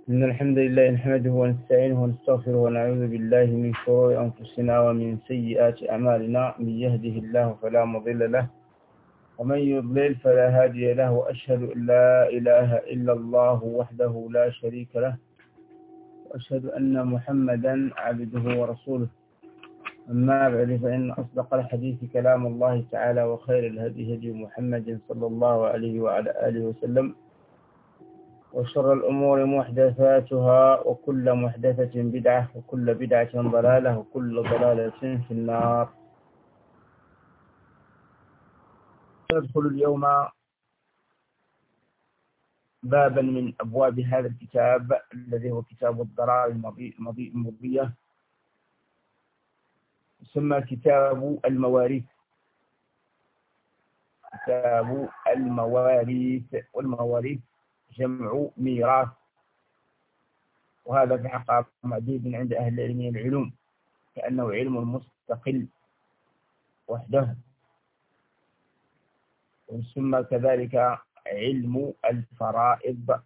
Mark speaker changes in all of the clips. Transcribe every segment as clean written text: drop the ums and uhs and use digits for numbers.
Speaker 1: إن الحمد لله نحمده ونستعينه ونستغفره ونعوذ بالله من شرور أنفسنا ومن سيئات أعمالنا. من يهده الله فلا مضل له ومن يضلل فلا هادي له، وأشهد أن لا إله إلا الله وحده لا شريك له، وأشهد أن محمدا عبده ورسوله. أما بعد، فإن أصدق الحديث كلام الله تعالى، وخير الهدي هدي محمد صلى الله عليه وعلى آله وسلم، وشر الأمور محدثاتها، وكل محدثة بدعة، وكل بدعة ضلالة، وكل ضلالة في النار. ندخل اليوم بابا من أبواب هذا الكتاب الذي هو كتاب الضرائب المضية، يسمى كتاب المواريث. كتاب المواريث، والمواريث جمع ميراث، وهذا في حقائق معدود عند أهل العلوم، كأنه علم مستقل وحده، ويسمى كذلك علم الفرائض،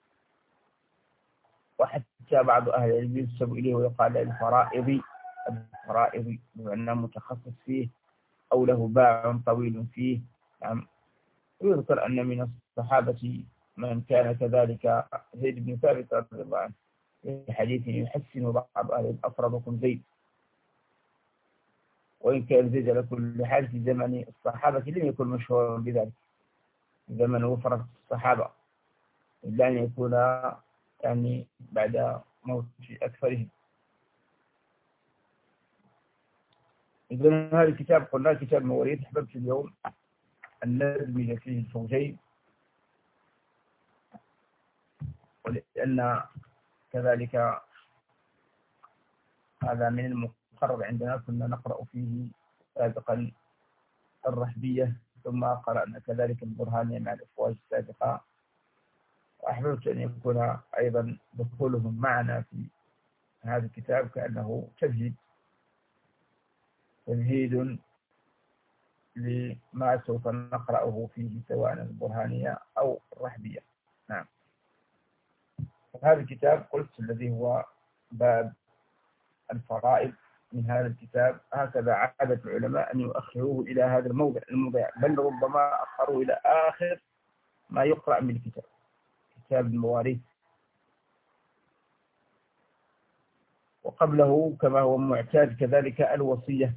Speaker 1: وحتى بعض أهل العلم ينسب إليه ويقال الفرائض، بمعنى متخصص فيه أو له باع طويل فيه. نعم. ويذكر أن من الصحابة من كان كذلك، زيد بن ثابت رضي الله عنه، في حديث يحسن بعض أهل أفرضكم زيد، وإن كان زيد على كل حال في زمن الصحابة لم يكن مشهورا بذلك، في زمن وفرة الصحابة، إلا أن يكون يعني بعد موت أكثرهم. إذن هذا الكتاب قلنا كتاب مواريث، أحببت اليوم أن ندمج فيه الزوجين، ولأن كذلك هذا من المقرر عندنا، كنا نقرأ فيه سابقا الرحبية، ثم قرأنا كذلك البرهانية مع الأفواج السابقة، وأحببت أن يكون أيضا دخولهم معنا في هذا الكتاب كأنه تمهيد لما سوف نقرأه فيه، سواء البرهانية أو الرحبية. نعم. هذا الكتاب قلت الذي هو باب الفرائض من هذا الكتاب، هكذا عادة العلماء أن يؤخروه إلى هذا الموضع، بل ربما أخروه إلى آخر ما يقرأ من الكتاب، كتاب المواريث. وقبله كما هو معتاد كذلك الوصية،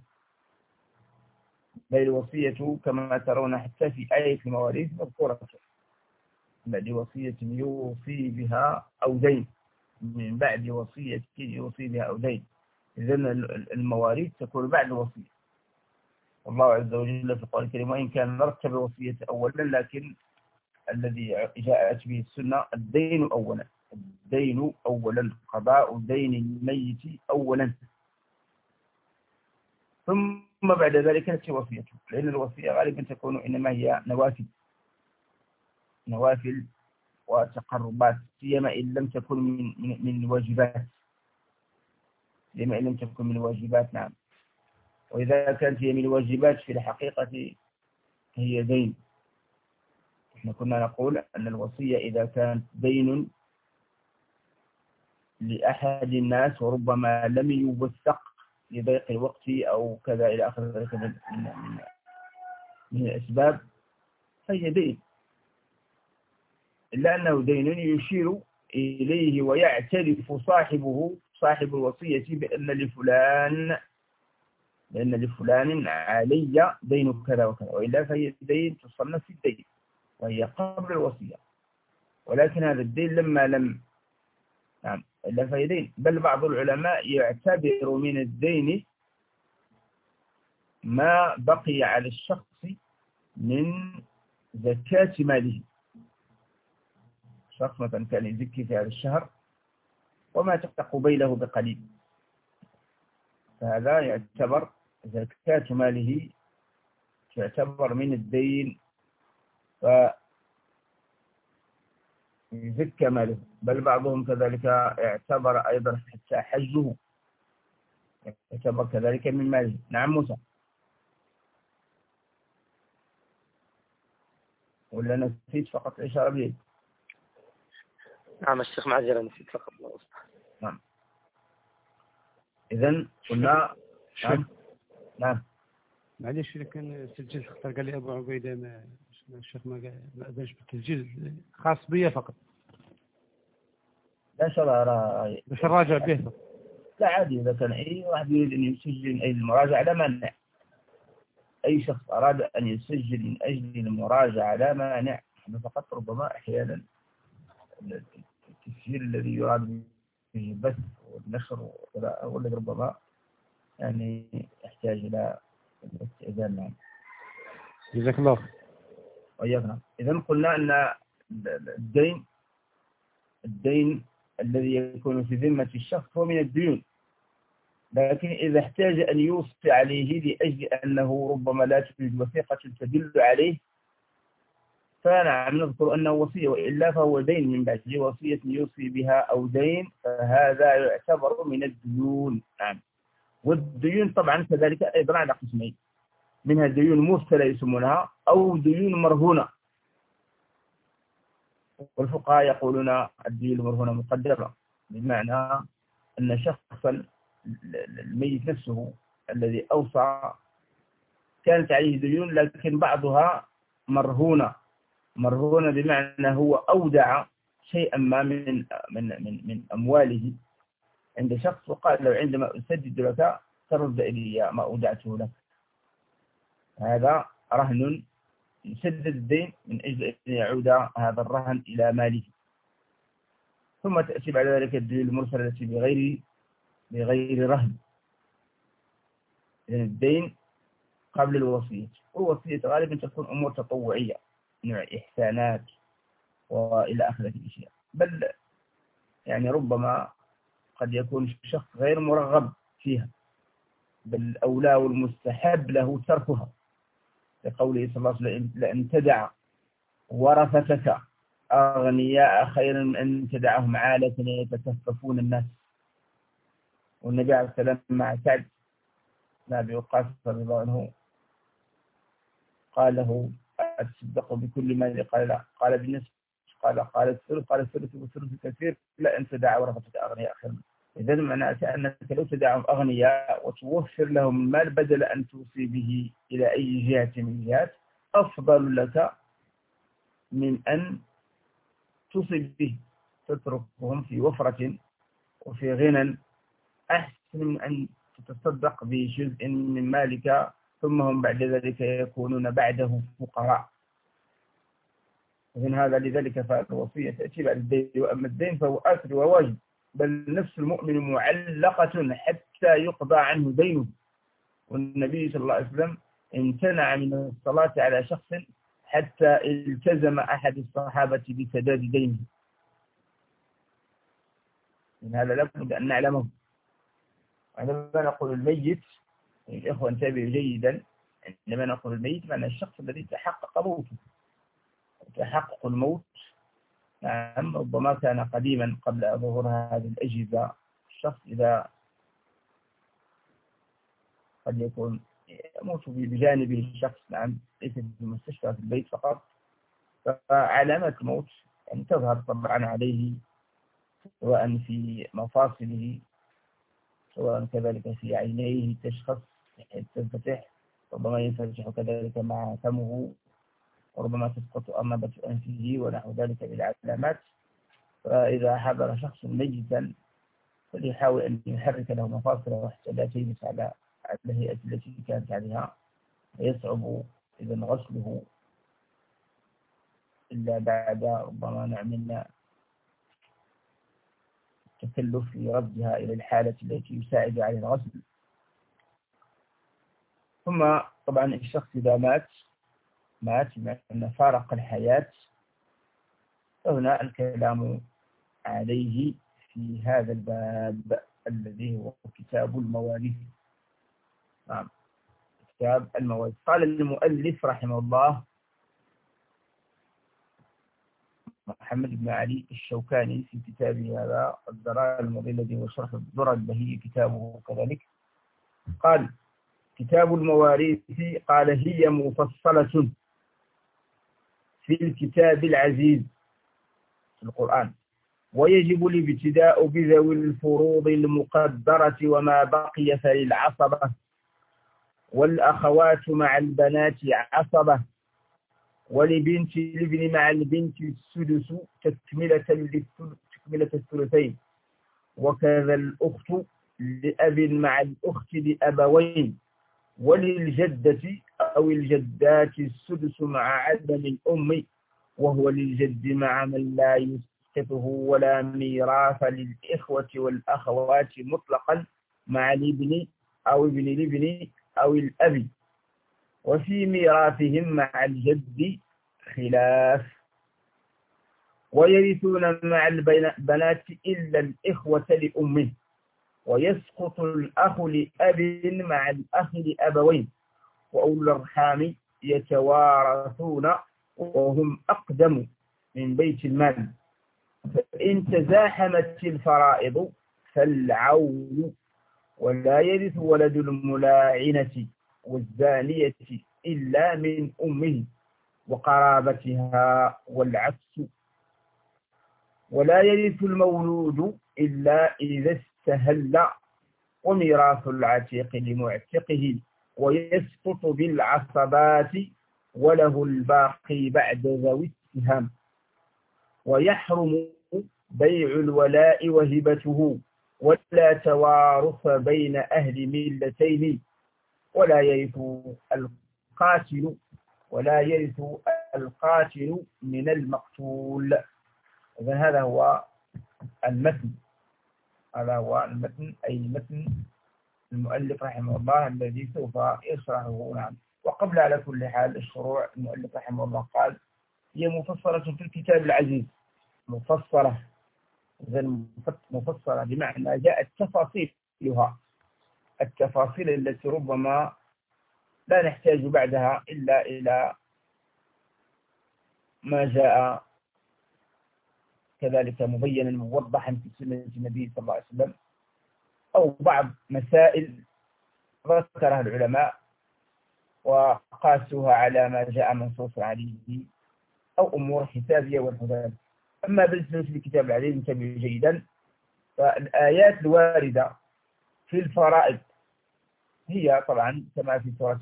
Speaker 1: بل الوصية كما ترون حتى في آية المواريث مذكورة، بعد وصية يوصي بها أو دين، من بعد وصية يوصي بها أو دين. إذن المواريث تكون بعد الوصية. والله عز وجل في القرآن الكريم وإن كان رتب الوصية أولا، لكن الذي جاءت به السنة الدين أولا، الدين أولا، قضاء دين الميت أولا، ثم بعد ذلك تأتي وصيته، لأن الوصية غالبا تكون إنما هي نوافل وتقربات، سيما إن لم تكن من الواجبات، سيما إن لم تكن من الواجبات. نعم. وإذا كانت هي من الواجبات في الحقيقة هي دين. احنا كنا نقول أن الوصية إذا كانت دين لأحد الناس، وربما لم يوثق لضيق الوقت أو كذا إلى آخر ذلك من الأسباب، فهي دين، إلا أنه دين يشير إليه ويعترف صاحب الوصية بأن لفلان علي دين كذا وكذا، وإلا فهي دين تصنف في الدين وهي قبل الوصية. ولكن هذا الدين نعم، إلا فهي دين. بل بعض العلماء يعتبر من الدين ما بقي على الشخص من زكاة ماله. شخص مثلا كان يزكي في هذا الشهر وما قبيله بقليل، فهذا يعتبر زكاة ماله، تعتبر من الدين، فيزكى ماله. بل بعضهم كذلك اعتبر أيضا حتى حجه يعتبر كذلك من ماله. نعم موسى، ولا نسيت فقط الإشارة بيد؟
Speaker 2: نعم الشيخ معذرة نسيت فقط.
Speaker 1: نعم. إذن قلنا نعم نعم
Speaker 3: معليش لكن سجلت خطر قال لي أبو عبيدة ما الشيخ ما أذنش بالتسجيل خاص بي فقط.
Speaker 1: لا شاء الله
Speaker 3: بس نراجع به.
Speaker 1: لا عادي، إذا كان أي واحد يريد أن يسجل أي المراجعة لا مانع. أي شخص أراد أن يسجل من أجل المراجعة لا مانع. فقط ربما أحيانا التسجيل الذي يراد به البث والنشر والذي ربما يعني يحتاج إلى الاستئذان. نعم.
Speaker 3: جزاك الله.
Speaker 1: وإياكم. إذن قلنا أن الدين الذي يكون في ذمة الشخص هو من الديون، لكن إذا احتاج أن يوصي عليه لأجل أنه ربما لا توجد وثيقة تدل عليه فنعم نذكر أنه وصية، وإلا فهو دين من بعد وصية يوصي بها أو دين، فهذا يعتبر من الديون. نعم. والديون طبعا كذلك أيضا على قسمين، منها ديون مرسلة يسمونها أو ديون مرهونة. والفقهاء يقولون الديون المرهونة مقدرة، بمعنى أن شخصا الميت نفسه الذي أوصى كانت عليه ديون لكن بعضها مرهونة بمعنى هو أودع شيئا ما من أمواله عند شخص وقال له عندما أسدد لك ترد إلي ما أودعته لك. هذا رهن يسدد الدين من أجل أن يعود هذا الرهن إلى ماله. ثم تأتي بعد ذلك الديون المرسلة التي بغير رهن، إذن الدين قبل الوصية. والوصية غالبا تكون أمور تطوعية نوع إحسانات وإلى آخر الأشياء، بل يعني ربما قد يكون الشخص غير مرغب فيها، بل أولى والمستحب له تركها، لقوله صلى الله عليه وسلم لأن تدع ورثتك أغنياء خير من أن تدعهم عالة يتكففون الناس. والنبي عليه السلام مع سعد بن أبي وقاص رضي الله عنه قال له أتصدق بكل مال؟ قال لا. قال بالنصف؟ قال الثلث؟ قال الثلث والثلث كثير، لا أن تدع ورثتك أغنياء خير. إذا معناه أنك لو تدعهم أغنياء وتوفر لهم المال بدل أن توصي به إلى أي جهة من الجهات أفضل لك من أن تصب به، تتركهم في وفرة وفي غنى، أحسن من أن تتصدق بجزء من مالك ثم هم بعد ذلك يكونون بعده فقراء. إذن هذا لذلك فالوصية تأتي بعد الدين. وأما الدين فهو آثر وواجب، بل نفس المؤمن معلقة حتى يقضى عنه دينه. والنبي صلى الله عليه وسلم امتنع من الصلاة على شخص حتى التزم أحد الصحابة بسداد دينه. من هذا لابد أن نعلمه. عندما نقول الميت، الإخوة انتبهوا جيدا، عندما نقول الميت معنى الشخص الذي تحقق موته. تحقق الموت نعم ربما كان قديما قبل ظهور هذه الأجهزة. الشخص إذا قد يكون يموت بجانبه الشخص، نعم ليس في المستشفى في البيت فقط، فعلامات الموت يعني تظهر طبعا عليه، سواء في مفاصله سواء كذلك في عينيه تشخص تنفتح، ربما ينفتح كذلك مع فمه، وربما تسقط أرنبة أنفه ونحو ذلك من العلامات. فإذا حضر شخص ميتا فليحاول أن يحرك له مفاصله حتى لا تلبس على الهيئة التي كانت عليها، ويصعب إذا غسله إلا بعد ربما نعمل تكلف في ردها إلى الحالة التي يساعد على الغسل. ثم طبعا الشخص إذا مات بمعنى فارق الحياة، فهنا الكلام عليه في هذا الباب الذي هو كتاب المواريث. نعم كتاب المواريث. قال المؤلف رحمه الله محمد بن علي الشوكاني في كتابه هذا الضرائر المضلة الذي هو شرح الدرر البهي كتابه كذلك، قال كتاب المواريث قال هي مفصلة في الكتاب العزيز في القرآن. ويجب الابتداء بذوي الفروض المقدرة وما بقي فللعصبة، والأخوات مع البنات عصبة، ولبنت الابن مع البنت السدس تكملة الثلثين، وكذا الأخت لأب مع الأخت لأبوين، وللجدة أو الجدات السدس مع عدم الأم، وهو للجد مع من لا يسقطه، ولا ميراث للإخوة والأخوات مطلقا مع الابن أو ابن الابن أو الأب، وفي ميراثهم مع الجد خلاف. ويرثون مع البنات إلا الإخوة لأمه، ويسقط الأخ لأب مع الأخ لأبوين، وأولو الأرحام يتوارثون وهم أقدم من بيت المال. فإن تزاحمت الفرائض فالعول، ولا يرث ولد الملاعنة والزانية إلا من أمه وقرابتها والعكس، ولا يرث المولود إلا إذا استهل، وميراث العتيق لمعتقه، ويسقط بالعصبات وله الباقي بعد ذوي السهام. ويحرم بيع الولاء وهبته، ولا توارث بين أهل ملتين، ولا يرث القاتل من المقتول. إذن هذا هو المتن، أي متن المؤلف رحمه الله الذي سوف يشرحه. نعم. وقبل على كل حال الشروع، المؤلف رحمه الله قال هي مفصلة في الكتاب العزيز، مفصلة. إذن مفصلة بمعنى جاءت تفاصيلها، التفاصيل التي ربما لا نحتاج بعدها إلا إلى ما جاء كذلك مبينا موضحا في سنة النبي صلى الله عليه وسلم، أو بعض مسائل ذكرها العلماء وقاسوها على ما جاء منصوص عليه، أو أمور حسابية والحساب. أما بالنسبة للكتاب العزيز انتبهوا جيدا، فالآيات الواردة في الفرائض هي طبعا كما في سورة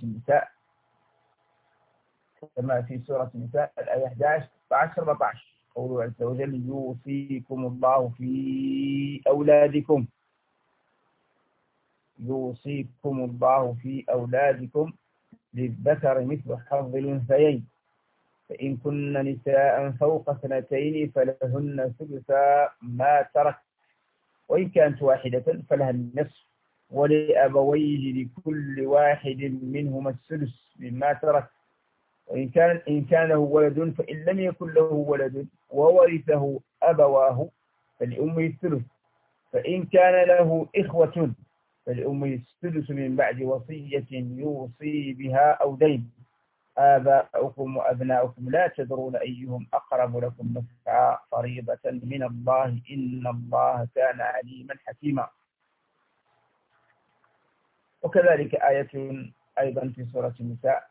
Speaker 1: النساء الآية 11 14 قوله عز وجل يوصيكم الله في أولادكم للذكر مثل حظ الأنثيين، فإن كن نساء فوق 2 فلهن ثلثا ما ترك، وإن كانت واحدة فلها النصف، ولأبويه لكل واحد منهما السدس مما ترك، وإن كان له ولد فإن لم يكن له ولد وورثه أبواه فلأمه الثلث، فإن كان له إخوة فلأمه السدس من بعد وصية يوصي بها أو دين. آباؤكم وأبناؤكم لا تدرون أيهم أقرب لكم نفعا فريضة من الله إن الله كان عليما حكيما. وكذلك آية أيضا في سورة النساء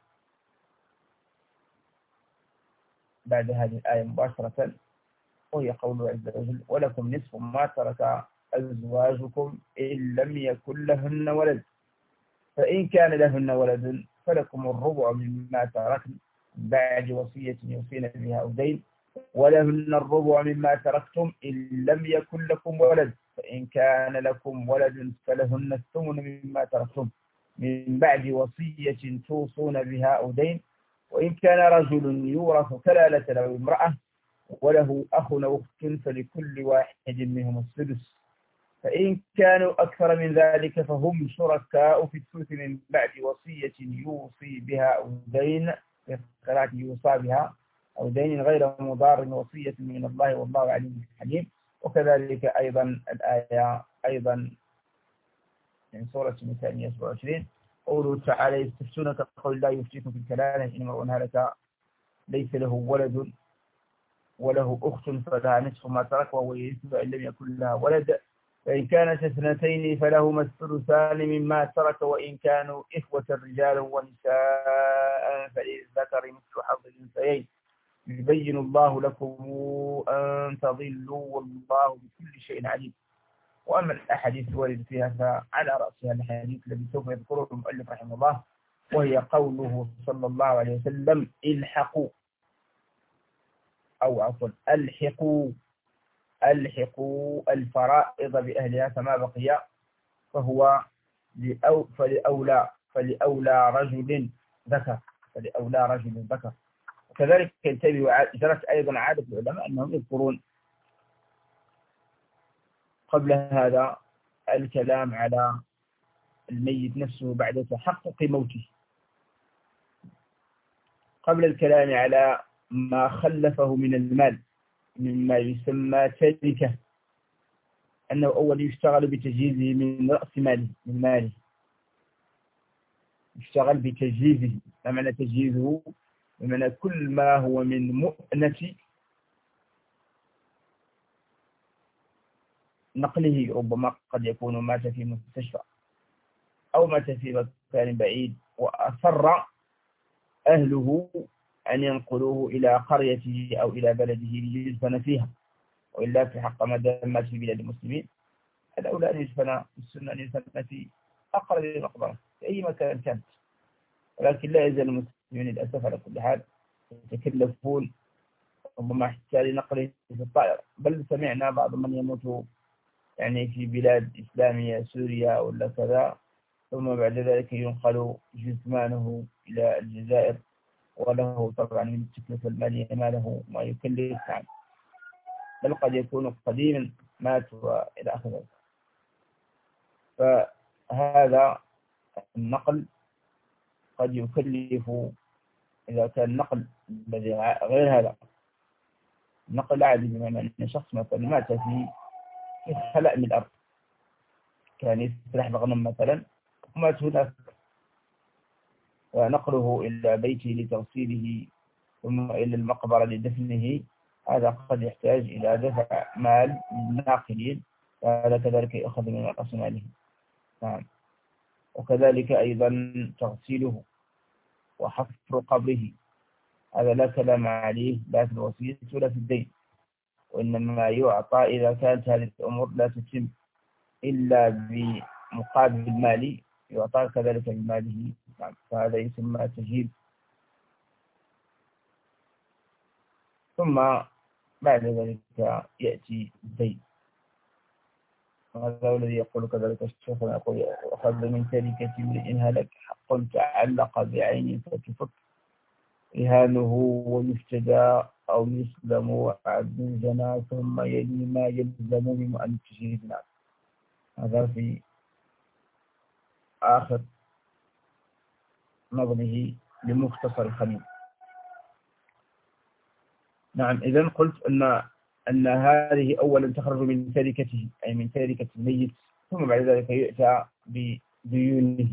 Speaker 1: بعد هذه الآية مباشرة، وهي قوله عز وجل ولكم نصف ما ترك أزواجكم إن لم يكن لهن ولد، فإن كان لهن ولد فلكم الربع مما تركن بعد وصية يوصين بها أو دين، ولهن الربع مما تركتم إن لم يكن لكم ولد، فإن كان لكم ولد فلهن الثمن مما تركتم من بعد وصية توصون بها أو دين، وإن كان رجل يورث كلالة أو امرأة وله أخ أو أخت فلكل واحد منهم السدس، فإن كانوا أكثر من ذلك فهم شركاء في الثلث من بعد وصية يوصي بها أو دين، في قراءة يوصى بها أو دين غير مضار وصية من الله والله عليم حليم. وكذلك أيضا الآية أيضا من سورة النساء 127 قوله تعالى يستفتونك قل لا يفتيكم في الكلالة إن امرؤ هلك ليس له ولد وله أخت فلها نصف ما ترك وهو يرثها إن لم يكن لها ولد، فإن كانت 2 فلهما الثلثان مما ترك، وإن كانوا إخوة رجال ونساء فللذكر مثل حظ الأنثيين، يبين الله لكم أن تضلوا والله بكل شيء عليم. وأما الأحاديث الواردة فيها فعلى رأسها الحديث الذي سوف يذكره المؤلف رحمه الله، وهي قوله صلى الله عليه وسلم: الحقوا، أو عفوا ألحقوا الفرائض بأهلها فما بقي فهو فلأولى رجل ذكر. وكذلك جرت أيضا عادة العلماء أنهم يذكرون قبل هذا الكلام على الميت نفسه بعد تحقق موته، قبل الكلام على ما خلفه من المال مما يسمى تركة، أنه أول يشتغل بتجهيزه من رأس ماله، من ماله يشتغل بتجهيزه. ما معنى تجهيزه؟ بمعنى كل ما هو من مؤنة نقله، ربما قد يكون مات في مستشفى أو مات في مكان بعيد وأصر أهله أن ينقلوه إلى قريته أو إلى بلده ليدفن فيها، وإلا في حق ما دام مات في بلاد المسلمين الأولى أن يدفن السنة أن يدفن في أقرب مقبرة في أي مكان كانت. ولكن لا يزال المسلمين للأسف على كل حال يتكلفون ربما حتى لنقله في الطائرة، بل سمعنا بعض من يموت يعني في بلاد إسلامية سوريا ولا كذا، ثم بعد ذلك ينقل جثمانه إلى الجزائر، وله طبعا من التكلفة المالية ما له ما يكلف عنه، بل قد يكون قديما مات وإلى آخره. فهذا النقل قد يكلف إذا كان النقل الذي غير هذا نقل عادي، بمعنى أن شخص مثلا مات في خلاء من الأرض، كان يسرح بغنم مثلا ومات هناك، ونقله إلى بيته لتغسيله ثم إلى المقبرة لدفنه، هذا قد يحتاج إلى دفع مال للناقلين، وهذا كذلك يأخذ من رأس ماله. نعم. وكذلك أيضا تغسيله وحفر قبره، هذا لا كلام عليه لا في الوصية ولا في الدين، وإنما يعطى إذا كانت هذه الأمور لا تتم إلا بمقابل مالي، يعطى كذلك بماله. فهذا يسمى تجهيز. ثم بعد ذلك يأتي الدين، وهذا الذي يقول كذلك الشيخ، يقول: أخذ من تركة امرئ هلك حق تعلق بعين فتفك رهانه ويفتدى أو يسلم عبد جنى ثم يلي ما يلزم بمؤن تجهيزنا. هذا في آخر نظمه لمختصر الخليل. نعم. إذن قلت أن هذه أولا تخرج من تركته، أي من تركة الميت، ثم بعد ذلك يؤتى بديونه،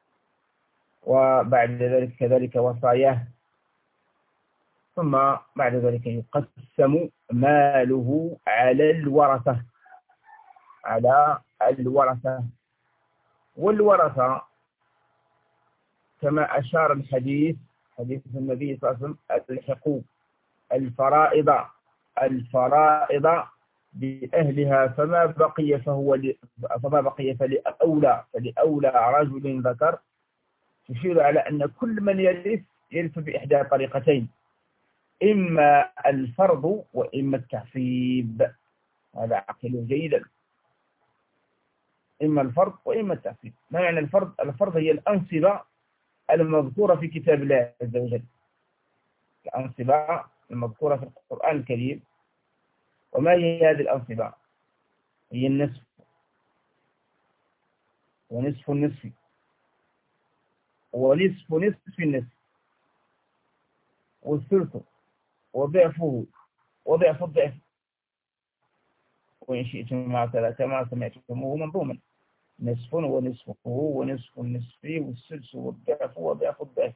Speaker 1: وبعد ذلك كذلك وصاياه، ثم بعد ذلك يقسم ماله على الورثة. والورثة كما أشار الحديث، حديث النبي صلى الله عليه وسلم: الحقوا الفرائض بأهلها فما بقي فلأولى رجل ذكر، تشير على أن كل من يرث بإحدى طريقتين: إما الفرض وإما التعصيب. هذا عقله جيدا، إما الفرض وإما التعصيب. ما معنى الفرض؟ الفرض هي الأنصبة المذكورة في كتاب الله عز وجل، الأنصبة المذكورة في القرآن الكريم. وما هي هذه الأنصبة؟ هي النصف ونصف النصف ونصف نصف النصف والثلث وضعفه وضعف الضعف، وإن شئتم كما سمعتموه منظوما: نصف ونصفه ونصف النصف والسدس والضعف وضعف الضعف.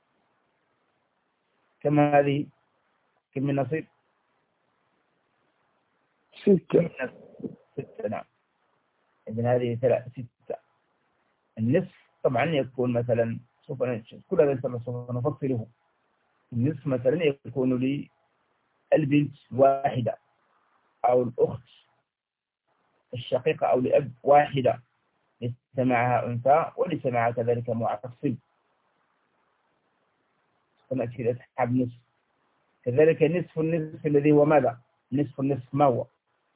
Speaker 1: كما هذه كم من نصيب؟
Speaker 3: 6.
Speaker 1: نعم. إذن هذه 6. النصف طبعا يكون مثلا، كل هذا سوف نفصله. النصف مثلا يكون البنت واحدة أو الأخت الشقيقة أو لأب واحدة ليس معها أنثى وليس معها كذلك معصب، فنأتي أصحاب نصف. كذلك نصف النصف الذي هو ماذا؟ نصف النصف ما هو؟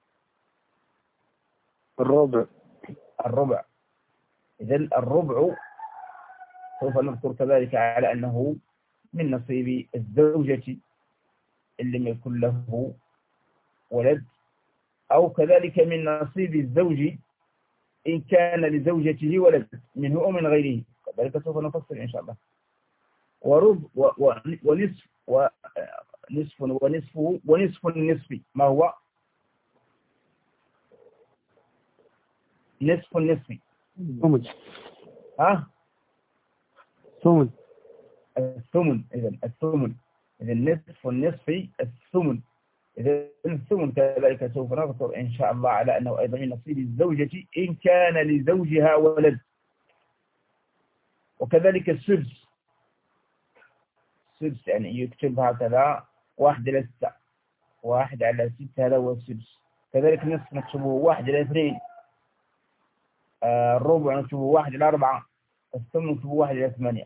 Speaker 2: الربع.
Speaker 1: الربع. إذن الربع سوف نذكر كذلك على أنه من نصيب الزوجة إن لم يكن له ولد، أو كذلك من نصيب الزوج إن كان لزوجته ولد منه أو من غيره، كذلك سوف نفصل إن شاء الله. ونصف ونصف النصف ما هو؟ نصف النصف
Speaker 3: ثمن.
Speaker 1: ها؟
Speaker 3: ثمن.
Speaker 1: الثمن. إذن الثمن. إذن نصف النصف الثمن. إذن الثمن كذلك سوف نذكر إن شاء الله على أنه أيضا من نصيب الزوجة إن كان لزوجها ولد. وكذلك السدس. السدس يعني يكتب هكذا 1/6، 1/6 هذا هو السدس. كذلك نصف نكتبه 1/2، الربع نكتبه 1/4، الثمن نكتبه 1/8.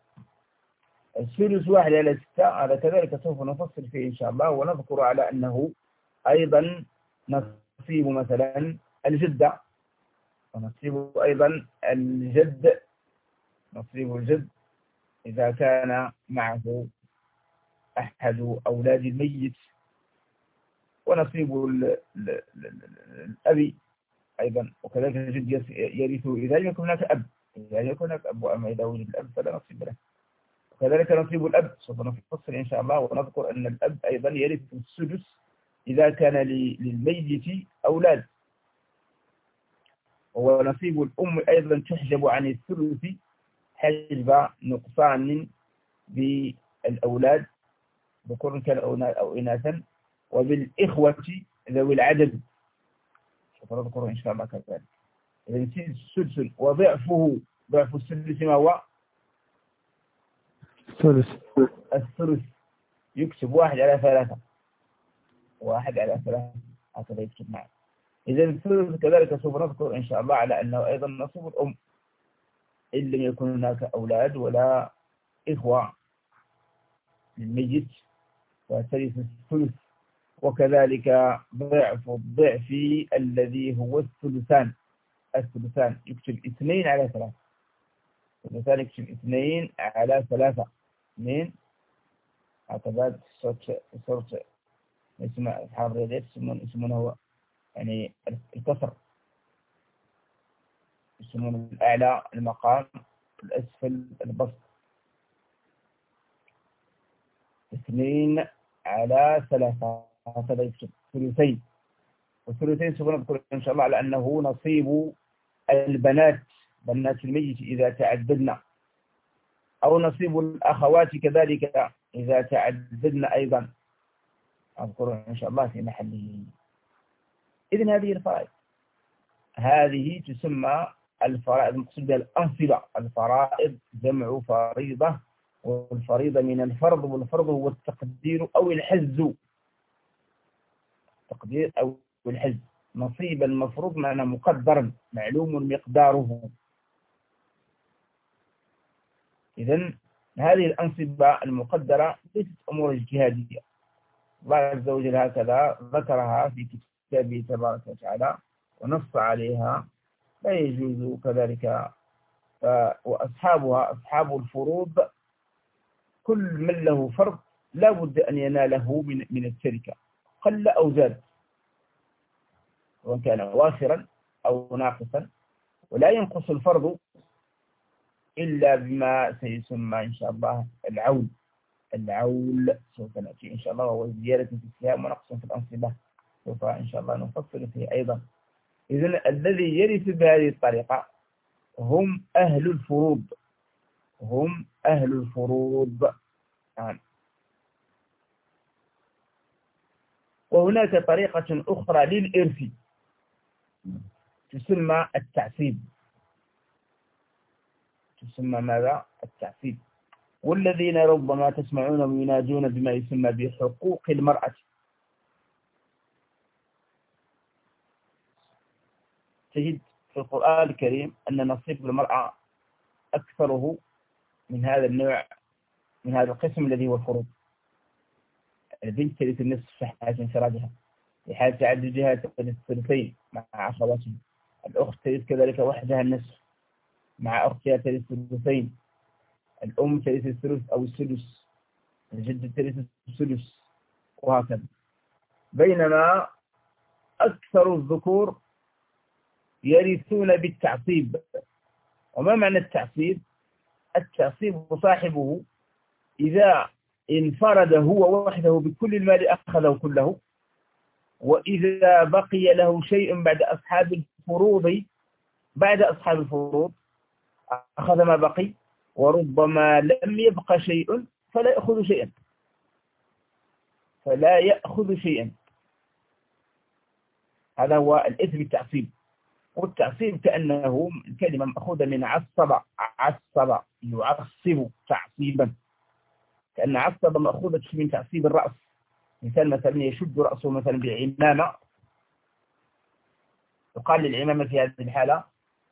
Speaker 1: الثلث 1/6 هذا كذلك سوف نفصل فيه إن شاء الله، ونذكر على أنه أيضا نصيب مثلا الجدة، ونصيب أيضا الجد، نصيب الجد إذا كان معه أحد أولاد الميت، ونصيب الأبي أيضا، وكذلك الجد يرثه إذا لم يكن هناك أب، إذا لم يكن هناك أب، وأما إذا وجد الأب فلا نصيب له. وكذلك نصيب الأب سوف نفصل إن شاء الله، ونذكر أن الأب أيضا يرث السدس إذا كان للميت أولاد. ونصيب الأم أيضا تحجب عن الثلث حجب نقصان بالأولاد ذكور كان أو إناثا، وبالإخوة ذوي العدد سوف نذكر إن شاء الله كذلك. إذا السدس وضعفه، ضعف السدس ما هو؟ الثلث. يكتب 1/3، 1/3 هكذا يكتب معه. إذا الثلث كذلك سوف نذكر إن شاء الله على أنه أيضا نصيب الأم إن لم يكن هناك أولاد ولا إخوة للميت، وترث الثلث. وكذلك ضعف الضعف الذي هو الثلثان. الثلثان يكتب 2/3، الثلثان يكتب 2/3، 2 هكذا. صورة اسم أصحاب الرياضيات يسمونه يعني الكسر، يسمونه الأعلى المقام، الأسفل البسط. 2/3 هكذا يكتب ثلثين. والثلثين سوف نذكر إن شاء الله على أنه نصيب البنات، بنات الميت إذا تعددنا، أو نصيب الأخوات كذلك إذا تعددنا أيضا، أذكر إن شاء الله في محله. إذن هذه الفرائض، هذه تسمى الفرائض، المقصود بها الأنصبة. الفرائض جمع فريضة، والفريضة من الفرض، والفرض هو التقدير أو الحز، تقدير أو الحز. نصيبا مفروض معنى مقدرا معلوم مقداره. إذن هذه الأنصبة المقدرة ليست أمور اجتهادية، الله عز وجل هكذا ذكرها في كتابه تبارك وتعالى ونص عليها، لا يجوز كذلك. وأصحابها أصحاب الفروض كل من له فرض لا بد أن يناله من التركة قل أو زاد، وإن كان وافرا أو ناقصا. ولا ينقص الفرض إلا بما سيسمى إن شاء الله العول. العول سوف نأتي إن شاء الله، وهو زيادة في السهام ونقص في الأنصبة، سوف إن شاء الله نفصل فيه أيضا. إذن الذي يرث بهذه الطريقة هم أهل الفروض، هم أهل الفروض. وهناك طريقة أخرى للإرث تسمى التعصيب. تسمى ماذا؟ التعصيب. والذين ربما تسمعونهم ينادون بما يسمى بحقوق المرأة. تجد في القرآن الكريم أن نصيب المرأة أكثره من هذا النوع، من هذا القسم الذي هو الفروض. البنت ترث النصف في حالة انفرادها، في حالة تعددها ترث الثلثين مع أخواتها. الأخت ترث كذلك وحدها النصف مع أختها ترث الثلثين. الأم ترث الثلث أو السدس، الجدة ترث السدس، وهكذا. بينما أكثر الذكور يرثون بالتعصيب. وما معنى التعصيب؟ التعصيب صاحبه إذا انفرد هو وحده بكل المال أخذه كله، وإذا بقي له شيء بعد أصحاب الفروض أخذ ما بقي، وربما لم يبق شيء فلا يأخذ شيئا. هذا هو الإثم بالتعصيب. والتعصيب كأنه كلمة مأخوذة من عصب يعصب تعصيبا، كأن عصب مأخوذة من تعصيب الرأس. مثلا يشد رأسه مثلا بعمامة، يقال للعمامة في هذه الحالة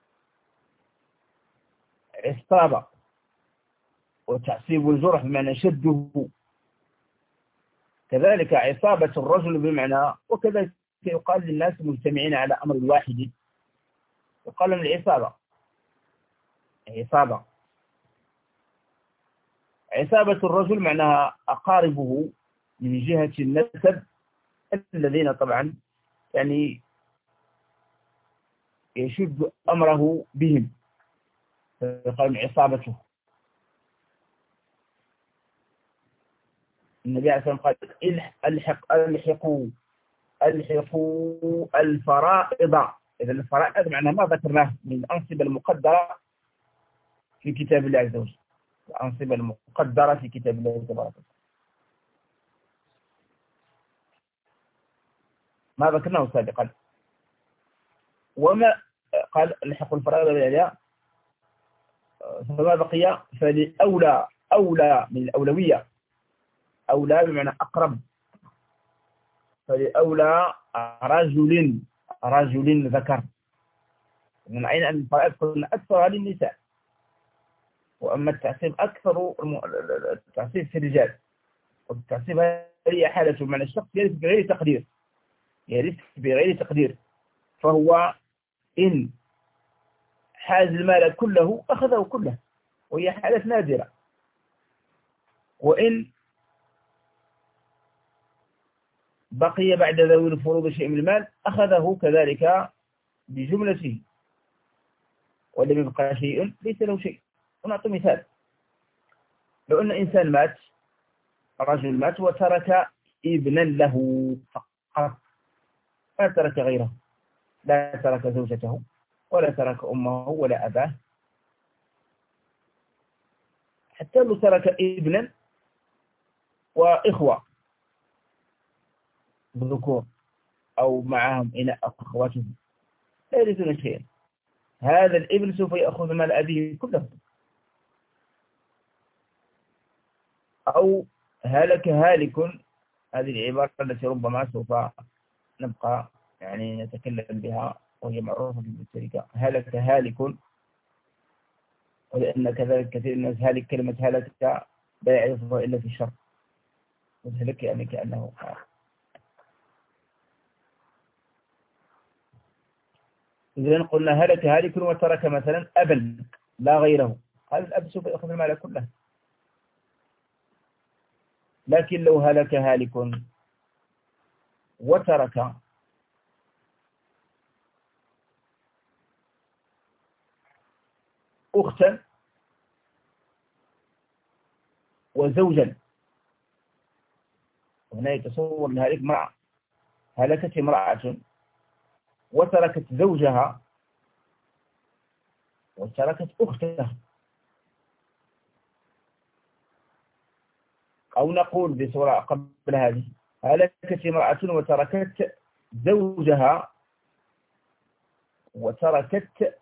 Speaker 1: عصابة. وتعصيب الجرح بمعنى شده. كذلك عصابة الرجل بمعنى، وكذلك يقال للناس مجتمعين على أمر واحد يقال من العصابة. عصابة الرجل معناها أقاربه من جهة النسب، الذين طبعا يعني يشد أمره بهم، يقال من عصابته. النبي عليه الصلاة والسلام قال ألحقوا الفرائض. إذا الفرائض معناها ما ذكرناه من الأنصبة المقدرة في كتاب الله عز وجل، الأنصبة المقدرة في كتاب الله تبارك وتعالى ما ذكرناه سابقا. وما قال الحقوا الفرائض بالأداء، فما بقي فلأولى، أولى من الأولوية، أولى بمعنى أقرب، فلأولى رجل ذكر. من أين أن الفرائض كلها أكثرها للنساء، وأما التعصيب أكثر التعصيب في الرجال. والتعصيب هي حالة بمعنى الشخص يرث بغير تقدير، فهو إن حاز المال كله أخذه كله، وهي حالة نادرة. وإن بقي بعد ذوي الفروض شيء من المال أخذه كذلك بجملته، ولم يبقى شيء ليس له شيء. ونعطي مثال: لو أن إنسان مات، رجل مات وترك ابنا له فقط، ما ترك غيره، لا ترك زوجته ولا ترك أمه ولا أباه، حتى لو ترك ابنا وإخوة بذكور أو معهم إناء أخواتهم لا يرثون شيئا. هذا الابن سوف يأخذ مال أبيه كله. أو هلك هالك، هذه العبارة التي ربما سوف نبقى يعني نتكلم بها، وهي معروفة في التركة: هلك هالك. ولأن كذلك كثير من الناس هالك، كلمة هلك لا يعرفها إلا في الشر، وهلك يعني كأنه إذا قلنا هلك هالك وترك مثلا أبا لا غيره، هذا الأب سوف يأخذ المال كله. لكن لو هلك هالك وترك أختا وزوجا، هنا يتصور لهالك امرأة، هلكت امرأة وتركت زوجها وتركت أختها، أو نقول بصورة قبل هذه: هلكت امرأة وتركت زوجها وتركت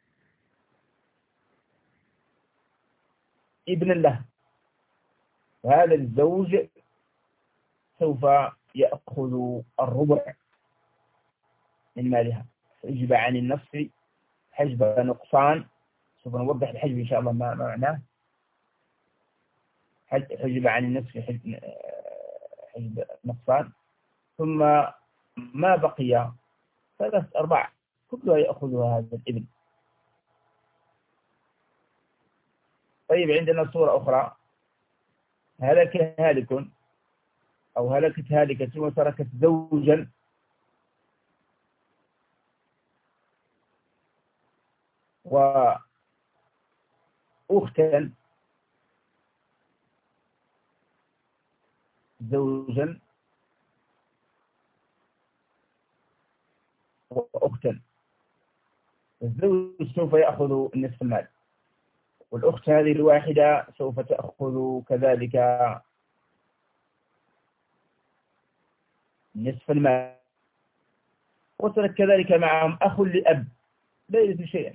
Speaker 1: ابن له، وهذا الزوج سوف يأخذ الربع من مالها. حجب عن النصف حجب نقصان. سوف نوضح الحجب إن شاء الله ما معناه. حجب عن النصف حجب نقصان. ثم ما بقي 3/4 كلها يأخذها هذا الابن. طيب عندنا صورة أخرى، هلك هالك أو هلكت هالكة وتركت زوجا وأختا، زوجا وأختا. الزوج سوف يأخذ نصف المال، والأخت هذه الواحدة سوف تأخذ كذلك نصف المال. وترك كذلك معهم أخ لأب لا يرث شيئا،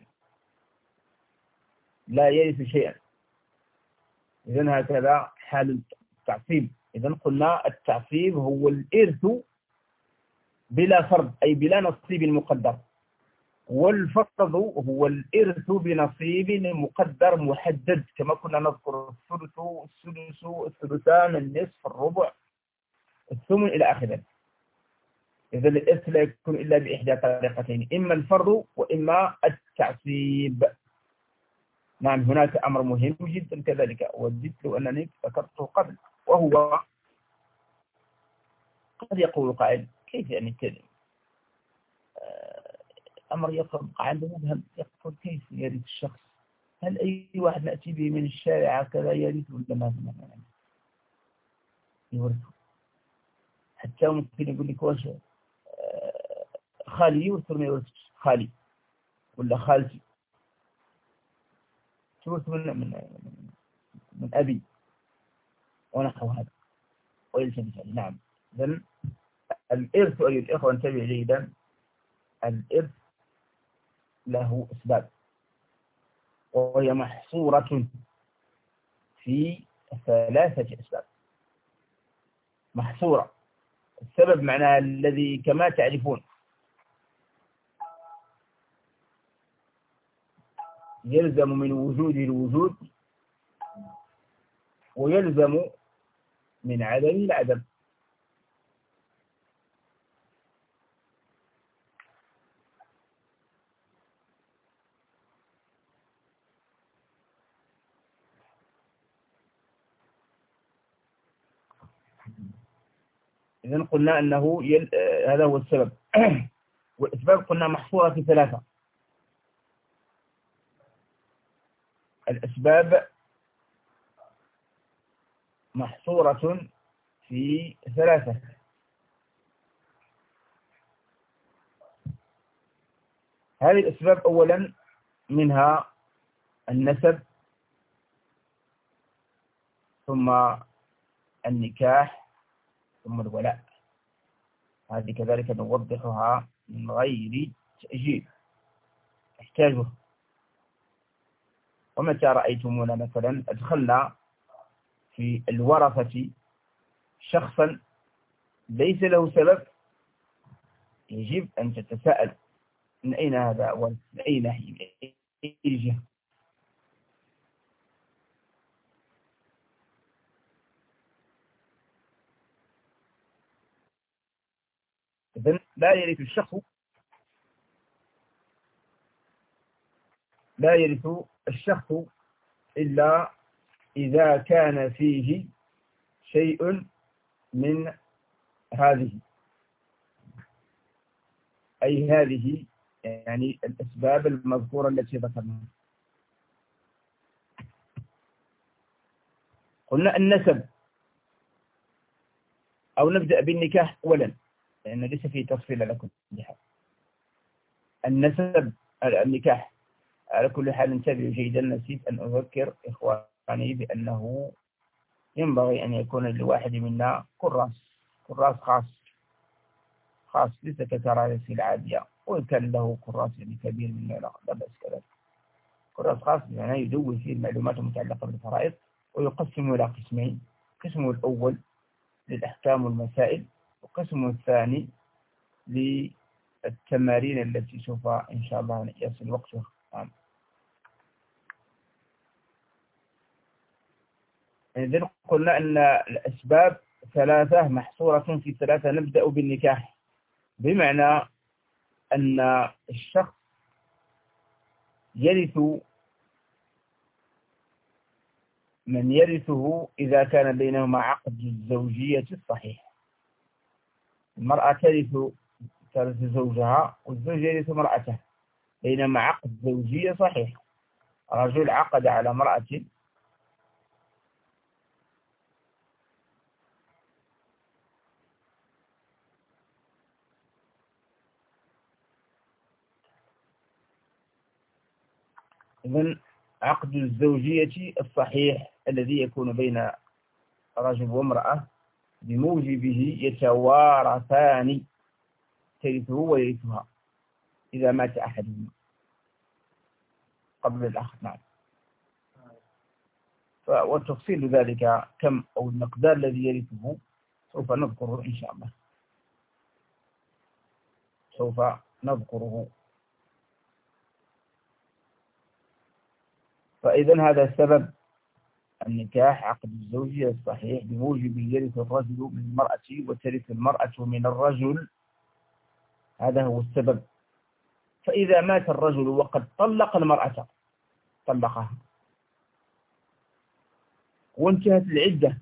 Speaker 1: لا يرث شيئا. إذن هكذا حال التعصيب. إذن قلنا التعصيب هو الإرث بلا فرض، أي بلا نصيب مقدر، والفرض هو الإرث بنصيب مقدر محدد، كما كنا نذكر الثلث، السدس، الثلثان، النصف، الربع، الثمن إلى آخره. إذا الإرث لا يكون إلا بإحدى طريقتين، إما الفرض وإما التعصيب. نعم، هناك أمر مهم جدا كذلك وجدت لو أنني ذكرته قبل، وهو قد يقول قائل كيف يعني كذا أمر يبقى عنده مبهم، يقول كيف يرث الشخص؟ هل أي واحد نأتي به من الشارع كذا يرث ولا ما يعني يورثه؟ حتى ممكن يقول لك واش خالي يورث ولا ما يورثش؟ خالي ولا خالتي تورث من أبي ونحو هذا ويلتبس عليه. نعم، إذن الإرث أيها الإخوة انتبه جيدا، الإرث له أسباب، وهي محصورة في 3 أسباب. محصورة، السبب معناها الذي كما تعرفون يلزم من وجوده الوجود، ويلزم من عدمه العدم. إذن قلنا أنه هذا هو السبب. والأسباب قلنا محصورة في 3. الأسباب محصورة في 3. هذه الأسباب أولا منها النسب، ثم النكاح، ثم الولاء. هذه كذلك نوضحها من غير تأجيل، تحتاجه. ومتى رأيتمونا مثلا أدخلنا في الورثة شخصا ليس له سبب، يجب أن تتساءل من أين هذا ورث، من أين هي، أي جهة. إذن لا يرث الشخص إلا إذا كان فيه شيء من هذه، أي هذه يعني الأسباب المذكورة التي ذكرناها. قلنا النسب، أو نبدأ بالنكاح أولا لأن ليس فيه تفصيل لكم بحال. النسب، النكاح على كل حال انتبهوا جيدا. نسيت أن أذكر إخواني بأنه ينبغي أن يكون لواحد منا كراس خاص ليس ككراسي العادية، وإن كان له كراس يعني كبير من لا بأس كذلك. كراس خاص يعني يدون فيه المعلومات المتعلقة بالفرائض، ويقسم إلى قسمين: قسم الأول للأحكام والمسائل، وقسم الثاني التمارين التي سوف إن شاء الله يصل وقتها. إذن قلنا أن الأسباب ثلاثة محصورة في ثلاثة. نبدأ بالنكاح، بمعنى أن الشخص يرث من يرثه إذا كان بينهما عقد الزوجية الصحيح. المرأة ترث زوجها، والزوج يرث امرأته، بينما عقد زوجية صحيح. رجل عقد على امرأة إذن عقد الزوجية الصحيح الذي يكون بين رجل وامرأة بموجبه يتوارثان، ترثه ويرثها إذا مات أحدهما قبل الآخر. نعم. والتفصيل ذلك كم أو المقدار الذي يرثه سوف نذكره إن شاء الله، سوف نذكره. فإذا هذا السبب النكاح، عقد الزوجية الصحيح بموجب يرث الرجل من المرأة وترث المرأة من الرجل، هذا هو السبب. فإذا مات الرجل وقد طلق المرأة، طلقها وانتهت العدة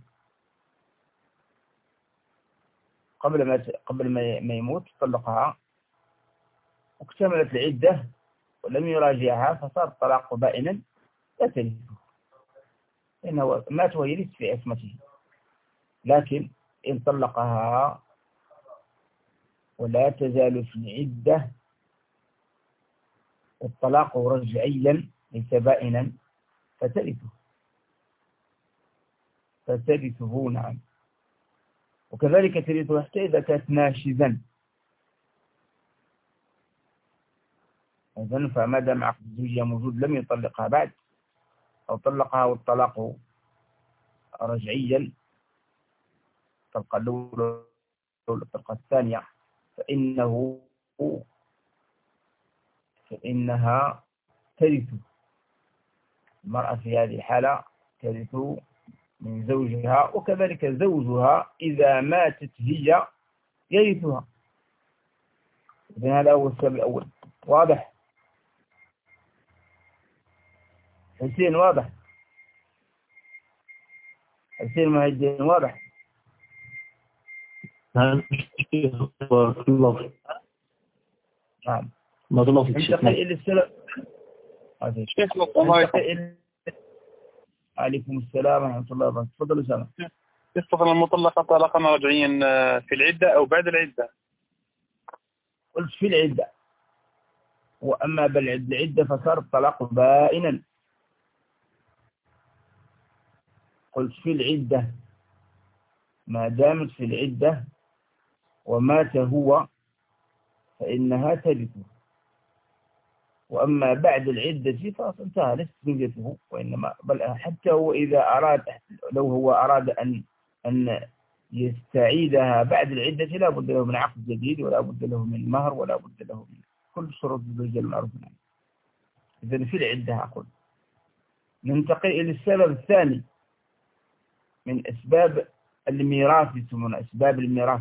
Speaker 1: قبل ما يموت، طلقها واكتملت العدة ولم يراجعها، فصار الطلاق بائنا، لا ترثه، إنه مات ويرث في عصمته. لكن إن طلقها ولا تزال في العدة والطلاق رجعيا ليس بائنا فترثه. نعم. وكذلك ترثه حتى إذا كانت ناشزا. إذن فما دام عقد الزوجية موجود لم يطلقها بعد، أو طلقها والطلاق رجعيا، الطلقة الأولى والطلقة الثانية، فإنها ترث. المرأة في هذه الحالة ترث من زوجها، وكذلك زوجها إذا ماتت هي يرثها. إذن هذا هو السبب الأول. واضح؟ حسين واضح؟ حسين مهدين واضح؟
Speaker 2: نعم.
Speaker 1: نعم.
Speaker 2: ما ظلم في
Speaker 1: انتقل إلى السلام. عليكم السلام ورحمة الله وبركاته. تفضل أسامة.
Speaker 4: يصطفى المطلقة طلاقا رجعيا في العدة أو بعد العدة؟
Speaker 1: قلت في العدة، وأما بعد العدة فصار الطلاق بائنا. قلت في العدة، ما دامت في العدة ومات هو فإنها ترث. وأما بعد العدة فانتهى، ليست زوجته، وإنما بل حتى هو إذا أراد، لو هو أراد أن يستعيدها بعد العدة لا بد له من عقد جديد، ولا بد له من مهر، ولا بد له من كل شروط الزوجية المعروفة. إذن في العدة أقول. ننتقل إلى السبب الثاني من أسباب الميراث، يسمون أسباب الميراث،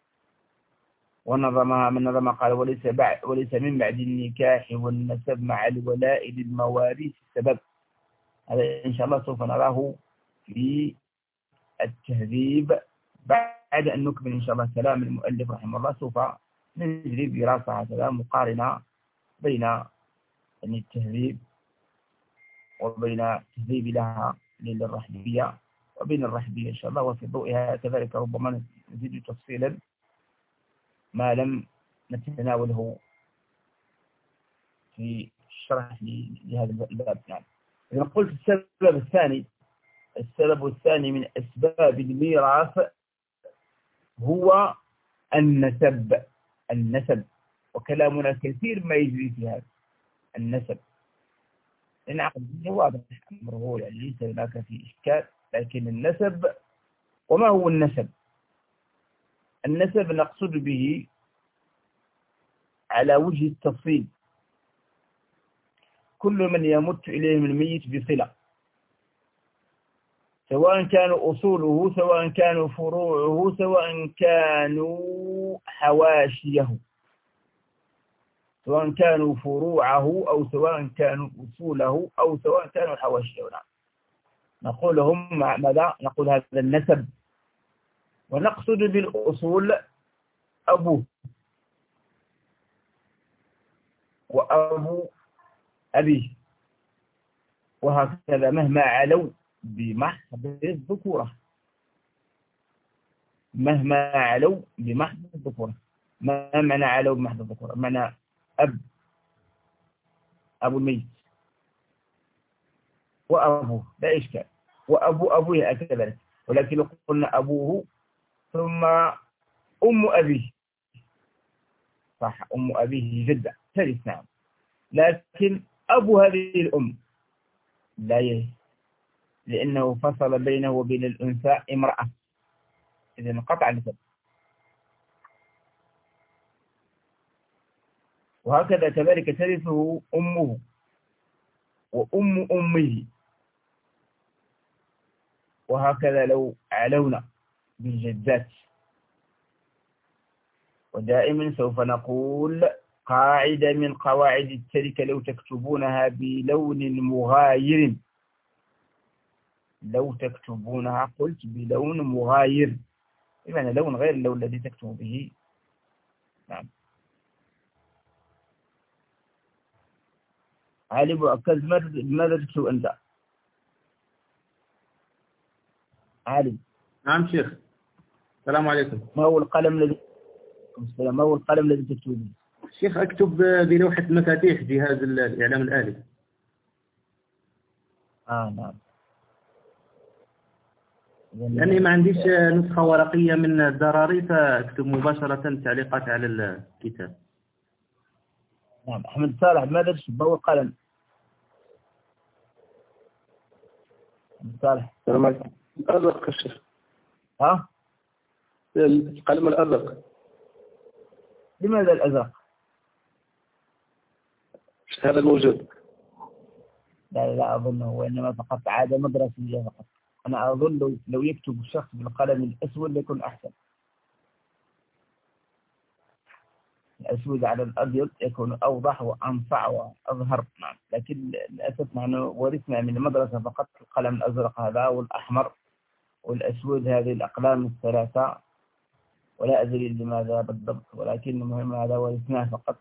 Speaker 1: ونظمها من نظم قال: وليس من بعد النكاح والنسب مع الولاء للمواريث السبب. هذا إن شاء الله سوف نراه في التهذيب بعد أن نكمل إن شاء الله كلام المؤلف رحمه الله. سوف نجري دراسة هكذا مقارنة بين التهذيب وبين تهذيب لها للرحبية وبين الرحبية إن شاء الله، وفي ضوئها كذلك ربما نزيد تفصيلا ما لم نتناوله في الشرح لهذا الباب. نعم. إذا قلت السبب الثاني من أسباب الميراث هو النسب، وكلامنا كثير ما يجري في هذا النسب، لأن عقد واضح أمره، يعني ليس هناك في إشكال. لكن النسب، وما هو النسب؟ النسب نقصد به على وجه التفصيل كل من يمت إليهم الميت بصلة، سواء كانوا أصوله، سواء كانوا فروعه، سواء كانوا حواشيه، سواء كانوا فروعه أو سواء كانوا أصوله أو سواء كانوا حواشيه. نقول هم ماذا؟ نقول هذا النسب، ونقصد بالأصول أبوه وأبو أبيه، وهكذا مهما علوا بمحض الذكورة، مهما علوا بمحض الذكورة. ما معنى علوا بمحض الذكورة؟ معنى أبو الميت وأبوه لا إشكال، وأبو أبوه كذلك، ولكن لو قلنا أبوه ثم أم أبيه صح، أم أبيه جدة ثالث نعم، لكن أبو هذه الأم لا يهي، لأنه فصل بينه وبين الأنثى امرأة، إذا انقطع النسب. وهكذا كذلك ترثه أمه وأم أمه، وهكذا لو علونا بالجدات. ودائما سوف نقول قاعدة من قواعد التركة لو تكتبونها بلون مغاير، لو تكتبونها قلت بلون مغاير، بمعنى لون غير اللون الذي تكتب به. نعم. علي مؤكد، ماذا تكتب أنت؟ علي.
Speaker 2: نعم شيخ. السلام عليكم.
Speaker 1: ما هو القلم الذي تكتب به؟
Speaker 2: شيخ أكتب بلوحة مفاتيح جهاز الإعلام الآلي.
Speaker 1: نعم.
Speaker 2: لأني ما عنديش نسخة ورقية من الدراري، فأكتب مباشرة تعليقات على الكتاب.
Speaker 1: نعم. أحمد صالح، ماذا تكتب؟ ما هو القلم؟ أحمد صالح.
Speaker 5: السلام عليكم. الأزرق الشيخ.
Speaker 1: ها؟
Speaker 5: القلم الأزرق.
Speaker 1: لماذا الأزرق؟
Speaker 5: هذا الموجود.
Speaker 1: لا أظنه، وإنما فقط عادة مدرسية فقط. أنا أظن لو يكتب الشخص بالقلم الأسود يكون أحسن. الأسود على الأبيض يكون أوضح وأنفع وأظهر. نعم. لكن للأسف نحن ورثنا من المدرسة فقط القلم الأزرق هذا والأحمر والأسود، هذه الأقلام الثلاثة، ولا أدري لماذا بالضبط، ولكن المهم هذا ورثناه فقط.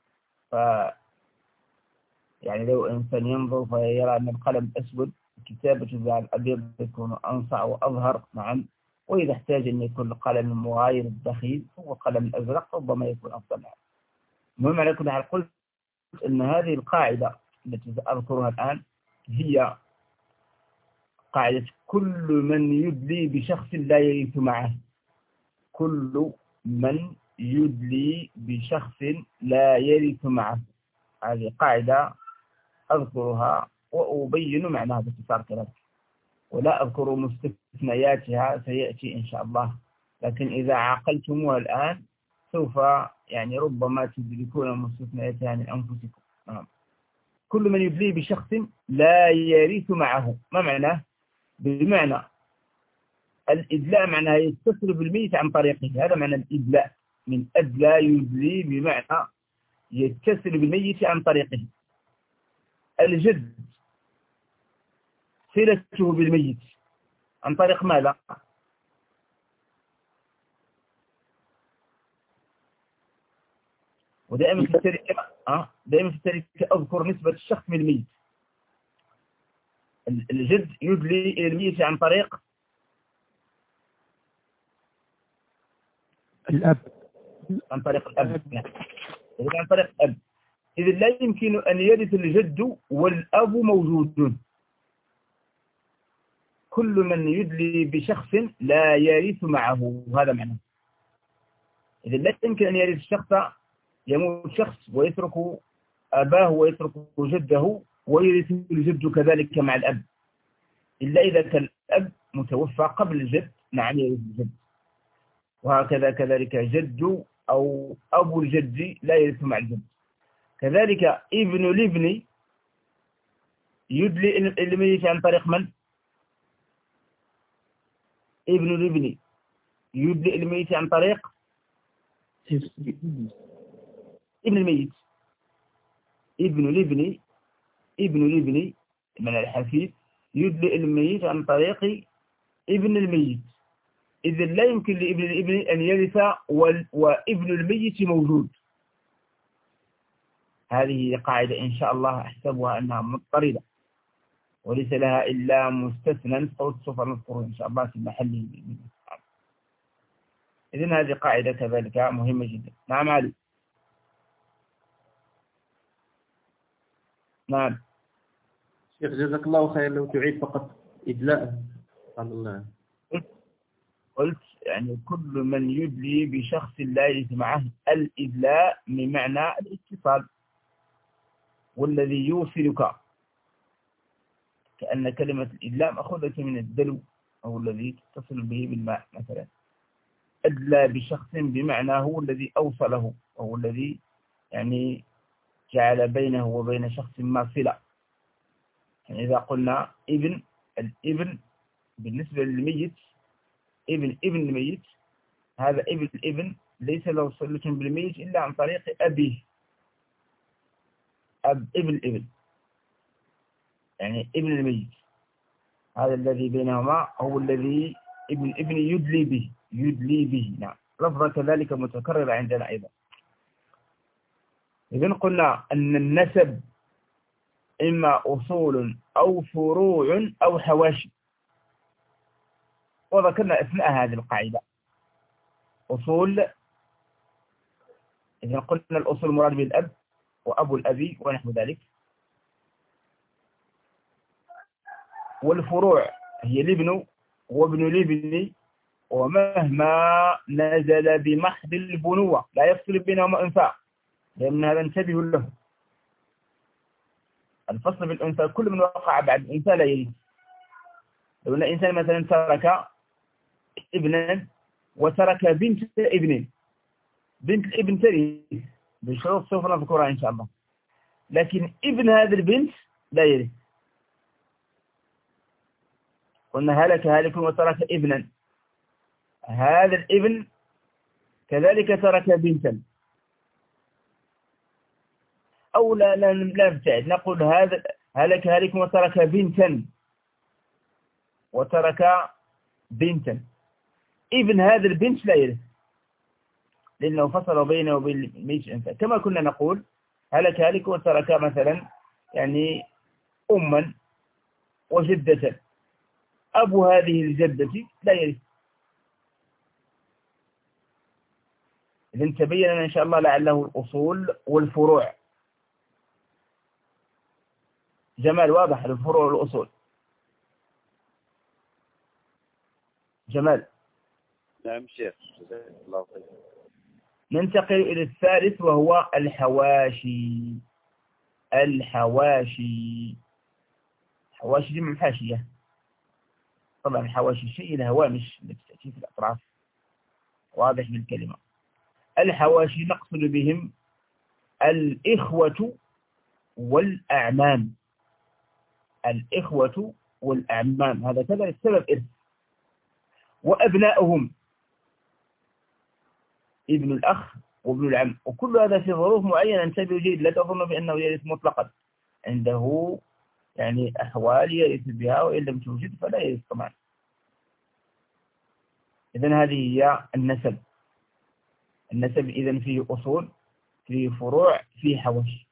Speaker 1: يعني لو إنسان ينظر فيرى أن القلم الأسود كتابة على الأبيض يكون أنصع وأظهر. نعم. وإذا احتاج أن يكون القلم المغاير الدخيل هو القلم الأزرق ربما يكون أفضل. المهم على كل حال قلت أن هذه القاعدة التي سأذكرها الآن هي قاعدة كل من يدلي بشخص لا يرث معه، كل من يدلي بشخص لا يرث معه. هذه قاعدة أذكرها وأبين معناها باختصار كذلك، ولا أذكر مستثنياتها سيأتي إن شاء الله، لكن إذا عقلتموها الآن سوف يعني ربما تدركون مستثنياتها من أنفسكم. كل من يدلي بشخص لا يرث معه، ما معناه؟ بمعنى الإدلاء معناه يتصل بالميت عن طريقه، هذا معنى الإدلاء، من أدلى يدلي بمعنى يتصل بالميت عن طريقه. الجد صلته بالميت عن طريق ماذا؟ ودائما في التركة أذكر نسبة الشخص من الميت. الجد يدلي إلى الميت عن طريق
Speaker 3: الأب،
Speaker 1: عن طريق الأب. عن طريق الأب. إذا لا يمكن أن يرث الجد والأب موجود. كل من يدلي بشخص لا يرث معه، هذا معنى. إذا لا يمكن أن يرث الشخص، يموت شخص ويترك أباه ويترك جده ويرث الجد كذلك مع الأب، إلا إذا كان الأب متوفى قبل الجد، نعم يرث الجد. وهكذا كذلك جد أو أبو الجد لا يرث مع الجد، كذلك ابن الابن يدلي الميت عن طريق من؟ ابن الابن يدلي الميت عن طريق ابن الميت. ابن الابن من الحفيد يدلي الميت عن طريق ابن الميت، إذن لا يمكن لابن الابن أن يرث وابن الميت موجود. هذه قاعدة إن شاء الله أحسبها أنها مضطردة وليس لها إلا مستثنى سوف نذكره إن شاء الله في محله. إذن هذه قاعدة كذلك مهمة جدا. نعم علي. نعم
Speaker 2: شيخ جزاك الله خير، لو تعيد فقط إدلاء قال الله.
Speaker 1: قلت يعني كل من يدلي بشخص لا يرث معه الإدلاء من معنى الاتصال، والذي يوصلك، كأن كلمة الإدلاء مأخوذة من الدلو أو الذي تتصل به بالماء مثلا. أدلى بشخص بمعنى هو الذي أوصله أو الذي يعني جعل بينه وبين شخص ما صلة. يعني إذا قلنا الابن بالنسبة للميت، ابن الميت، هذا ابن ليس له صلة بالميت إلا عن طريق أبيه. ابن يعني ابن الميت، هذا الذي بينهما هو الذي ابن يدلي به. نعم، لفظة كذلك متكررة عندنا أيضا. إذن قلنا أن النسب إما أصول أو فروع أو حواشي، وذكرنا أثناء هذه القاعدة أصول. إذن قلنا الأصول مراد بالأب وأبو الأبي ونحو ذلك، والفروع هي الابن وابن الابن، ومهما نزل بمحض البنوة لا يفصل بينهما أنثى، لأن هذا انتبه له. الفصل بالأنثى كل من وقع بعد الأنثى لا يرث. لو أن إنسان مثلا ترك ابنا وترك بنت ابن، بنت الابن ترث بشروط سوف نذكرها إن شاء الله، لكن ابن هذه البنت لا يرث. قلنا هلك هالك وترك ابنا، هذا الابن كذلك ترك بنتا، أو لا نبتعد نقول هذا هلك هالك وترك بنتا ابن هذا البنت لا يرث، لأنه فصل بينه وبين الميت أنثى. كما كنا نقول هلك هالك وترك مثلا يعني أما وجدة، أبو هذه الجدة لا يرث. إذن تبين لنا إن شاء الله لعله الأصول والفروع. جمال واضح الفروع والأصول؟ جمال.
Speaker 6: نعم شيخ جزاك الله خير.
Speaker 1: ننتقل إلى الثالث وهو الحواشي. الحواشي جمع حاشية، طبعا الحواشي شيء الهوامش التي تأتي في الأطراف، واضح بالكلمة. الحواشي نقصد بهم الإخوة والأعمام. الإخوة والأعمام هذا كذا السبب إرث، وأبناؤهم ابن الأخ وابن العم، وكل هذا في ظروف معينة. انتبهوا جيد، لا تظن بأنه يرث مطلقا، عنده يعني أحوال يرث بها، وإن لم توجد فلا يرث طبعا. إذن هذه هي النسب. النسب إذن فيه أصول، فيه فروع، فيه حواشي.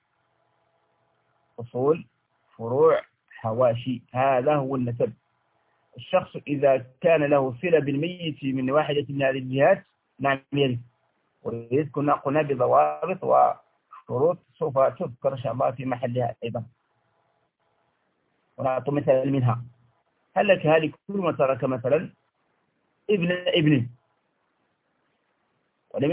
Speaker 1: أصول، فروع، حواشي، هذا هو النسب. الشخص إذا كان له صلة بالميت من واحدة من هذه الجهات نعم يرث، ويرث كنا قلنا بضوابط وشروط سوف تذكر إن شاء الله في محلها أيضا، ونعطي مثال منها. هل لك هذه كل ما ترك مثلا ابن ولم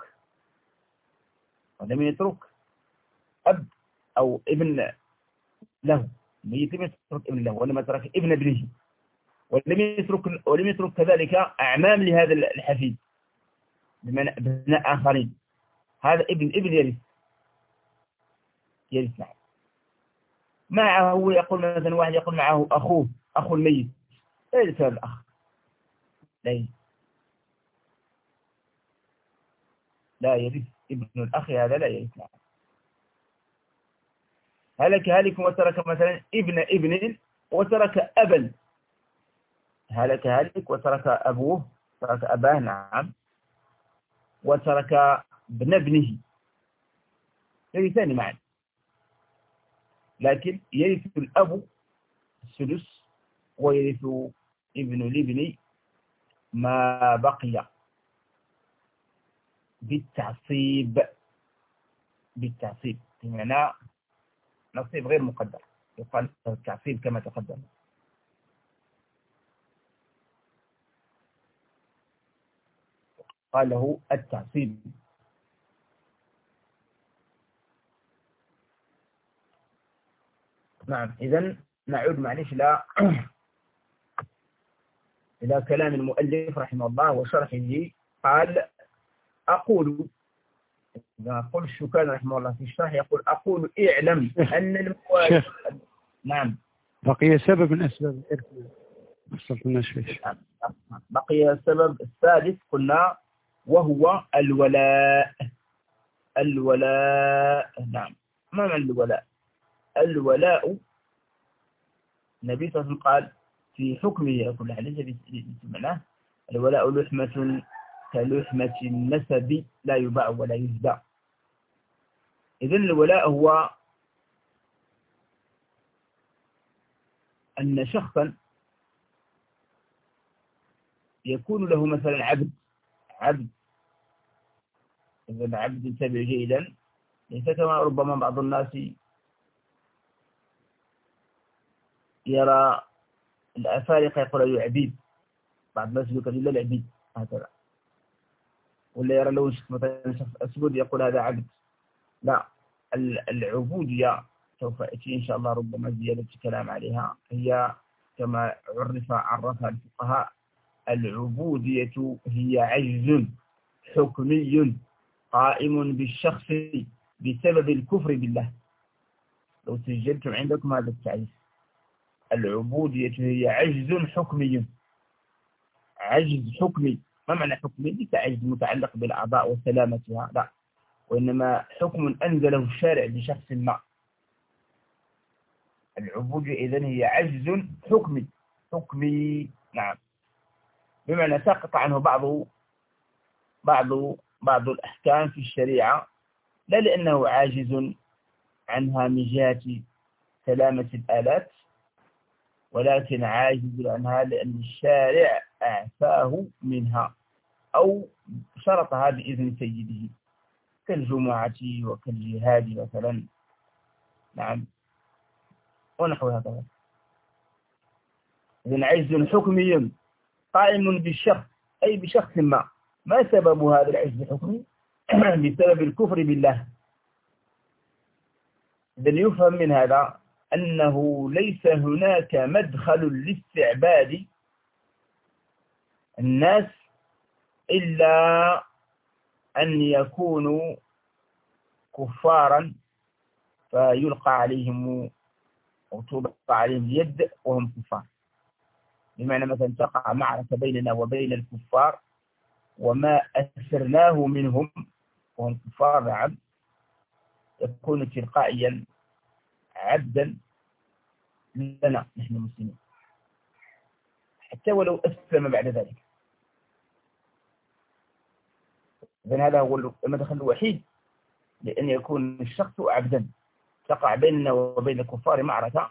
Speaker 1: يترك أب أو ابن له، ميت لم يترك ابن له، ولما ترك ابن ابنه، ولم يترك كذلك أعمام لهذا الحفيد بمعنى ابناء آخرين، هذا ابن يرث. يرث. نعم. معه يقول مثلا واحد يقول معه أخوه أخو الميت لا يرث هذا الأخ، لا يرث ابن الأخ هذا لا يرث. نعم. هلك وترك مثلا ابن وترك أبا، هلك وترك أبوه، ترك أباه. نعم. وترك ابنه يرثان معا، لكن يرث الأب السدس ويرث ابن الابن ما بقي بالتعصيب، بمعنى نصيب غير مقدر، يقال التعصيب كما تقدم. قال له التعصيب. نعم. إذن نعود معلش إلى كلام المؤلف رحمه الله وشرحه. قال أقول، يقول الشوكاني رحمه الله في الشرح يقول أقول اعلم أن الموارث. نعم.
Speaker 3: بقي سبب من أسباب الإرث وصلت لنا شوي.
Speaker 1: بقي السبب الثالث قلنا وهو الولاء. نعم. ما معنى الولاء؟ الولاء النبي صلى الله عليه وسلم قال في حكمه يقول حديث معناه الولاء لحمة كلحمة النسب لا يباع ولا يهدى. إذن الولاء هو أن شخصا يكون له مثلا عبد، إذا عبد يتبع جيدا، ليس كما ربما بعض الناس يرى الأفارقة يقول له عبيد، بعض الناس يقول له العبيد هكذا، ولا يرى له مثلا شخص أسود يقول هذا عبد. لا، العبودية سوف يأتي إن شاء الله ربما زيادة كلام عليها، هي كما عرفها الفقهاء العبودية هي عجز حكمي قائم بالشخص بسبب الكفر بالله. لو سجلتم عندكم هذا التعريف، العبودية هي عجز حكمي. عجز حكمي، ما معنى حكمي؟ ليس عجز متعلق بالأعضاء وسلامتها، لا، وإنما حكم أنزله الشارع بشخص ما. العبودية إذن هي عجز حكمي. نعم. بمعنى سقط عنه بعض الأحكام في الشريعة، لا لأنه عاجز عنها من جهة سلامة الآلات، ولكن عاجز عنها لأن الشارع أعفاه منها أو شرطها بإذن سيده كالجمعة وكالجهاد مثلا. نعم. ونحو هذا. إذن عجز حكمي قائم بالشخص، أي بشخص ما سبب هذا العجز الحكمي؟ بسبب الكفر بالله. إذن يفهم من هذا أنه ليس هناك مدخل لاستعباد الناس إلا أن يكونوا كفارا فيلقى عليهم أو توضع عليهم اليد وهم كفار. بمعنى مثلا تقع معركة بيننا وبين الكفار وما أسرناه منهم وهم كفار، نعم، يكون تلقائيا عبدا لنا نحن المسلمين حتى ولو أسلم بعد ذلك. إذن هذا هو المدخل الوحيد لأن يكون الشخص عبدا. تقع بيننا وبين الكفار معركة،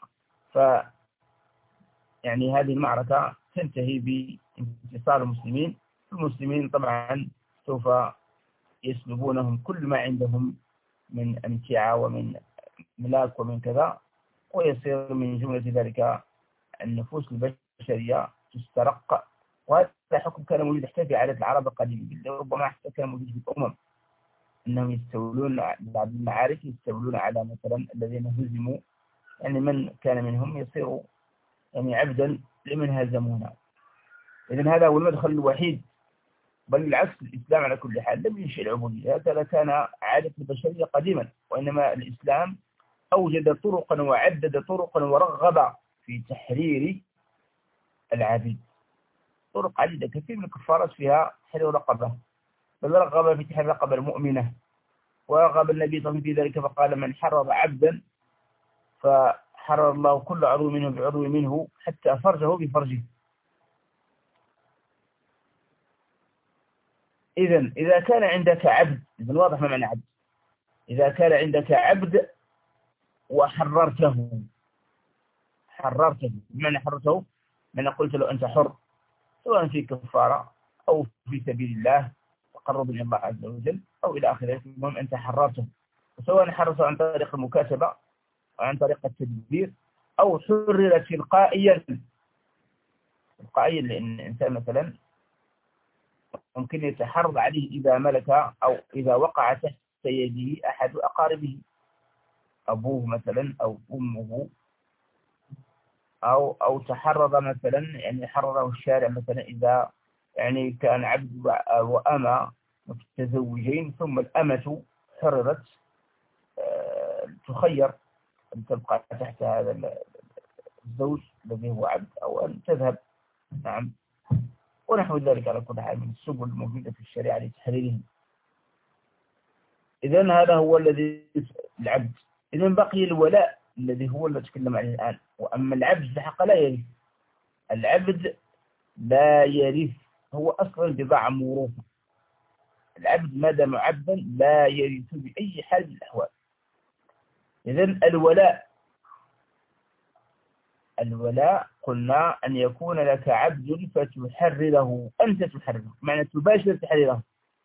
Speaker 1: يعني هذه المعركة تنتهي بانتصار المسلمين. المسلمين طبعا سوف يسلبونهم كل ما عندهم من أمتعة ومن ملاك ومن كذا، ويصير من جملة ذلك النفوس البشرية تسترق. وهذا حكم كان موجود حتى في عادة العرب القديمة، ربما حتى كان موجود في الأمم، أنهم يستولون بعض المعارك يستولون على مثلا الذين هزموا، يعني من كان منهم يصير يعني عبدا لمن هزمونا. إذن هذا هو المدخل الوحيد، بل بالعكس الإسلام على كل حال لم ينشئ العبودية، هكذا كان عادة البشرية قديما، وإنما الإسلام أوجد طرقا وعدد طرقا ورغب في تحرير العبيد. طرق عديدة، كثير من الكفارات فيها تحرير رقبة، بل رغب في تحرير رقبة المؤمنة. ورغب النبي صلى الله عليه وسلم في ذلك فقال: من حرر عبدا فحرر الله كل عضو منه بعضو منه حتى فرجه بفرجه. إذا كان عندك عبد، إذن واضح ما معنى عبد. إذا كان عندك عبد وحررته، بمعنى حررته، من قلت له أنت حر، سواء في كفارة أو في سبيل الله تقرب إلى الله عز وجل أو إلى آخره، المهم أنت حررته، وسواء حررته عن طريق المكاتبة أو عن طريق التدبير أو حررت تلقائيا، لأن الإنسان مثلا ممكن يتحرض عليه إذا ملك أو إذا وقع تحت يده أحد أقاربه، أبوه مثلا أو أمه، أو تحرض مثلا، يعني حرره الشارع مثلا إذا يعني كان عبد وأمة متزوجين ثم الأمة حررت، تخير أن تبقى تحت هذا الزوج الذي هو عبد أو أن تذهب. نعم، ونحو ذلك على كل حال من السبل الموجودة في الشريعة لتحريرهم. إذن هذا هو الذي العبد. إذن بقي الولاء الذي هو اللي نتكلم عليه الآن. وأما العبد فحق لا يرث، العبد لا يرث، هو أصلا بضاعة موروثة. العبد ما دام عبدا لا يرث بأي حال من الأحوال. إذن الولاء قلنا أن يكون لك عبد فتحرره، أنت تحرره، معنى تباشر تحريره،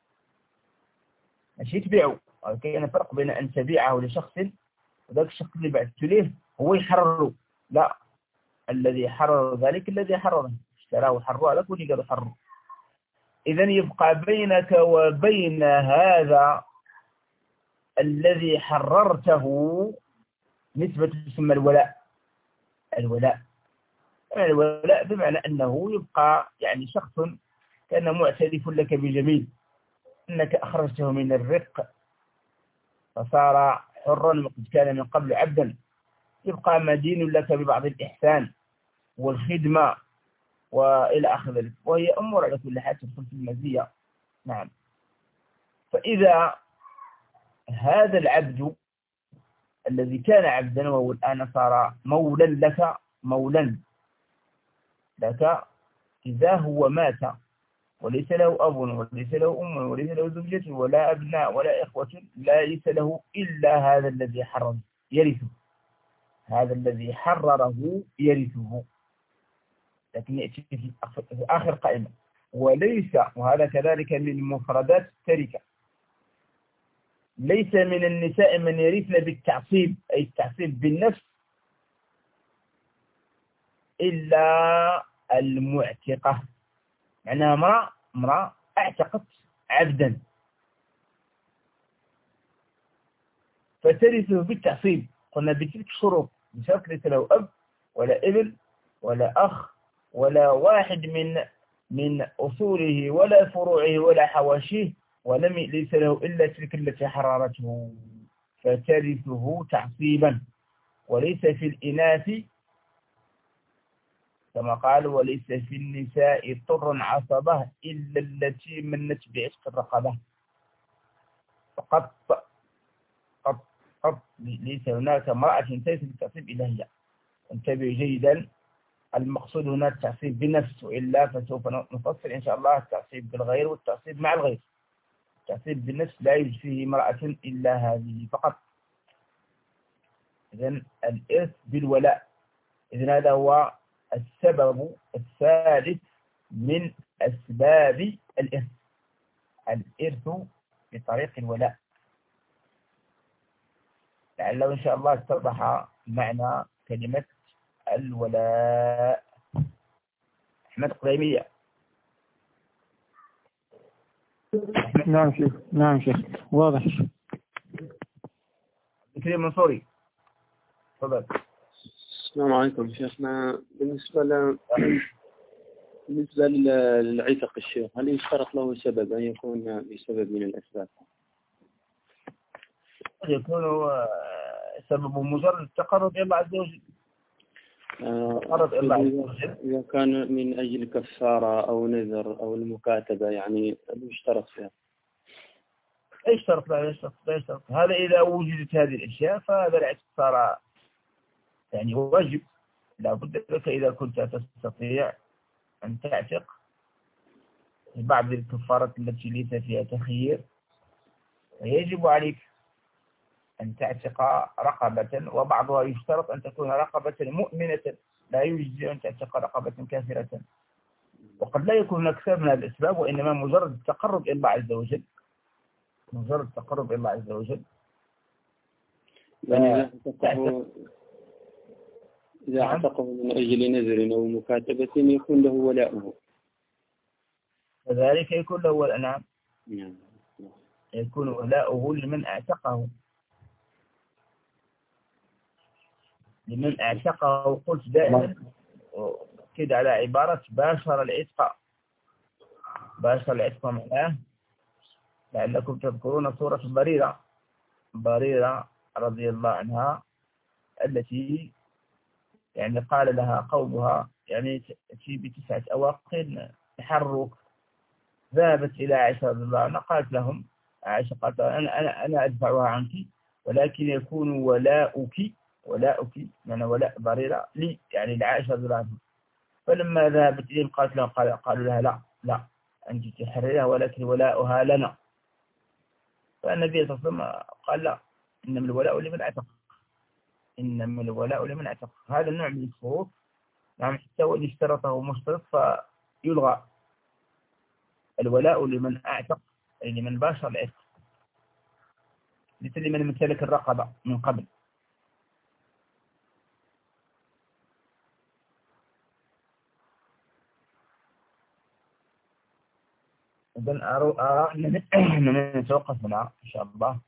Speaker 1: ماشي تبيعه. كاين فرق بين أن تبيعه لشخص وذاك الشخص اللي بعت له هو يحرره، لا، الذي حرر ذلك الذي حرره، اشتراه وحرره لك واللي قال حرره. إذن يبقى بينك وبين هذا الذي حررته نسبة تسمى الولاء. الولاء بمعنى أنه يبقى يعني شخص كان معترف لك بجميل، أنك أخرجته من الرق فصار حرا وقد كان من قبل عبدا، يبقى مدين لك ببعض الإحسان والخدمة وإلى آخر ذلك، وهي أمور على كل حال تدخل في المزية. نعم. فإذا هذا العبد الذي كان عبدا وهو الآن صار مولا لك إذا هو مات وليس له أب وليس له أم وليس له زوجة ولا أبناء ولا إخوة، ليس له إلا هذا الذي حرره يرثه، هذا الذي حرره يرثه، لكن يأتي في آخر قائمة. وليس، وهذا كذلك من مفردات التركة، ليس من النساء من يرثن بالتعصيب، أي التعصيب بالنفس، إلا المعتقة، معناها امرأة اعتقت عبدا فترثه بالتعصيب. قلنا بتلك الشروط، بشرط ليس له أب ولا ابن ولا أخ ولا واحد من أصوله ولا فروعه ولا حواشيه، ليس له إلا تلك التي حررته، فترثه تعصيبا. وليس في الإناث كما قال: وليس في النساء طر عصبة إلا التي منت بعشق الرقبة. فقط ليس هناك امرأة ترث بالتعصيب إلا هي. انتبه جيدا، المقصود هنا التعصيب بالنفس، وإلا فسوف نفصل إن شاء الله التعصيب بالغير والتعصيب مع الغير. التعصيب بالنفس لا يوجد فيه امرأة إلا هذه فقط. إذن الإرث بالولاء، إذن هذا هو السبب الثالث من أسباب الإرث بطريق الولاء. لعله إن شاء الله اتضح معنى كلمة الولاء. أحمد قليمية.
Speaker 7: نعم شيخ واضح.
Speaker 1: كريم منصوري تفضل.
Speaker 5: السلام عليكم شيخنا. بالنسبة للعتق الشيخ، هل يشترط له سبب أن يكون بسبب من الأسباب؟
Speaker 1: يكون سبب مجرد التقرب إلى الله عز وجل. التقرب إلى الله عز وجل
Speaker 5: إذا كان من أجل كفارة أو نذر أو المكاتبة يعني يشترط فيها.
Speaker 1: لا يشترط. هذا إذا وجدت هذه الأشياء فهذا العتق صار يعني واجب. لا بد لك إذا كنت تستطيع أن تعتق بعض الكفارات التي ليس فيها تخيير، فيجب عليك أن تعتق رقبة، وبعضها يشترط أن تكون رقبة مؤمنة، لا يجزي أن تعتق رقبة كافرة. وقد لا يكون أكثر من هذه الأسباب، وإنما مجرد التقرب إلى الله عز وجل، مجرد التقرب إلى الله عز وجل.
Speaker 5: يعني إذا اعتقه من أجل نذر أو مكاتبة يكون له ولاؤه،
Speaker 1: كذلك يكون له ولاء. نعم،
Speaker 5: نعم.
Speaker 1: يكون ولاؤه لمن اعتقه. لمن اعتقه قلت دائما كده على عبارة باشر العتق. باشر العتق معناه لعلكم تذكرون سورة بريرة رضي الله عنها، التي يعني قال لها قومها يعني تأتي ب9 أواق تحرك. ذهبت إلى عائشة رضي الله عنها قالت لهم، عائشة قالت أنا أدفعها عنك، ولكن يكون ولاؤك يعني ولاء بريرة لي، يعني لعائشة رضي الله عنها. فلما ذهبت إليهم قالت لهم قالوا لها لا أنت تحررها، ولكن ولاؤها لنا. فالنبي صلى الله عليه وسلم قال لا، إنما الولاء لمن اعتق، إنما الولاء لمن اعتق. هذا النوع من الشروط نعم، حتى وإن اشترطه مشترط فيلغى. الولاء لمن اعتق أي لمن باشر العتق، مثل من امتلك الرقبة من قبل. إذن أرى أننا نتوقف هنا إن شاء الله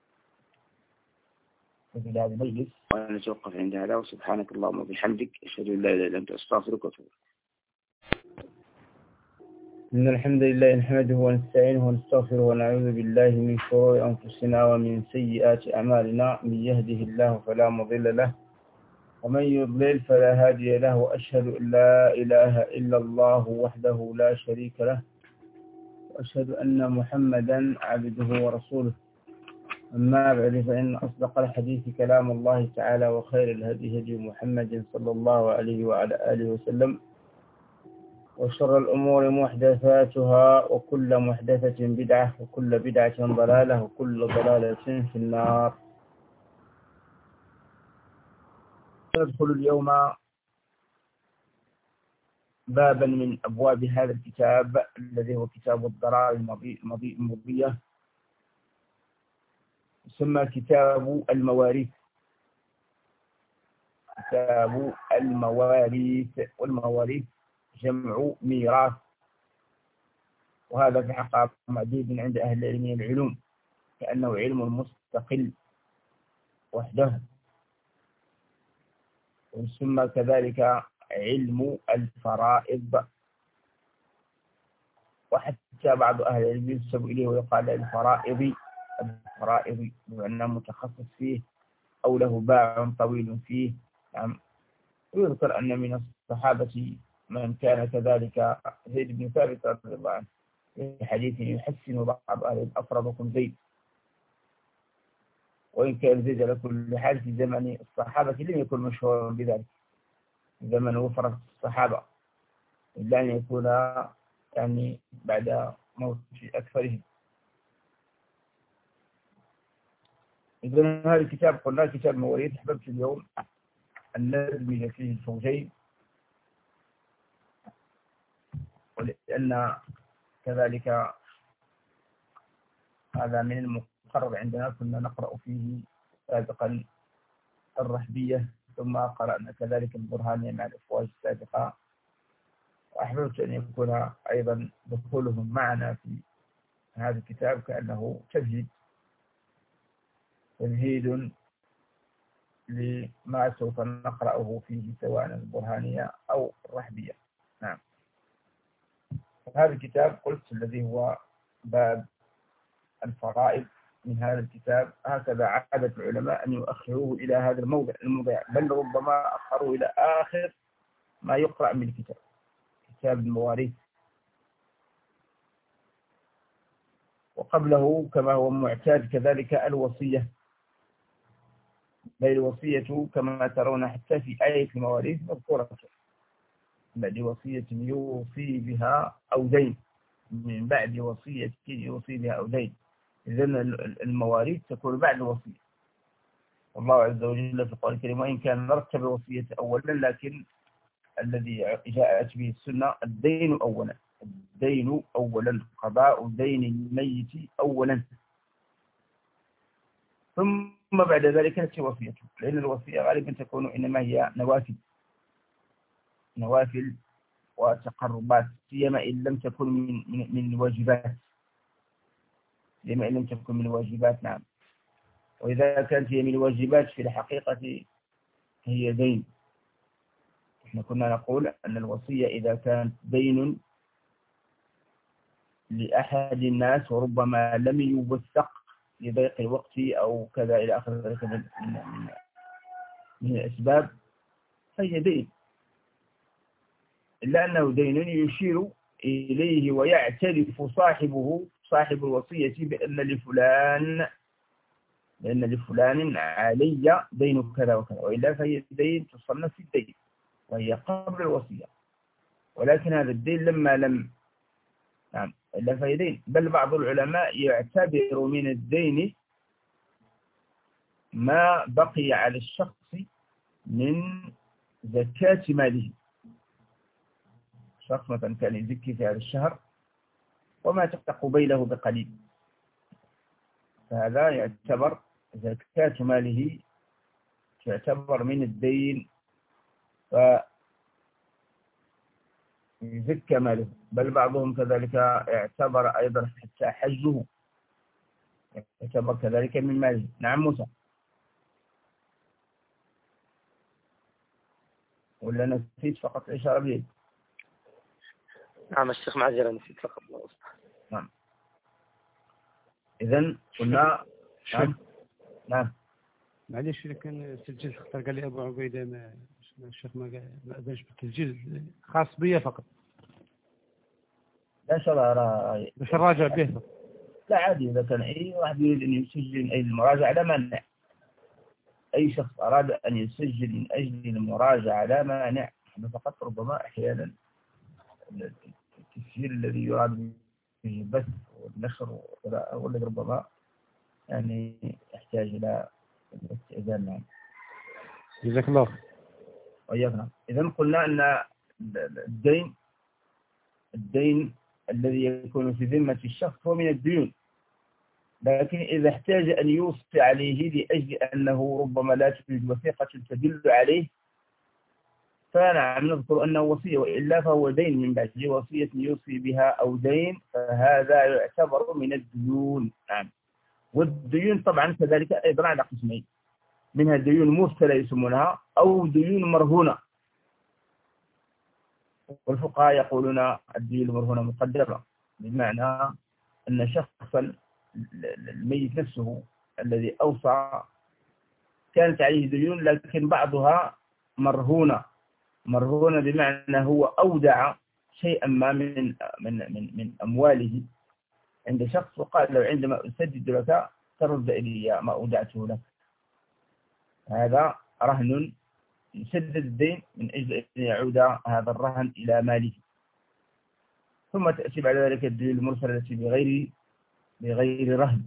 Speaker 1: في هذا المجلس،
Speaker 6: ونتوقف عند هذا. وسبحانك اللهم وبحمدك، أشهد أن لا إله إلا أنت، أستغفرك وأتوب إليك.
Speaker 1: إن الحمد لله نحمده ونستعينه ونستغفره ونعوذ بالله من شرور أنفسنا ومن سيئات أعمالنا. من يهده الله فلا مضل له، ومن يضلل فلا هادي له، وأشهد أن لا إله إلا الله وحده لا شريك له، وأشهد أن محمدا عبده ورسوله. أما بعد، فإن أصدق الحديث كلام الله تعالى، وخير الهدي هدي محمد صلى الله عليه وعلى آله وسلم، وشر الأمور محدثاتها، وكل محدثة بدعة، وكل بدعة ضلالة، وكل ضلالة في النار. ندخل اليوم بابا من أبواب هذا الكتاب الذي هو كتاب الضرائر المضية، يسمى كتاب المواريث. كتاب المواريث، والمواريث جمع ميراث، وهذا في حقيقة معدود عند أهل العلم من العلوم، كأنه علم مستقل وحده. ويسمى كذلك علم الفرائض، وحتى بعض أهل العلم ينسب إليه ويقال الفرائض، بمعنى متخصص فيه أو له باع طويل فيه. نعم. ويذكر أن من الصحابة من كان كذلك، زيد بن ثابت رضي الله عنه في حديث يحسن بعض أهل أفرضكم زيد، وإن كان زيد على كل حال في زمن الصحابة لم يكن مشهورا بذلك، في زمن وفرة الصحابة، إلا أن يكون يعني بعد موت أكثرهم. إذن هذا الكتاب قلنا كتاب مواريث. أحببت اليوم أن ندمج فيه الفوجين، ولأن كذلك هذا من المقرر عندنا، كنا نقرأ فيه سابقا الرحبية، ثم قرأنا كذلك البرهانية مع الأفواج السابقة، وأحببت أن يكون أيضا دخولهم معنا في هذا الكتاب كأنه تمهيد لما سوف نقرأه فيه سواء البرهانية أو الرحبية. نعم. هذا الكتاب قلت الذي هو باب الفرائض من هذا الكتاب. هكذا عادة العلماء أن يؤخروه إلى هذا الموضع، بل ربما أخروه إلى آخر ما يقرأ من الكتاب، كتاب المواريث. وقبله كما هو معتاد كذلك الوصية، بل الوصية كما ترون حتى في آية المواريث مذكورة، بعد وصية يوصي بها أو دين، من بعد وصية يوصي بها أو دين. إذن المواريث تكون بعد الوصية. والله عز وجل في القرآن الكريم وإن كان رتب الوصية أولا، لكن الذي جاءت به السنة الدين أولا، الدين أولا، قضاء دين الميت أولا، ثم بعد ذلك تأتي وصيته، لأن الوصية غالبا تكون إنما هي نوافل وتقربات، سيما إن لم تكن من الواجبات، سيما إن لم تكن من الواجبات. نعم. وإذا كانت هي من الواجبات في الحقيقة هي دين. احنا كنا نقول أن الوصية إذا كانت دين لأحد الناس وربما لم يوثق لضيق الوقت أو كذا إلى آخر ذلك من الأسباب، فهي دين، إلا أنه دين يشير إليه ويعترف صاحب الوصية بأن لفلان علي دين كذا وكذا، وإلا فهي دين تصنف في الدين وهي قبل الوصية. ولكن هذا الدين لما لم نعم إلا فهي دين. بل بعض العلماء يعتبر من الدين ما بقي على الشخص من زكاة ماله. شخص مثلا كان يزكي في هذا الشهر وما تقبيله بقليل، فهذا يعتبر زكاة ماله، تعتبر من الدين فيزكى ماله. بل بعضهم كذلك اعتبر أيضا حتى حجه يعتبر كذلك من ماله. نعم موسى، ولا نسيت فقط الإشارة بيد؟
Speaker 7: نعم الشيخ معذرة نسيت فقط.
Speaker 1: نعم. إذن قلنا نعم
Speaker 3: معليش كان سجلت خطر قال لي أبو عبيدة الشيخ ما أذنش بالتسجيل، خاص بي فقط.
Speaker 1: لا شاء الله
Speaker 3: بس نراجع به فقط.
Speaker 1: لا عادي، إذا كان أي واحد يريد أن يسجل أي المراجعة لا مانع. أي شخص أراد أن يسجل من أجل المراجعة لا مانع. فقط ربما أحيانا التسجيل الذي يراد به البث والنشر والذي ربما يعني يحتاج إلى الاستئذان. نعم.
Speaker 3: جزاك الله.
Speaker 1: وإياكم. إذن قلنا أن الدين الذي يكون في ذمة الشخص هو من الديون، لكن إذا احتاج أن يوصي عليه لأجل أنه ربما لا توجد وثيقة تدل عليه فنعم نذكر أنه وصية، وإلا فهو دين من بعد وصية يوصي بها أو دين، فهذا يعتبر من الديون. نعم. والديون طبعا كذلك أيضا على قسمين، منها ديون مرسلة يسمونها أو ديون مرهونة. والفقهاء يقولون الديون المرهونة مقدرة، بمعنى أن شخصا الميت نفسه الذي أوصى كانت عليه ديون لكن بعضها مرهونة بمعنى هو أودع شيئا ما من أمواله عند شخص وقال له عندما أسدد لك ترد إلي ما أودعته لك. هذا رهن يسدد الدين من أجل أن يعود هذا الرهن إلى ماله. ثم تأتي بعد ذلك الدين المرسل التي بغير رهن،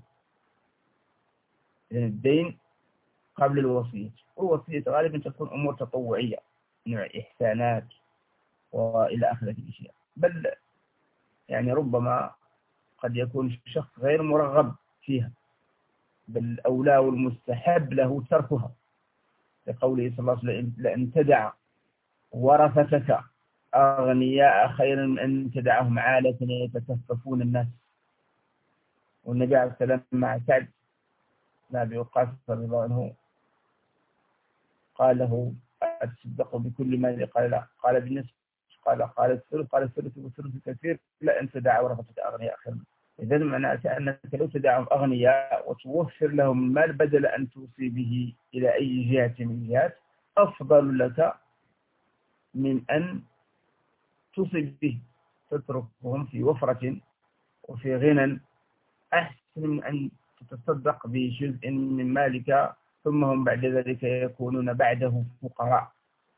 Speaker 1: لأن الدين قبل الوصية، والوصية غالبا تكون أمور تطوعية نوع إحسانات وإلى آخر الأشياء، بل يعني ربما قد يكون الشخص غير مرغب فيها، بل أولى والمستحب له تركها، لقوله صلى الله عليه وسلم لأن تدع ورثتك أغنياء خيرا من أن تدعهم عالة يتكففون الناس. والنبي عليه السلام مع سعد بن أبي وقاص رضي الله عنه قال له أتصدق بكل مال؟ قال لا. قال بالنصف؟ قال الثلث؟ قال الثلث والثلث كثير، لا أن تدع ورثتك أغنياء خيرا. إذا معناته أنك لو تدعهم أغنياء وتوفر لهم المال بدل أن توصي به إلى أي جهة من الجهات أفضل لك من أن تصب به، تتركهم في وفرة وفي غنى، أحسن من أن تتصدق بجزء من مالك ثم هم بعد ذلك يكونون بعده فقراء.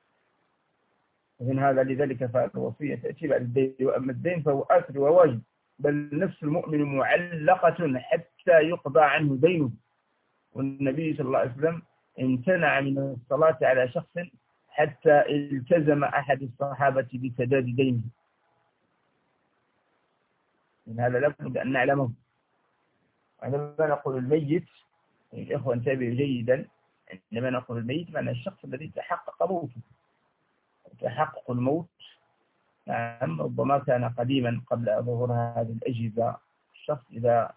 Speaker 1: من هذا لذلك فالوصية تأتي بعد الدين، وأما الدين فهو آثر وواجب، بل نفس المؤمن معلقة حتى يقضى عنه دينه. والنبي صلى الله عليه وسلم امتنع من الصلاة على شخص حتى التزم أحد الصحابة بسداد دينه. من هذا لابد أن نعلمه. عندما نقول الميت، الإخوة انتبهوا جيدا، عندما نقول الميت معنى الشخص الذي تحقق موته. تحقق الموت نعم ربما كان قديما قبل ظهور هذه الأجهزة. الشخص إذا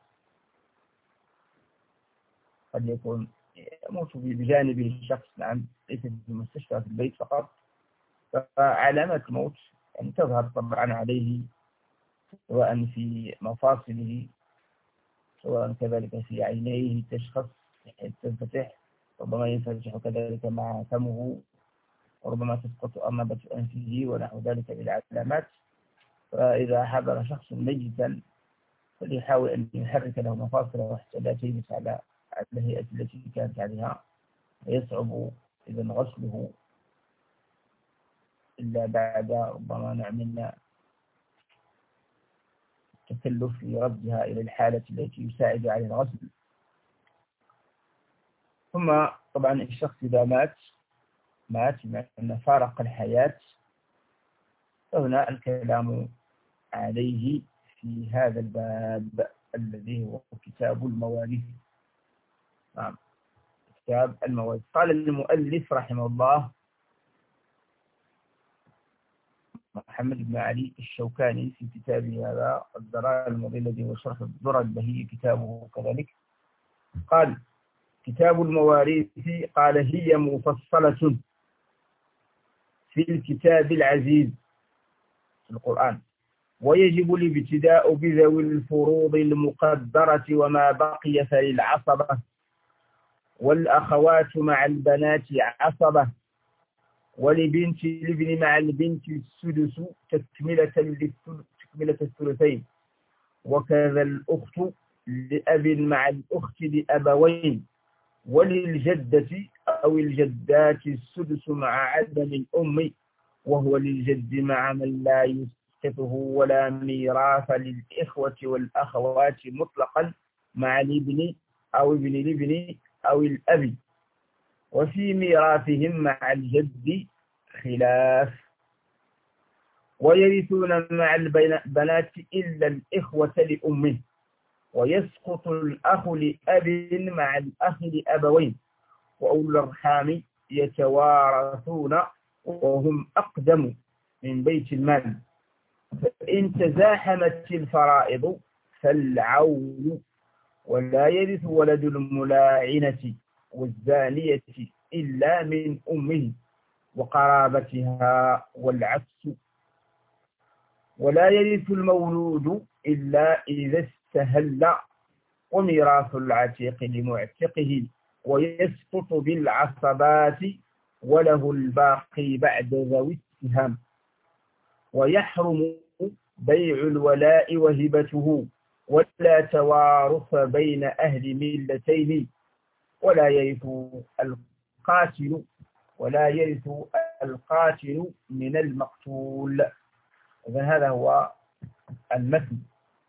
Speaker 1: قد يكون يموت بجانبه الشخص، نعم ليس في المستشفى في البيت فقط، فعلامات الموت يعني تظهر طبعا عليه، سواء في مفاصله، سواء كذلك في عينيه تشخص تنفتح، ربما ينفتح كذلك مع فمه، وربما تسقط أرنبة أنفه ونحو ذلك من العلامات. فإذا حضر شخص ميتا فليحاول أن يحرك له مفاصله حتى لا تجلس على الهيئة التي كانت عليها، ويصعب إذا غسله إلا بعد ربما نعمل تكلف في ردها إلى الحالة التي يساعد على الغسل. ثم طبعا الشخص إذا مات لأن فارق الحياة، فهنا الكلام عليه في هذا الباب الذي هو كتاب المواريث. نعم كتاب المواريث. قال المؤلف رحمه الله محمد بن علي الشوكاني في كتابه هذا الضرائر المضلة الذي هو شرح الدرر البهي كتابه كذلك، قال كتاب المواريث قال هي مفصلة في الكتاب العزيز في القرآن، ويجب الابتداء بذوي الفروض المقدرة وما بقي فللعصبة، والأخوات مع البنات عصبة، ولبنت الابن مع البنت السدس تكملة الثلثين، وكذا الأخت لأب مع الأخت لأبوين، وللجدة أو الجدات السدس مع عدم الأم، وهو للجد مع من لا يسقطه، ولا ميراث للإخوة والأخوات مطلقا مع الابن أو ابن الابن أو الأب، وفي ميراثهم مع الجد خلاف، ويرثون مع البنات إلا الإخوة لأمه، ويسقط الأخ لأب مع الأخ لأبوين، وأولو الأرحام يتوارثون وهم أقدم من بيت المال، فإن تزاحمت الفرائض فالعول، ولا يرث ولد الملاعنة والزانية إلا من أمه وقرابتها والعكس، ولا يرث المولود إلا إذا استهل، وميراث العتيق لمعتقه، ويسقط بالعصبات وله الباقي بعد ذوي السهام، ويحرم بيع الولاء وهبته، ولا توارث بين أهل ملتين، ولا يرث القاتل من المقتول. إذن هذا هو المتن،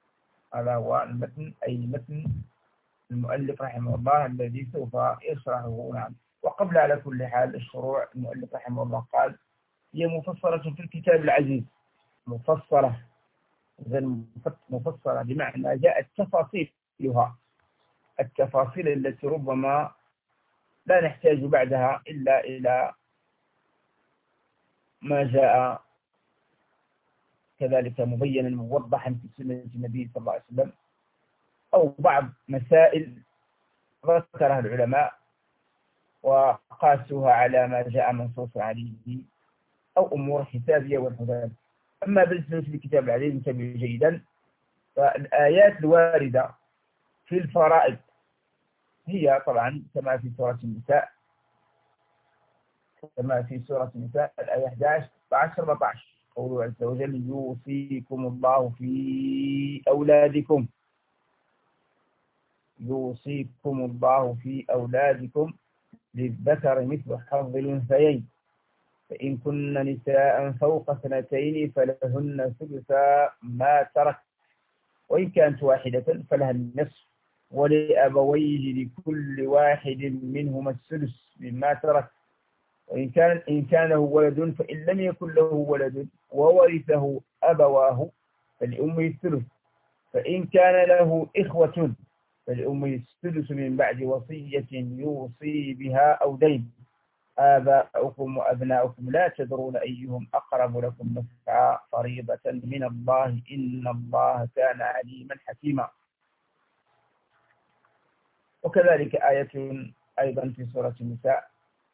Speaker 1: أي متن المؤلف رحمه الله الذي سوف يشرحه. نعم. وقبل على كل حال الشروع، المؤلف رحمه الله قال هي مفصلة في الكتاب العزيز. مفصلة، إذن مفصلة بمعنى جاءت تفاصيلها، التفاصيل التي ربما لا نحتاج بعدها إلا إلى ما جاء كذلك مبينا موضحا في سنة النبي صلى الله عليه وسلم، أو بعض مسائل ذكرها العلماء وقاسوها على ما جاء منصوص عليه، أو أمور حسابية والحساب. أما بالنسبة للكتاب العزيز انتبهوا جيدا، فالآيات الواردة في الفرائض هي طبعا كما في سورة النساء، الآية 11 16 14 قوله عز وجل يوصيكم الله في أولادكم، يوصيكم الله في أولادكم للذكر مثل حظ الأنثيين، فإن كن نساء فوق 2 فلهن ثلثا ما ترك، وإن كانت واحدة فلها النصف، ولأبويه لكل واحد منهما السدس مما ترك، إن كان له ولد فإن لم يكن له ولد وورثه أبواه فلأمه الثلث، فإن كان له إخوة فلأمه السدس من بعد وصية يوصي بها أو دين. آباؤكم وأبناؤكم لا تدرون أيهم أقرب لكم نفعا فريضة من الله إن الله كان عليما حكيما. وكذلك آية أيضا في سورة النساء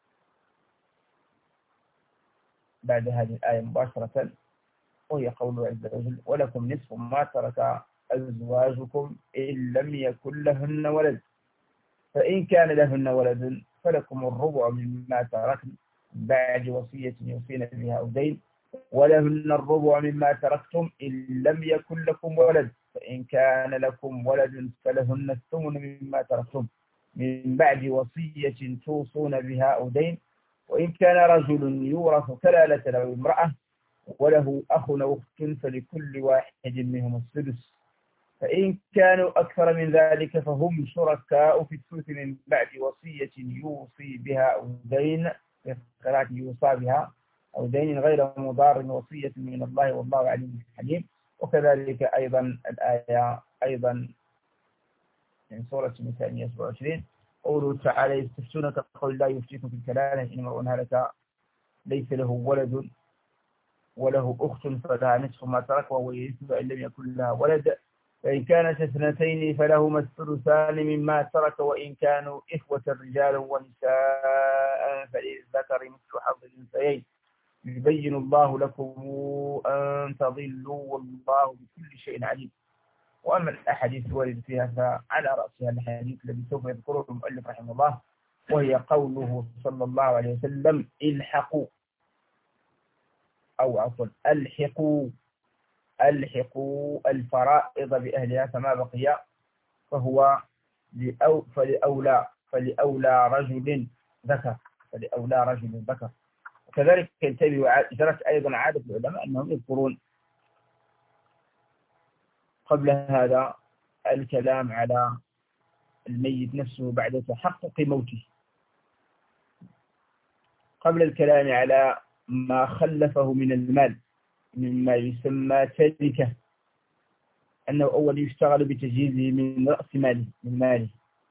Speaker 1: بعد هذه الآية مباشرة، وهي قوله عز وجل ولكم نصف ما ترك أزواجكم إن لم يكن لهن ولد، فإن كان لهن ولد فلكم الربع مما تركن بعد وصية يوصين بها أو دين، ولهن الربع مما تركتم إن لم يكن لكم ولد، فإن كان لكم ولد فلهن الثمن مما تركتم من بعد وصية توصون بها أو دين، وإن كان رجل يورث كلالة أو امرأة وله أخ أو أخت فلكل واحد منهم السدس، فإن كانوا أكثر من ذلك فهم شركاء في الثلث من بعد وصية يوصي بها أو دين، في قراءة يوصى بها أو دين غير مضار وصية من الله والله عليم حليم. وكذلك أيضا الآية أيضا من سورة النساء 127 قوله تعالى يستفتونك قل لا يفتيكم في الكلالة إن امرؤ هلك ليس له ولد وله أخت فلها نصف ما ترك وهو يرثها إن لم يكن لها ولد، فإن كانت 2 فلهما الثلثان مما ترك، وإن كانوا إخوة رجال ونساء فللذكر مثل حظ الأنثيين يبين الله لكم أن تضلوا والله بكل شيء عليم. وأما الأحاديث الواردة فيها فعلى رأسها الحديث الذي سوف يذكره المؤلف رحمه الله، وهي قوله صلى الله عليه وسلم الحقوا أو عفوا ألحقوا الفرائض بأهلها فما بقي فهو فلأولى رجل ذكر. وكذلك جرت أيضا عادة العلماء أنهم يذكرون قبل هذا الكلام على الميت نفسه بعد تحقق موته، قبل الكلام على ما خلفه من المال مما يسمى تركة، أنه أول يشتغل بتجهيزه من رأس ماله من ماله،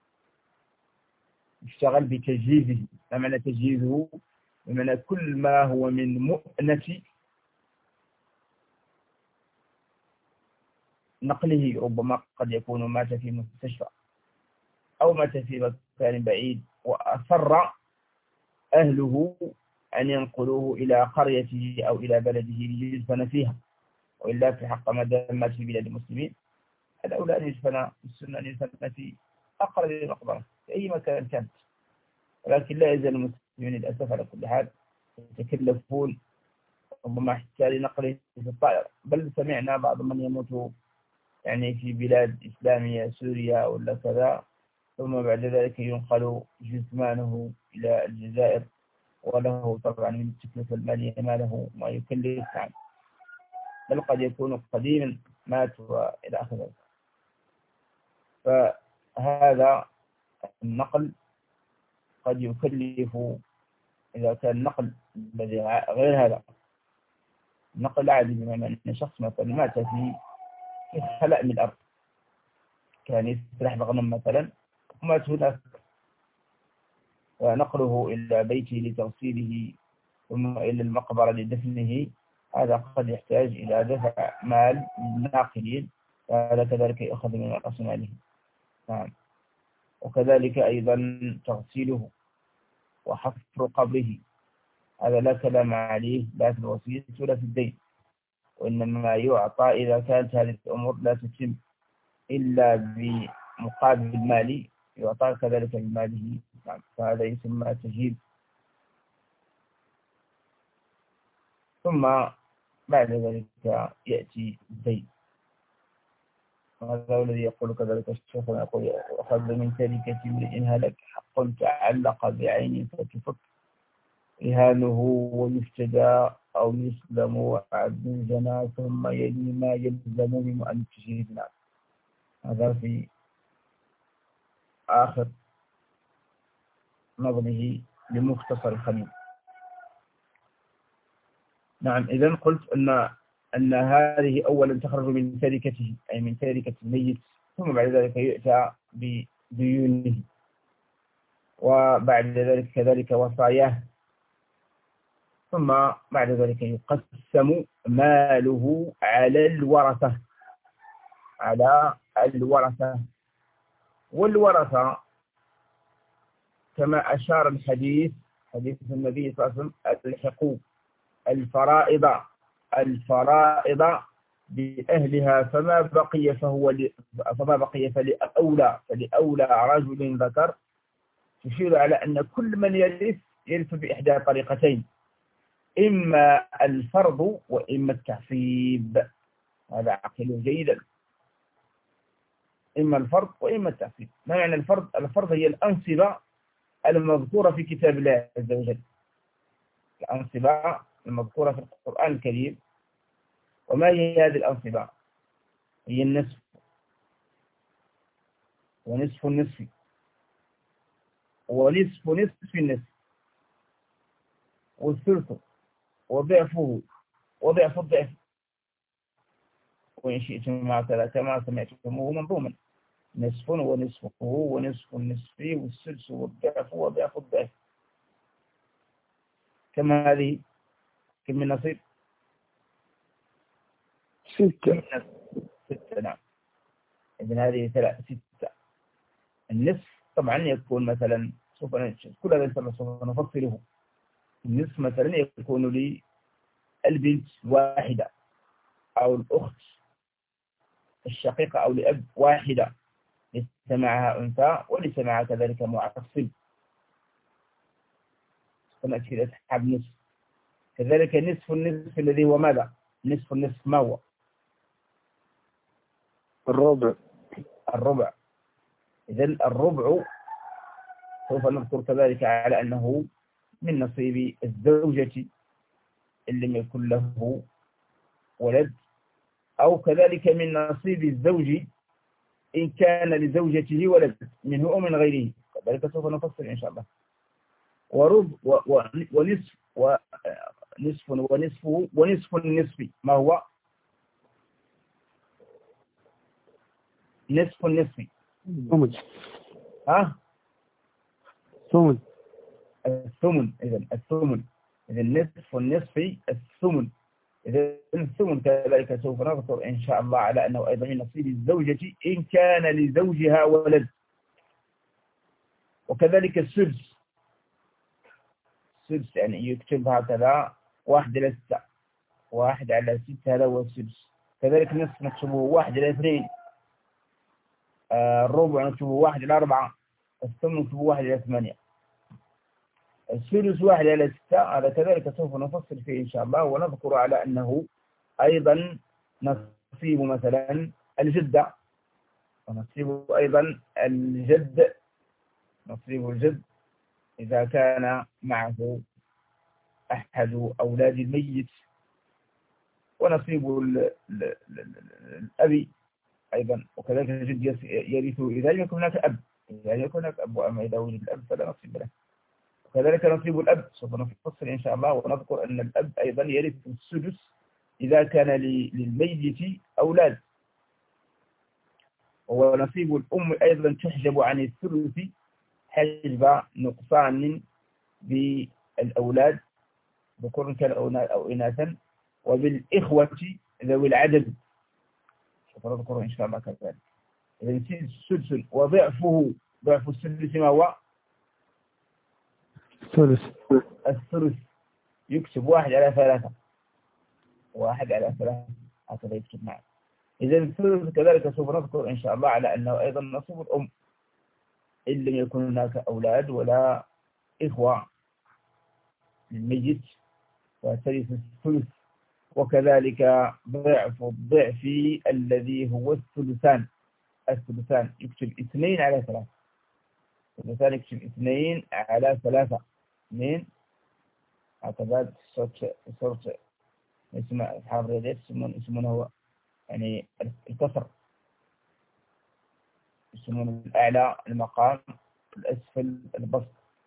Speaker 1: يشتغل بتجهيزه. ما معنى تجهيزه؟ بمعنى كل ما هو من مؤنة نقله، ربما قد يكون مات في مستشفى أو مات في مكان بعيد وأصر أهله أن ينقلوه إلى قريته أو إلى بلده ليدفن فيها، وإلا في حق ما دام مات في بلاد المسلمين الأولى أن يدفن السنة أن يدفن في أقرب المقبرة في أي مكان كانت، ولكن لا يزال المسلمين للأسف على كل حال يتكلفون ربما حتى لنقله في الطائرة، بل سمعنا بعض من يموت يعني في بلاد إسلامية سوريا ولا كذا، ثم بعد ذلك ينقل جثمانه إلى الجزائر، وله طبعا من التكلفة المالية ما له ما يكلف عنه، بل قد يكون قديما مات وإلى آخره. فهذا النقل قد يكلف إذا كان النقل الذي غير هذا نقل عادي، بمعنى أن شخص مثلا مات في خلاء من الأرض، كان يسرح بغنم مثلا ومات هناك، ونقله إلى بيته لتغسيله ثم إلى المقبرة لدفنه، هذا قد يحتاج إلى دفع مال للناقلين، وهذا كذلك يأخذ من رأس ماله. نعم. وكذلك أيضا تغسيله وحفر قبره، هذا لا كلام عليه لا في الوصية ولا في الدين، وإنما يعطى إذا كانت هذه الأمور لا تتم إلا بمقابل مالي يعطى كذلك بماله، فهذا يسمى تجهيز. ثم بعد ذلك يأتي الدين، وهذا الذي يقول كذلك الشيخ، يقول أخذ من تركة امرئ هلك حق تعلق بعين فتفك رهانه ويفتدى أو يسلم عبد جنى ثم يلي ما يلزم من أن تشهدنا. هذا في آخر نظمه لمختصر الخليل. نعم، إذن قلت أن هذه أولا تخرج من تركته، أي من تركة الميت، ثم بعد ذلك يؤتى بديونه، وبعد ذلك كذلك وصاياه، ثم بعد ذلك يقسم ماله على الورثة، والورثة كما أشار الحديث، حديث النبي صلى الله عليه وسلم: الحقوا الفرائض بأهلها فما بقي فلأولى رجل ذكر، تشير على أن كل من يرث بإحدى طريقتين: إما الفرض وإما التعصيب. هذا عقل جيدا، إما الفرض وإما التعصيب. ما معنى الفرض؟ الفرض هي الأنصبة المذكورة في كتاب الله عز وجل، الأنصبة المذكورة في القرآن الكريم. وما هي هذه الأنصبة؟ هي النصف ونصف النصف ونصف نصف النصف والثلث وضعفه وضعف الضعف، وإن شئتم كما سمعتموه منظوما: نصف ونصفه ونصف النصف والسدس والضعف وضعف الضعف. كما هذه كم من نصيب؟
Speaker 7: 6.
Speaker 1: نعم. إذن هذه 6. النصف طبعا يكون مثلا، كل هذا سوف نفصله. النصف مثلا يكون للبنت واحدة، أو الأخت الشقيقة، أو لأب واحدة ليس معها أنثى وليس معها كذلك معصب، فنأتي أصحاب نصف. كذلك نصف النصف الذي هو ماذا؟ نصف النصف ما هو؟ الربع. إذن الربع سوف نذكر كذلك على أنه من نصيب الزوجة إن لم يكن له ولد، أو كذلك من نصيب الزوج إن كان لزوجته ولد منه أو من غيره، كذلك سوف نفصل إن شاء الله. ونصف ونصف النصف ما هو؟ نصف النصف الثمن. إذن نصف النصف الثمن. إذن الثمن كذلك سوف نذكر إن شاء الله على أنه أيضا من نصيب الزوجة إن كان لزوجها ولد. وكذلك السدس يعني يكتب هكذا 1/6، 1/6، هذا هو السدس. كذلك النصف نكتبه 1/2، الربع نكتبه 1/4، الثمن نكتبه 1/8، السدس 1/6. هذا كذلك سوف نفصل فيه إن شاء الله، ونذكر على أنه أيضا نصيب مثلا الجدة، ونصيب أيضا الجد، نصيب الجد إذا كان معه أحد أولاد الميت، ونصيب الأبي أيضا، وكذلك الجد يرثه إذا لم يكن هناك أب، وأما إذا وجد الأب فلا نصيب له. وكذلك نصيب الأب سوف نفصل إن شاء الله، ونذكر أن الأب أيضا يرث السدس إذا كان للميت أولاد. ونصيب الأم أيضا تحجب عن الثلث حجب نقصان بالأولاد ذكور كان أو إناثا، وبالإخوة ذوي العدد سوف نذكر إن شاء الله كذلك. إذن السدس وضعفه، ضعف السدس ما هو؟ الثلث. يكتب 1/3، 1 على 3 هكذا يكتب معنا. إذا الثلث كذلك سوف نذكر إن شاء الله على أنه أيضا نصيب الأم إن لم يكن هناك أولاد ولا إخوة للميت، فترث الثلث. وكذلك ضعف الضعف الذي هو الثلثان. الثلثان يكتب 2 على 3. الثلثان يكتب 2 على 3. 2 هكذا صرت اسمه أصحاب الرياضيات يسمونه يعني الكسر، يسمونه الأعلى المقام الأسفل البسط.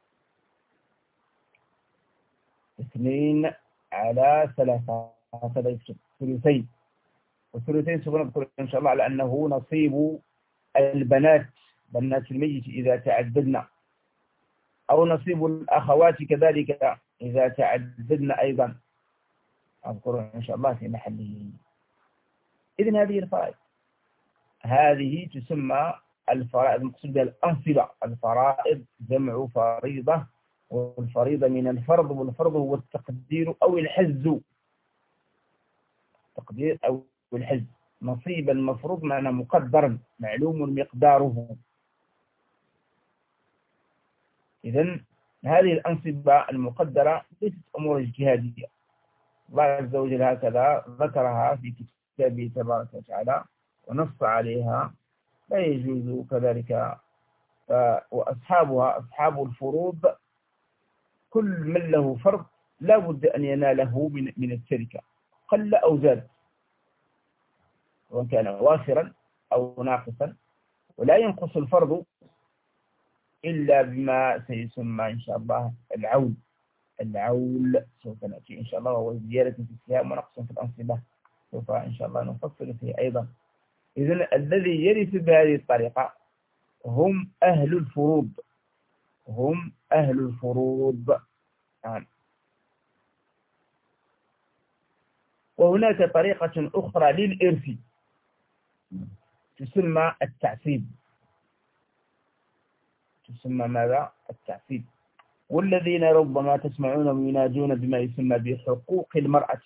Speaker 1: 2 على 3 هكذا يكتب ثلثين. والثلثين سوف نذكر إن شاء الله على أنه نصيب البنات، بنات الميت إذا تعددنا، أو نصيب الأخوات كذلك إذا تعددنا أيضا، أذكر إن شاء الله في محله. إذن هذه الفرائض، هذه تسمى الفرائض، المقصود بها الأنصبة. الفرائض جمع فريضة، والفريضة من الفرض، والفرض هو التقدير أو الحز. تقدير أو الحز، نصيبا مفروض معنى مقدرا معلوم مقداره. إذن هذه الأنصبة المقدرة ليست أمور اجتهادية، الله عز وجل هكذا ذكرها في كتابه تبارك وتعالى ونص عليها، لا يجوز كذلك. وأصحابها أصحاب الفروض كل من له فرض لا بد أن يناله من التركة قل أو زاد، وإن كان وافرا أو ناقصا. ولا ينقص الفرض إلا بما سيسمى إن شاء الله العول. العول سوف نأتي إن شاء الله، وهو زيادة في السهام ونقص في الأنصبة، سوف إن شاء الله نفصل فيه أيضا. إذن الذي يرث بهذه الطريقة هم أهل الفروض، هم أهل الفروض. وهناك طريقة أخرى للإرث تسمى التعصيب. تسمى ماذا؟ التعصيب. والذين ربما تسمعونهم ينادون بما يسمى بحقوق المرأة.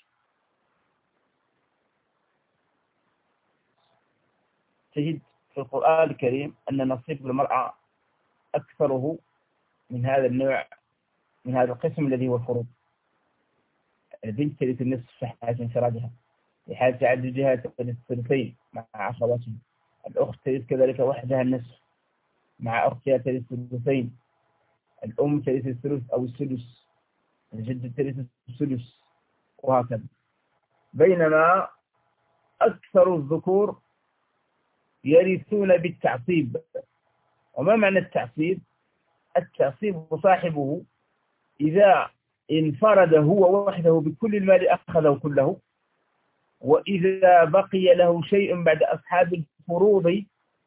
Speaker 1: تجد في القرآن الكريم أن نصيب المرأة أكثره من هذا النوع، من هذا القسم الذي هو الفروض. البنت ترث النصف في حالة انفرادها، في حالة تعددها ترث الثلثين مع أخواتها. الأخت ترث كذلك وحدها النصف مع أختها ترث الثلثين. الأم ترث الثلث أو السدس، الجدة ترث السدس، وهكذا. بينما أكثر الذكور يرثون بالتعصيب. وما معنى التعصيب؟ التعصيب صاحبه إذا انفرد هو وحده بكل المال أخذه كله، وإذا بقي له شيء بعد أصحاب الفروض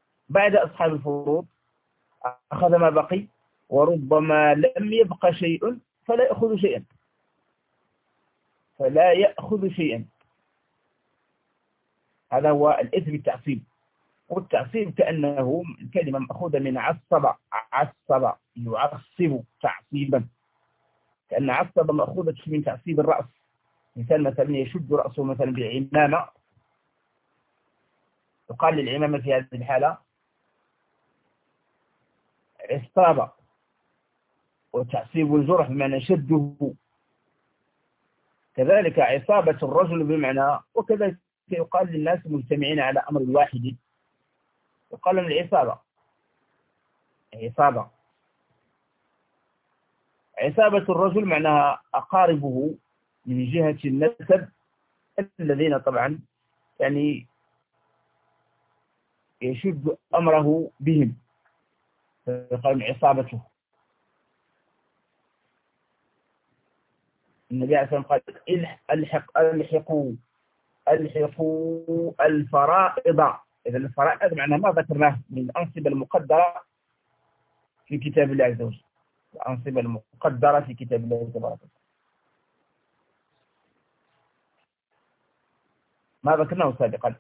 Speaker 1: أخذ ما بقي، وربما لم يبق شيء فلا يأخذ شيئا. هذا هو الإثم بالتعصيب. والتعصيب كأنه الكلمة مأخوذة من عصب يعصب تعصيبا، كأن عصب مأخوذة من تعصيب الرأس. مثلا يشد رأسه مثلا بعمامة، يقال للعمامة في هذه الحالة عصابة. وتعصيب الجرح بمعنى شده، كذلك عصابة الرجل بمعنى، وكذلك يقال للناس مجتمعين على أمر واحد يقال لهم العصابة. عصابة الرجل معناها أقاربه من جهة النسب، الذين طبعا يعني يشد أمره بهم، يقال عصابته. النبي عليه الصلاة والسلام قال ألحقوا الفرائض. إذا الفرائض معناها ما ذكرناه من الأنصبة المقدرة في كتاب الله عز وجل، الأنصبة المقدرة في كتاب الله تبارك وتعالى ما ذكرناه سابقا.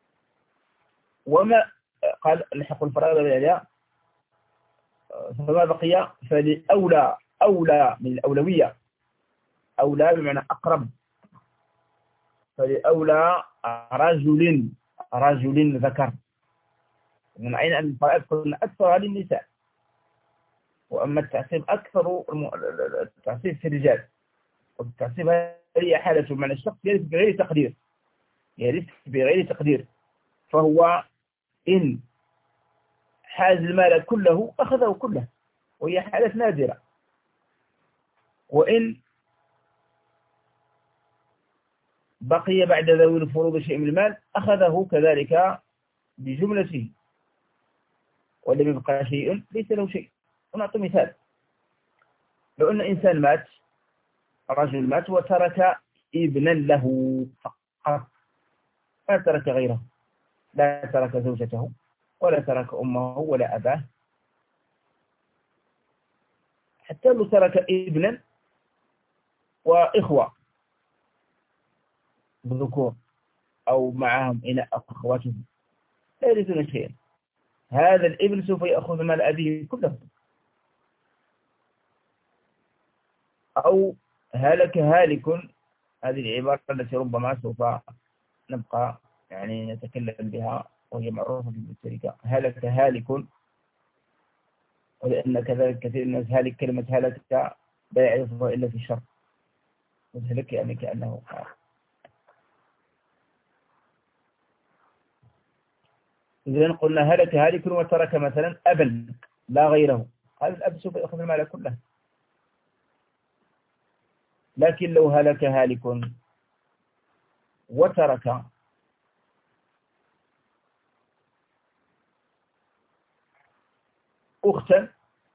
Speaker 1: وما قال الحقوا الفرائض بالعليا، فما بقي فلأولى، أولى من الأولوية، أولى بمعنى أقرب، فلأولى رجل ذكر. من أين أن الفرائض كنا أكثر للنساء، وأما التعصيب أكثر التعصيب في الرجال، والتعصيب هي حالة من الشخص يرث بغير تقدير، فهو إن حاز المال كله أخذه كله، وهي حالة نادرة، وإن بقي بعد ذوي الفروض شيء من المال أخذه كذلك بجملته، ولم يبقى شيء ليس له شيء. ونعطي مثال: لو أن إنسان مات، رجل مات وترك ابنا له فقط، لا ترك غيره، لا ترك زوجته ولا ترك أمه ولا أباه، حتى لو ترك ابنا وإخوة بذكور أو معهم إناء أخواتهم لا يرثون شيئا، هذا الابن سوف يأخذ مال أبيه كله. أو هلك هالك، هذه العبارة التي ربما سوف نبقى يعني نتكلم بها، وهي معروفة في التركة: هلك هالك، ولأن كذلك كثير من الناس هالك كلمة هلك لا يعرفها إلا في الشر، هلك يعني كأنه إذا قلنا هلك هالك وترك مثلا أبا لا غيره، هذا الأب سوف يأخذ المال كله. لكن لو هلك هالك وترك أختا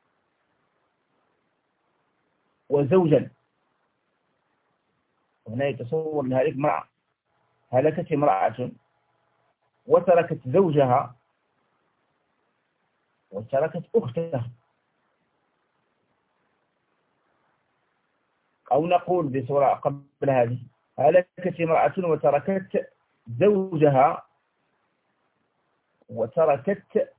Speaker 1: وزوجا، هنا يتصور لهالك امرأة، هلكت امرأة وتركت زوجها وتركت أختها، أو نقول بصورة قبل هذه: هلكت امرأة وتركت زوجها وتركت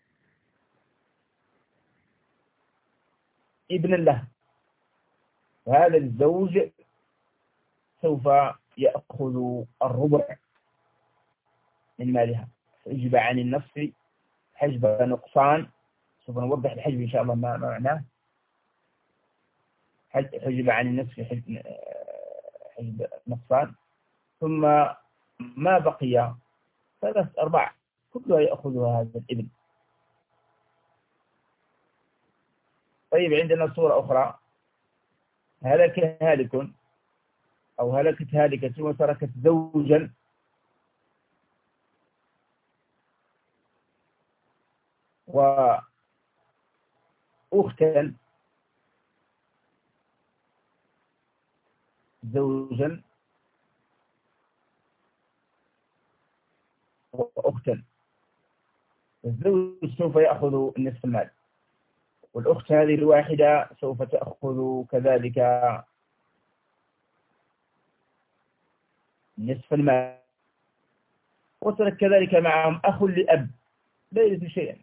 Speaker 1: ابنا له، هذا الزوج سوف يأخذ الربع من مالها، يجب عن النصف حجب نقصان. سوف نوضح الحجب إن شاء الله ما معناه. حجب عن النصف حجب نقصان، ثم ما بقي 3/4 كلها يأخذها هذا الابن. طيب عندنا صورة أخرى: هلك هالك أو هلكت هالكة وتركت زوجا وأختا، زوجا وأختا. الزوج سوف يأخذ نصف المال، والأخت هذه الواحدة سوف تأخذ كذلك نصف المال، وترك كذلك معهم أخ لأب لا يرث شيئا،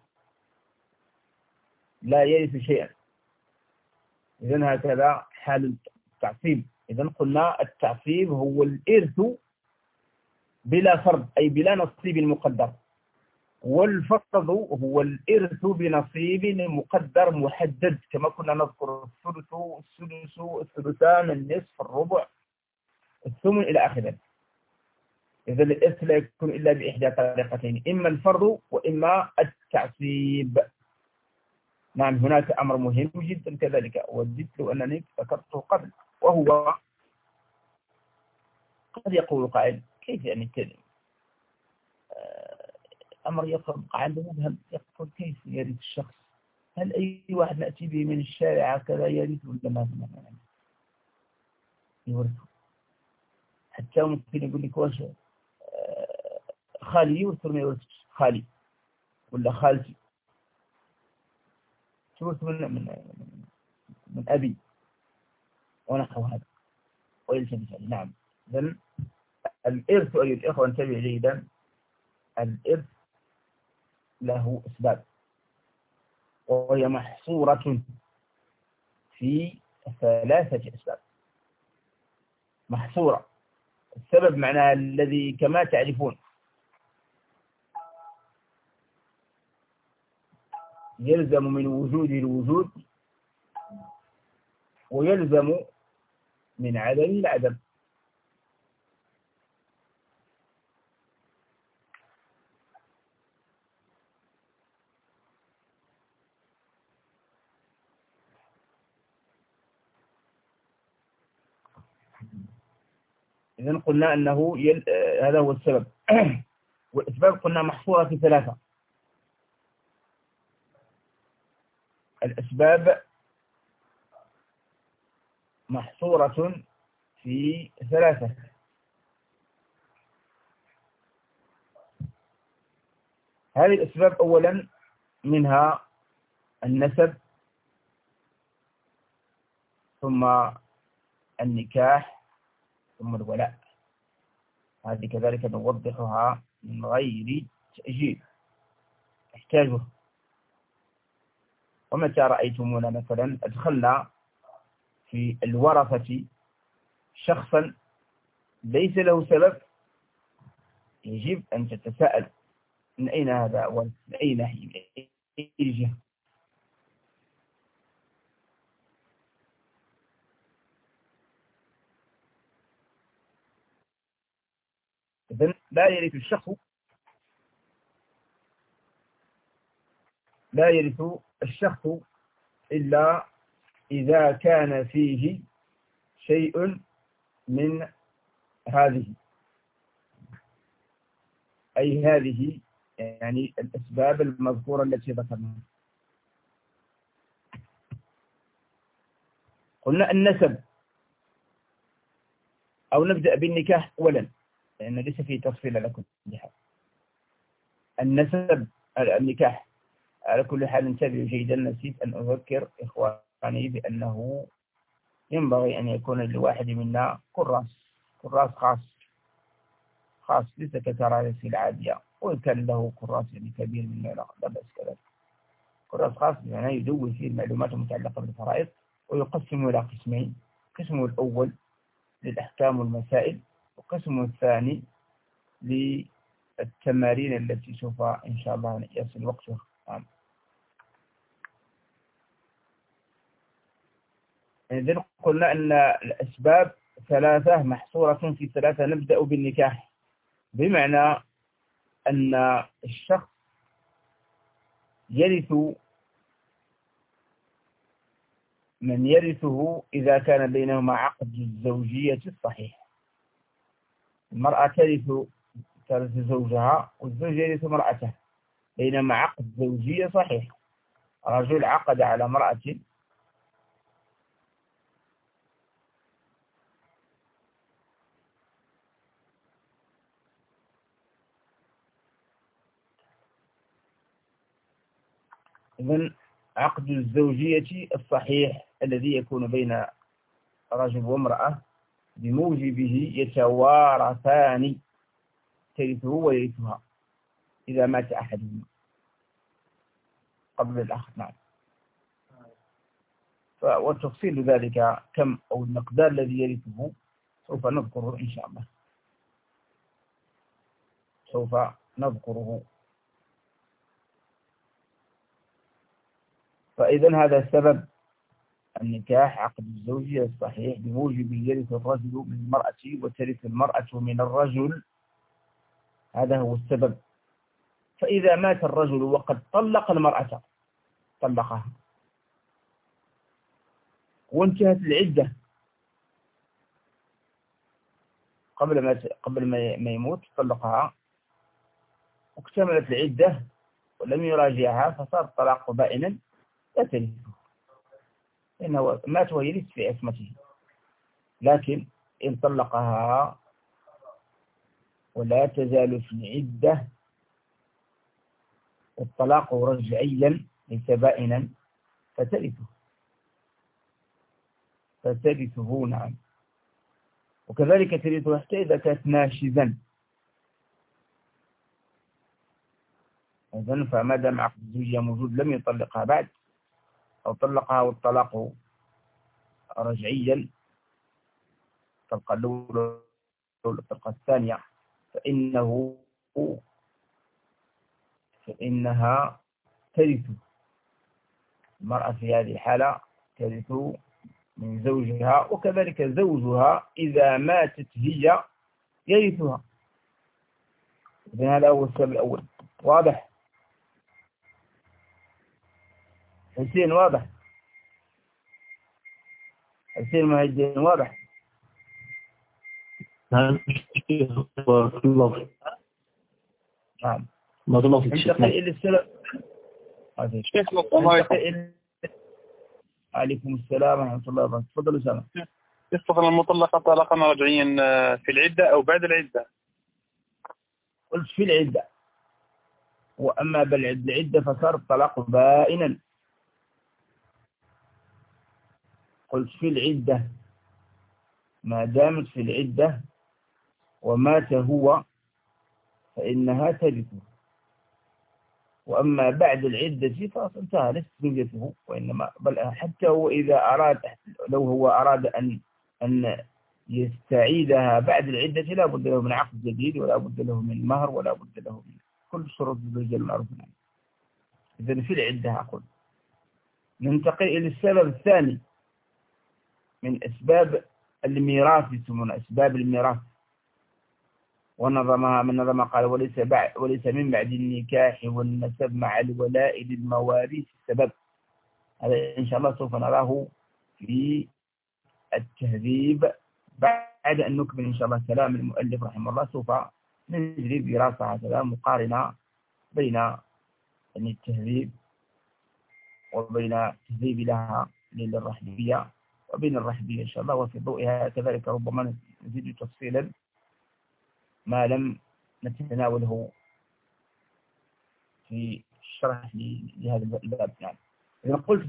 Speaker 1: لا يرث شيئا. إذن هكذا حال التعصيب. إذن قلنا التعصيب هو الإرث بلا فرض، أي بلا نصيب مقدر، والفرض هو الإرث بنصيب مقدر محدد، كما كنا نذكر: الثلث، السدس، الثلثان، النصف، الربع، الثمن إلى آخره. إذا الإرث لا يكون إلا بإحدى طريقتين: إما الفرض وإما التعصيب. نعم، هناك أمر مهم جدا كذلك وددت أنني ذكرته قبل، وهو قد يقول قائل: كيف يعني كذا؟ أمر يبقى عنده مبهم، يقول: كيف يرث الشخص؟ هل أي واحد نأتي به من الشارع كذا يرث ولا ما يورثه؟ حتى ممكن يقول لك: واش خالي يورث ولا ما يورثش؟ خالي ولا خالتي تورث من أبي ونحو هذا ويلتبس عليه. نعم، إذن الإرث أيها الإخوة انتبه جيدا، الإرث له أسباب، وهي محصورة في 3 أسباب. محصورة السبب معناها الذي كما تعرفون يلزم من وجوده الوجود ويلزم من عدمه العدم. إذن قلنا أنه هذا هو السبب. والأسباب قلنا محصورة في ثلاثة. الأسباب محصورة في ثلاثة. هذه الأسباب أولا منها النسب، ثم النكاح، ثم الولاء. هذه كذلك نوضحها من غير تأجيل تحتاجه. ومتى رأيتمونا مثلا أدخلنا في الورثة شخصا ليس له سبب، يجب أن تتساءل من أين هذا ورث، من أين يجي. إذن لا يرث الشخص إلا إذا كان فيه شيء من هذه، أي هذه يعني الأسباب المذكورة التي ذكرناها. قلنا النسب، أو نبدأ بالنكاح أولا لأن ليس فيه تفصيل لكم. النسب النكاح على كل حال انتبهوا جيدا. نسيت أن أذكر إخواني بأنه ينبغي أن يكون لواحد منا كراس خاص ليس ككراسي العادية، وإن كان له كراس يعني كبير من لا بأس كذلك. كراس خاص يعني يدون فيه المعلومات المتعلقة بالفرائض، ويقسم إلى قسمين: القسم الأول للأحكام والمسائل، والقسم الثاني للتمارين التي سوف إن شاء الله يصل وقتها. إذن قلنا أن الأسباب ثلاثة محصورة في ثلاثة. نبدأ بالنكاح، بمعنى أن الشخص يرث من يرثه إذا كان بينهما عقد الزوجية الصحيح. المرأة ترث زوجها، والزوج يرث مرأته بينما عقد زوجية صحيح. رجل عقد على امرأة إذن عقد الزوجية الصحيح الذي يكون بين رجل وامرأة بموجبه يتوارثان، ترثه ويرثها إذا مات أحدهما قبل الآخر. نعم. والتفصيل ذلك كم أو المقدار الذي يرثه سوف نذكره إن شاء الله، سوف نذكره. فإذا هذا السبب النكاح، عقد الزوجية الصحيح بموجب يرث الرجل من المرأة وترث المرأة من الرجل، هذا هو السبب. فإذا مات الرجل وقد طلق المرأة، طلقها وانتهت العدة قبل ما يموت، طلقها واكتملت العدة ولم يراجعها، فصار الطلاق بائنا، لا ترثه إنه مات وهي ليست في عصمته. لكن إن طلقها ولا تزال في العدة والطلاق رجعيا ليس بائنا فترثه. نعم. وكذلك ترثه حتى إذا كانت ناشزا. إذن فما دام عقد الزوجية موجود لم يطلقها بعد، أو طلقها والطلاق رجعيا، طلقة الأولى الطريقة الثانية فإنها ترث. المرأة في هذه الحالة ترث من زوجها، وكذلك زوجها إذا ماتت هي يرثها. إذن هذا هو السبب الأول. واضح؟ حسين واضح؟ حسين مهجين واضح؟
Speaker 5: نعم.
Speaker 1: نعم.
Speaker 5: بارك الله فيك.
Speaker 1: انتقل إلى السلام. عليكم السلام ورحمة الله وبركاته. تفضلوا سلام.
Speaker 4: يستطيع المطلقة طلاقا رجعيا في العدة أو بعد العدة؟
Speaker 1: قلت في العدة، وأما بعد العدة فصار الطلاق بائنا. قلت في العدة ما دامت في العدة ومات هو فإنها ترث، وأما بعد العدة فانتهى، ليست زوجته، وإنما بل حتى هو إذا أراد، لو هو أراد أن يستعيدها بعد العدة لا بد له من عقد جديد، ولا بد له من مهر، ولا بد له من كل شروط الزوجية المعروفة. إذن في العدة أقول. ننتقل إلى السبب الثاني من أسباب الميراث، يسمونها أسباب الميراث، ونظمها من نظم قال وليس من بعد النكاح والنسب مع الولاء للمواريث السبب. هذا إن شاء الله سوف نراه في التهذيب بعد أن نكمل إن شاء الله كلام المؤلف رحمه الله. سوف نجري دراسة هكذا مقارنة بين التهذيب وبين تهذيب لها للرحبية وبين الرحبية إن شاء الله، وفي ضوئها كذلك ربما نزيد تفصيلا ما لم نتناوله في الشرح لهذا الباب. يعني إذا قلت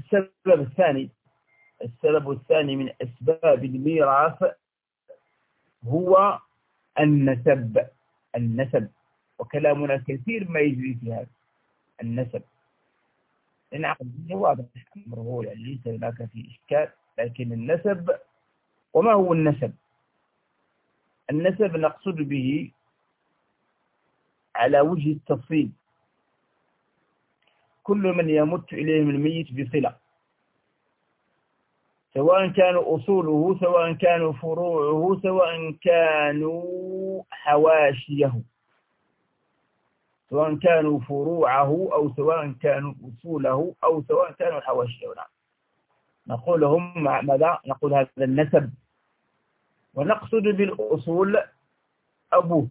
Speaker 1: السبب الثاني من أسباب الميراث هو النسب، وكلامنا كثير ما يجري في هذا النسب. إن عقد واضح أمره، يعني ليس هناك في إشكال، لكن النسب، وما هو النسب؟ النسب نقصد به على وجه التفصيل كل من يمت إليه من الميت بصلة، سواء كانوا أصوله، سواء كانوا فروعه، سواء كانوا حواشيه، سواء كانوا فروعه أو سواء كانوا أصوله أو سواء كانوا حواشيه. نقول لهم ماذا؟ نقول هذا النسب، ونقصد بالأصول أبوه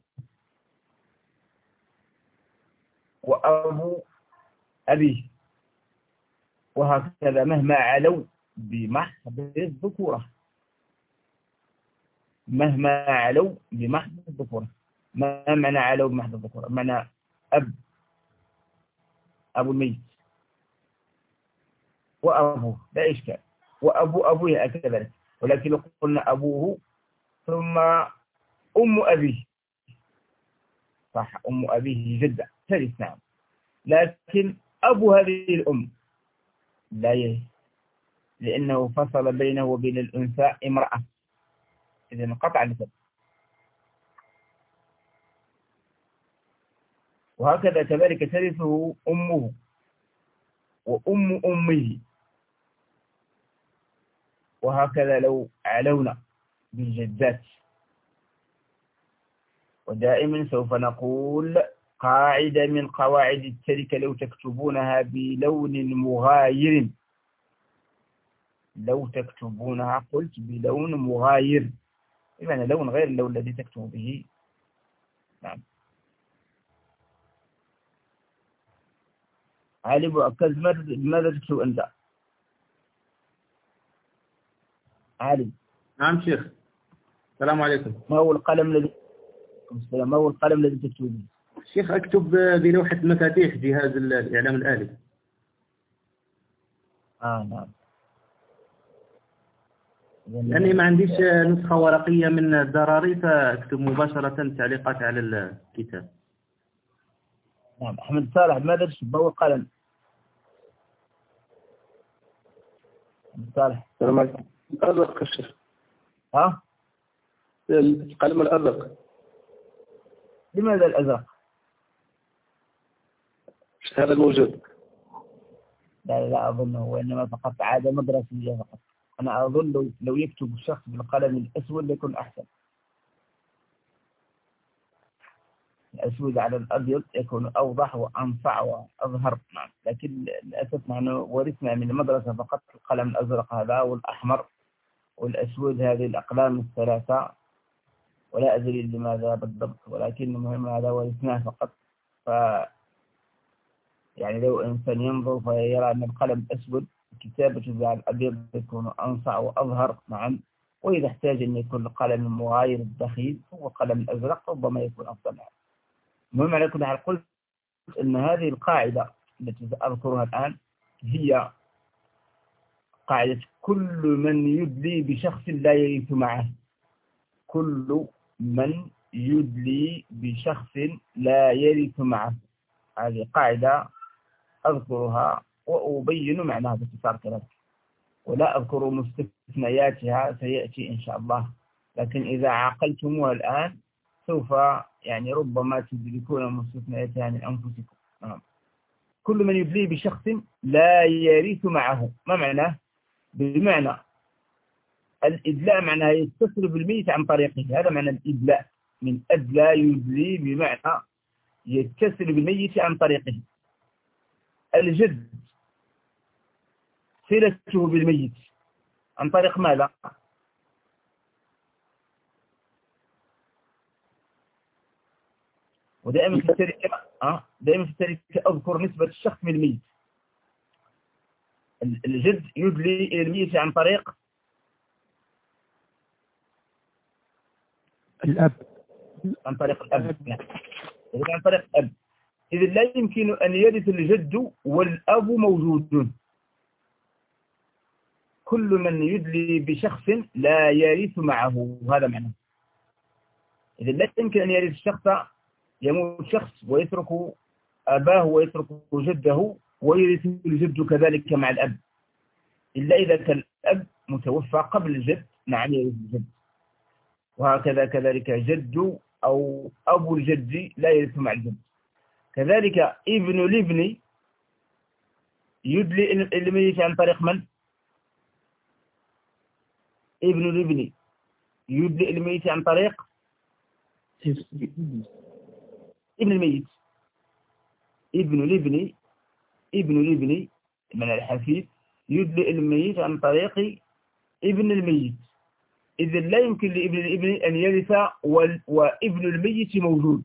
Speaker 1: وأبو أبيه، وهكذا مهما علوا بمحض الذكورة، مهما علوا بمحض الذكورة. ما معنى علوا بمحض الذكورة؟ معنى أبو الميت وأبوه لا إشكال، وأبوه كذلك، ولكن لو قلنا أبوه ثم أم أبيه صح، أم أبيه جدة ثالث، نعم، لكن أبو هذه الأم لا يهي، لأنه فصل بينه وبين الأنثى امرأة، إذا انقطع النسب. وهكذا كذلك ترثه أمه وأم أمه، وهكذا لو علونا بالجدات. ودائما سوف نقول قاعدة من قواعد التركة لو تكتبونها بلون مغاير، لو تكتبونها قلت بلون مغاير، بمعنى لون غير اللون الذي تكتب به. نعم. علي مؤكد، ماذا تكتب أنت؟ علي.
Speaker 2: نعم شيخ. السلام عليكم.
Speaker 1: ما هو القلم الذي تكتب به؟
Speaker 2: شيخ أكتب بلوحة مفاتيح جهاز الإعلام الآلي.
Speaker 1: نعم.
Speaker 2: لأني ما عنديش نسخة ورقية من الدراري، فأكتب مباشرة تعليقات على الكتاب.
Speaker 1: نعم. أحمد صالح، ماذا تكتب؟ ما هو القلم؟ أحمد صالح.
Speaker 5: السلام عليكم.
Speaker 1: ها؟
Speaker 5: القلم الأزرق.
Speaker 1: لماذا الأزرق؟
Speaker 5: هذا الموجود.
Speaker 1: لا أظنه، وإنما فقط عادة مدرسية فقط. أنا أظن لو يكتب الشخص بالقلم الأسود يكون أحسن. الأسود على الأبيض يكون أوضح وأنفع وأظهر. نعم. لكن للأسف نحن ورثنا من المدرسة فقط القلم الأزرق هذا والأحمر والأسود، هذه الأقلام الثلاثة، ولا أدري لماذا بالضبط، ولكن المهم هذا ورثناه فقط. يعني لو إنسان ينظر فيرى أن القلم الأسود كتابة على الأبيض يكون أنفع وأظهر. نعم. وإذا احتاج أن يكون القلم المغاير الدخيل هو القلم الأزرق ربما يكون أفضل. المهم على كل حال قلت أن هذه القاعدة التي سأذكرها الآن هي قاعدة كل من يدلي بشخص لا يرث معه. كل من يدلي بشخص لا يرث معه. هذه قاعدة أذكرها وأبين معناها باختصار كذلك، ولا أذكر مستثنياتها، سيأتي إن شاء الله. لكن إذا عقلتموها الآن سوف يعني ربما تدركون مستثنياتها من أنفسكم. كل من يدلي بشخص لا يرث معه، ما معناه؟ بمعنى الإدلاء معناه يتصل بالميت عن طريقه. هذا معنى الإدلاء، من أدلى يدلي، بمعنى يتصل بالميت عن طريقه. الجد صلته بالميت عن طريق ماذا؟ ودائما في التركة أذكر نسبة الشخص من الميت. الجد يدلي إلى الميت عن طريق
Speaker 3: الأب.
Speaker 1: عن طريق الأب. عن طريق الأب. إذا لا يمكن أن يرث الجد والأب موجود. كل من يدلي بشخص لا يرث معه، هذا معناه. إذا لا يمكن أن يرث الشخص، يموت شخص ويترك أباه ويترك جده ويرث الجد كذلك مع الأب، إلا إذا كان الأب متوفى قبل الجد، نعم يرث الجد. وهكذا كذلك جد أو أبو الجد لا يرث مع الجد. كذلك ابن الابن يدلي الميت عن طريق من؟ ابن الابن يدلي الميت عن طريق ابن الميت. ابن الابن من الحفيد يدلي الميت عن طريق ابن الميت. إذا لا يمكن لابن الابن أن يرث وابن الميت موجود.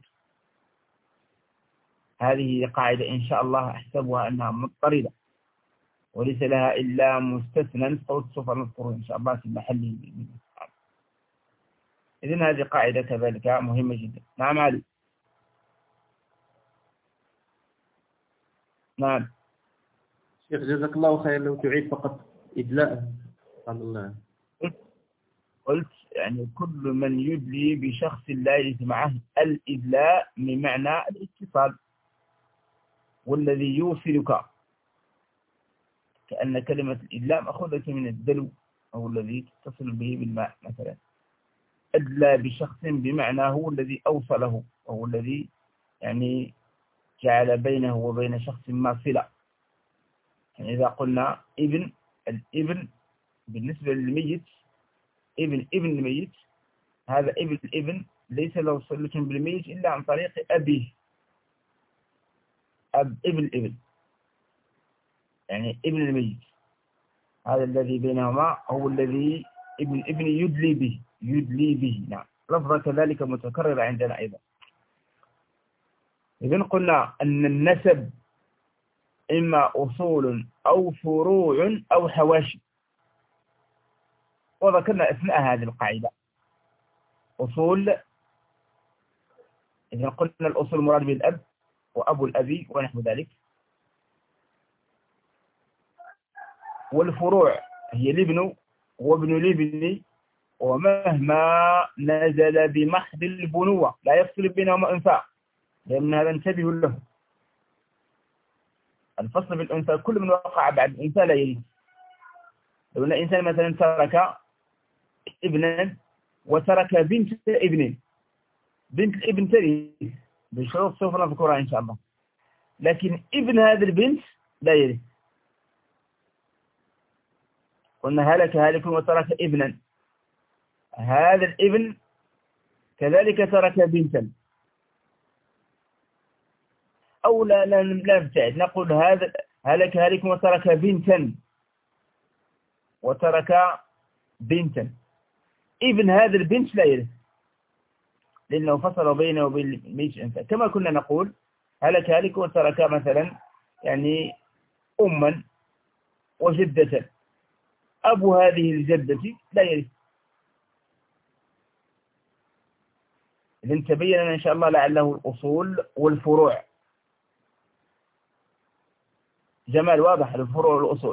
Speaker 1: هذه قاعدة إن شاء الله أحسبها أنها مضطردة وليس لها إلا مستثنى سوف نذكره إن شاء الله في محله. إذن هذه قاعدة كذلك مهمة جدا. نعم علي. نعم
Speaker 2: شيخ جزاك الله خير، لو تعيد فقط إدلاء.
Speaker 1: قلت يعني كل من يدلي بشخص لا يرث معه، الإدلاء من معنى الاتصال، والذي يوصلك، كأن كلمة الإدلاء مأخوذة من الدلو أو الذي تتصل به بالماء مثلا. أدلى بشخص بمعنى هو الذي أوصله، وهو الذي يعني جعل بينه وبين شخص ما صلة. يعني إذا قلنا الابن بالنسبة للميت، ابن الميت، هذا ابن ليس له صلة بالميت إلا عن طريق أبيه. ابن يعني ابن الميت، هذا الذي بينهما هو الذي ابن يدلي به. نعم. لفظة كذلك متكررة عندنا أيضا. إذن قلنا أن النسب إما أصول أو فروع أو حواشي، وذكرنا أثناء هذه القاعدة أصول. إذن قلنا الأصول مراد بالأب وأبو الأبي ونحو ذلك، والفروع هي الابن وابن الابن، ومهما نزل بمحض البنوة لا يفصل بينهما أنثى، لأن هذا انتبه له. الفصل بالأنثى كل من وقع بعد الأنثى لا يرث. لو أن إنسان مثلا ترك ابنا وترك بنت ابن، بنت الابن ترث بشروط سوف نذكرها إن شاء الله، لكن ابن هذه البنت لا يرث. قلنا هلك هالك وترك ابنا، هذا الابن كذلك ترك بنتا، أو لا نبتعد نقول هذا هلك هالك وترك بنتا، وترك بنتا، ابن هذا البنت لا يرث لأنه فصل بينه وبين ميت أنثى. كما كنا نقول هلك هالك وترك مثلا يعني أما وجدة، أبو هذه الجدة لا يرث. إذن تبين لنا إن شاء الله لعله الأصول والفروع. جمال واضح الفروع والأصول؟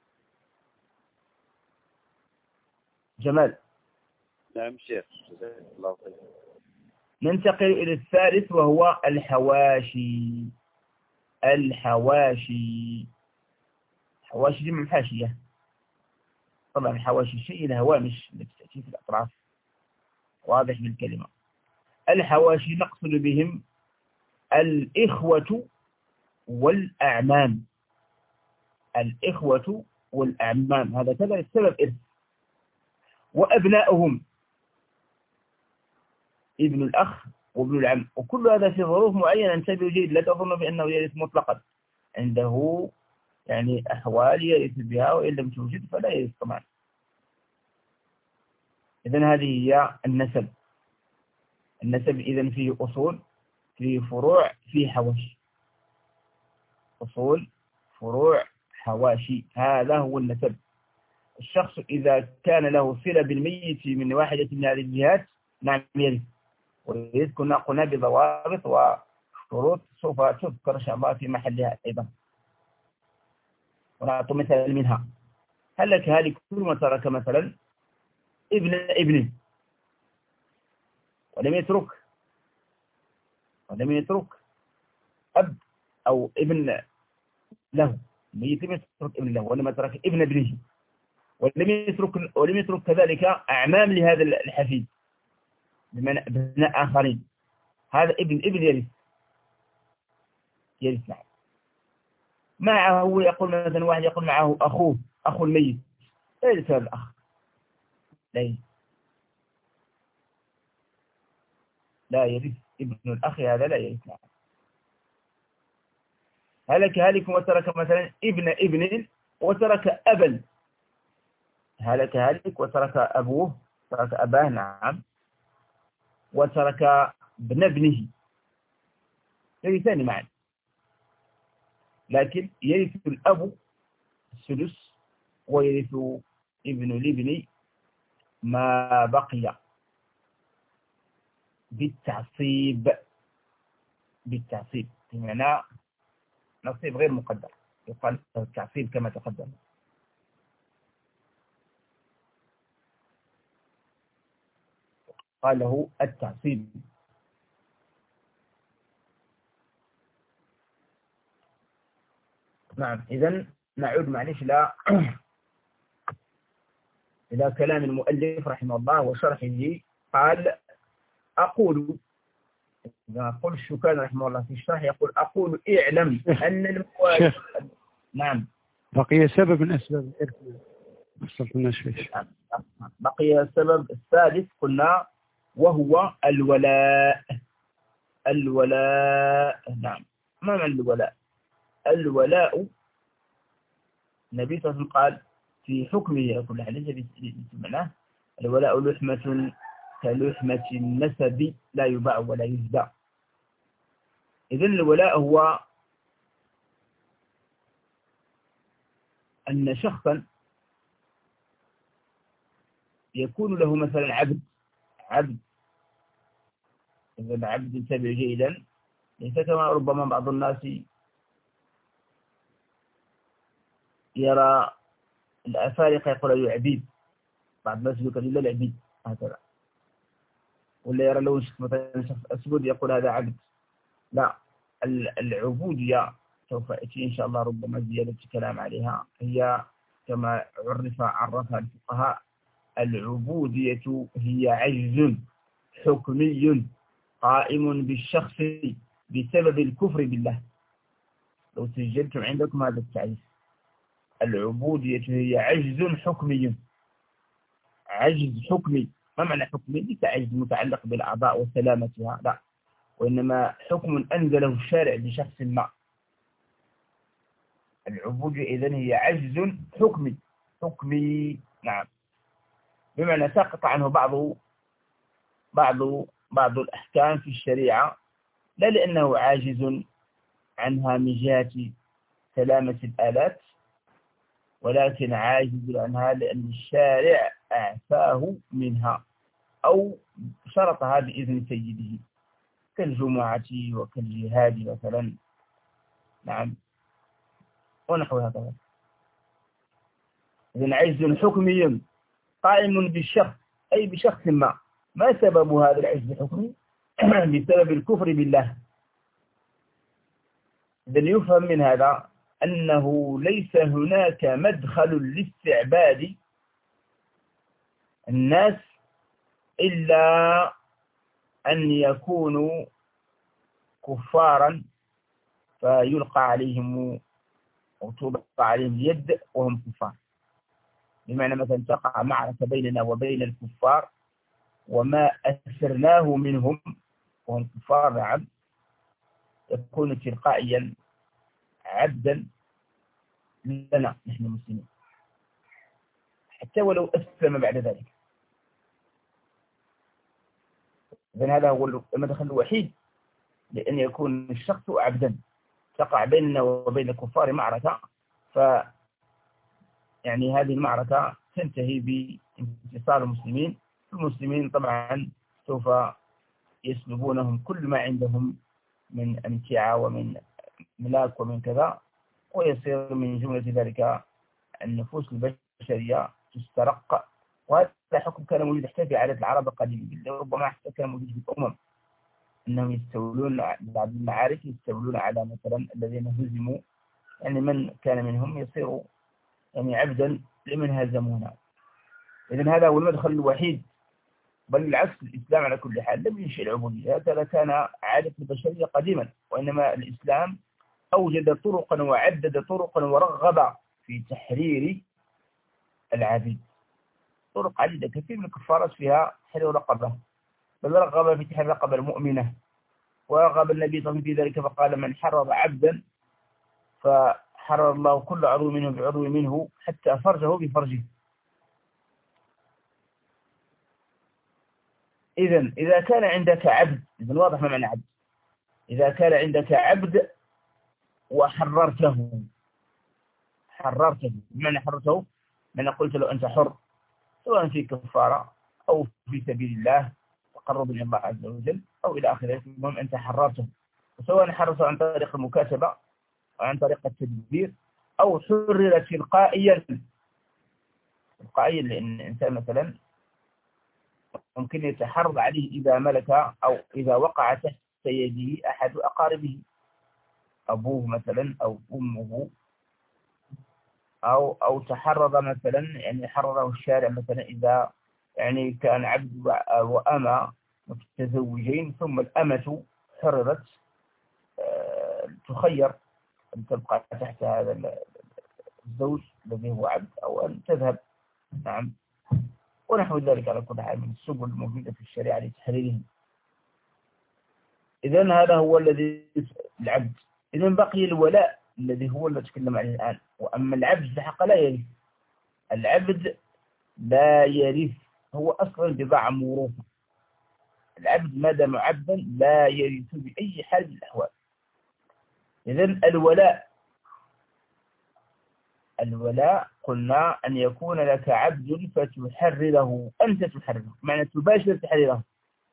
Speaker 1: جمال.
Speaker 5: نعم شيخ جزاك الله خير.
Speaker 1: ننتقل إلى الثالث وهو الحواشي. الحواشي جمع حاشية، طبعا الحواشي شيء له هوامش التي تأتي في الأطراف، واضح بالكلمة. الحواشي نقصد بهم الإخوة والأعمام، الإخوة والأعمام هذا كذا السبب إرث، وأبناؤهم ابن الأخ وابن العم، وكل هذا في ظروف معينة. انتبهوا جيد، لا تظن بأنه يرث مطلقا، عنده يعني أحوال يرث بها، وإن لم توجد فلا يرث طبعا. إذن هذه هي النسب. النسب إذن فيه أصول، فيه فروع، فيه حواشي. أصول، فروع، حواشي، هذا هو النسب. الشخص إذا كان له صلة بالميت من واحدة من هذه الجهات نعم يرث، ويرث كنا قلنا بضوابط وشروط سوف تذكر إن شاء الله في محلها أيضا، ونعطي مثلا منها. هل لك هذه كل ما ترك مثلا ابن ولم يترك أب أو ابن له، ميت لم يترك ابن له، وإنما ترك ابن ابنه، ولم يترك كذلك أعمام لهذا الحفيد بمعنى ابناء آخرين، هذا ابن يرث معه. معه يقول مثلا واحد يقول معه أخوه، أخو الميت، لا يرث هذا الأخ، لا يرث ابن الأخ، هذا لا يرث معه. هلك وترك مثلا ابن وترك أبا، هلك وترك أبوه، ترك أباه نعم، وترك ابنه، يرثان معا، لكن يرث الأب السدس ويرث ابن الابن ما بقي بالتعصيب، بمعنى نصيب غير مقدر، يقال التعصيب كما تقدم. قال له التعصيب. نعم. إذن نعود معلش إلى كلام المؤلف رحمه الله وشرحه. قال أقول الشوكاني رحمه الله في الشرح يقول أقول اعلم أن الموارث. نعم.
Speaker 3: بقي سبب من أسباب الإرث وصلت لنا شوي.
Speaker 1: بقي السبب الثالث قلنا وهو الولاء. نعم. ما معنى الولاء؟ الولاء النبي صلى الله عليه وسلم قال في حكمه كل حديث معناه الولاء لحمة كلحمة النسب لا يباع ولا يهدى. إذن الولاء هو أن شخصا يكون له مثلا عبد، إذن عبد يتبع جيدا، ليس كما ربما بعض الناس يرى الأفارقة يقول له عبيد، بعض الناس يقول له العبيد هكذا، ولا يرى له مثلا شخص أسود يقول هذا عبد. لا، العبودية سوف يأتي إن شاء الله ربما زيادة كلام عليها، هي كما عرفها الفقهاء العبودية هي عجز حكمي قائم بالشخص بسبب الكفر بالله. لو سجلتم عندكم هذا التعريف، العبودية هي عجز حكمي. عجز حكمي، ما معنى حكمي؟ ليس عجز متعلق بالأعضاء وسلامتها، لا، وإنما حكم أنزله الشارع بشخص ما. العبودية إذن هي عجز حكمي، نعم، بمعنى سقط عنه بعض الأحكام في الشريعة، لا لأنه عاجز عنها من جهة سلامة الآلات، ولكن عاجز عنها لأن الشارع أعفاه منها أو شرطها بإذن سيده، كالجمعة وكالجهاد مثلا، نعم، ونحو هذا. إذن عجز حكمي قائم بالشخص، أي بشخص ما سبب هذا العجز الحكمي؟ بسبب الكفر بالله. إذن يفهم من هذا أنه ليس هناك مدخل لاستعباد الناس إلا أن يكونوا كفارا فيلقى عليهم أو توضع عليهم اليد وهم كفار. بمعنى مثلا تقع معركة بيننا وبين الكفار وما أسرناه منهم وهم كفار، نعم، يكون تلقائيا عبدا لنا نحن المسلمين، حتى ولو أسلم بعد ذلك. إذن هذا هو المدخل الوحيد لأن يكون الشخص عبدا. تقع بيننا وبين الكفار معركة، يعني هذه المعركة تنتهي بانتصار المسلمين طبعا سوف يسلبونهم كل ما عندهم من أمتعة ومن ملاك ومن كذا، ويصير من جملة ذلك النفوس البشرية تسترق. وهذا حكم كان موجود حتى في عادة العرب القديمة، ربما حتى كان موجود في الأمم، أنهم يستولون بعد المعارك، يستولون على مثلا الذين هزموا، يعني من كان منهم يصير يعني عبدا لمن هزمونا. إذن هذا هو المدخل الوحيد، بل العكس، الإسلام على كل حال لم ينشئ العبودية، هذا كان عادة البشرية قديما، وإنما الإسلام أوجد طرقا وعدد طرقا ورغب في تحرير العبيد. طرق عديدة، كثير من الكفارات فيها تحرير رقبة، بل رغب في تحرير رقبة المؤمنة، ورغب النبي صلى الله عليه وسلم في ذلك فقال من حرر عبدا فحرر الله كل عضو منه بعضو منه حتى فرجه بفرجه. إذا كان عندك عبد، إذن واضح ما معنى عبد، إذا كان عندك عبد وحررته، بمعنى حررته، من قلت له أنت حر، سواء في كفارة أو في سبيل الله تقرب إلى الله عز وجل أو إلى آخره، المهم أنت حررته، وسواء حررته عن طريق المكاتبة أو عن طريق التدبير أو حرر تلقائيا، لأن الإنسان مثلا ممكن يتحرض عليه إذا ملك أو إذا وقع تحت يده أحد أقاربه، أبوه مثلا أو أمه، أو تحرض مثلا، يعني حرره الشارع مثلا إذا يعني كان عبد وأمة متزوجين ثم الأمة حررت، تخير أن تبقى تحت هذا الزوج الذي هو عبد أو أن تذهب، نعم، ونحو ذلك على كل حال من السبل الموجودة في الشريعة لتحريرهم. إذن هذا هو الذي العبد. إذن بقي الولاء الذي هو اللي تكلم عليه الآن. وأما العبد فحق لا يرث، العبد لا يرث، هو أصلا بضاعة موروثة. العبد ما دام عبدا لا يرث بأي حال من الأحوال. إذن الولاء قلنا أن يكون لك عبد فتحرره، أنت تحرره، معنى تباشر تحريره،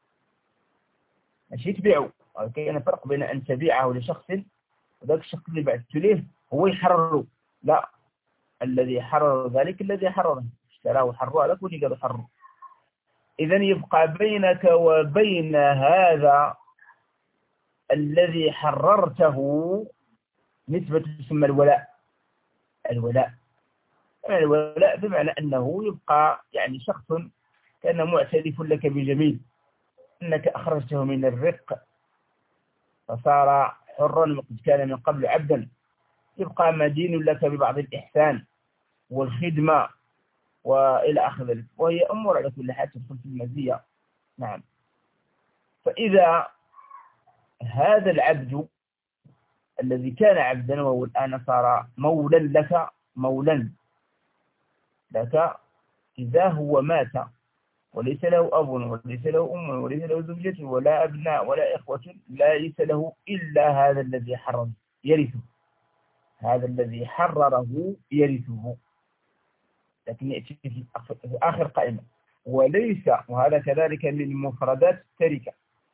Speaker 1: ماشي تبيعه. كاين فرق بين أن تبيعه لشخص وذاك الشخص اللي بعت ليه هو يحرره، لا، الذي حرر ذلك الذي حرره، اشتراه حرره لك واللي قال حرره. إذن يبقى بينك وبين هذا الذي حررته نسبة تسمى الولاء. الولاء بمعنى أنه يبقى يعني شخص كان معترف لك بجميل، أنك أخرجته من الرق فصار حرا وقد كان من قبل عبدا، يبقى مدين لك ببعض الإحسان والخدمة وإلى آخر ذلك، وهي أمور على كل حال تدخل في المزية. نعم. فإذا هذا العبد الذي كان عبدا وهو الآن صار مولا لك، مولا لك، إذا هو مات وليس له أب وليس له أم وليس له زوجة ولا أبناء ولا إخوة، ليس له إلا هذا الذي حرره يرثه، هذا الذي حرره يرثه، لكن يأتي في آخر قائمة. وليس، وهذا كذلك من مفردات التركة،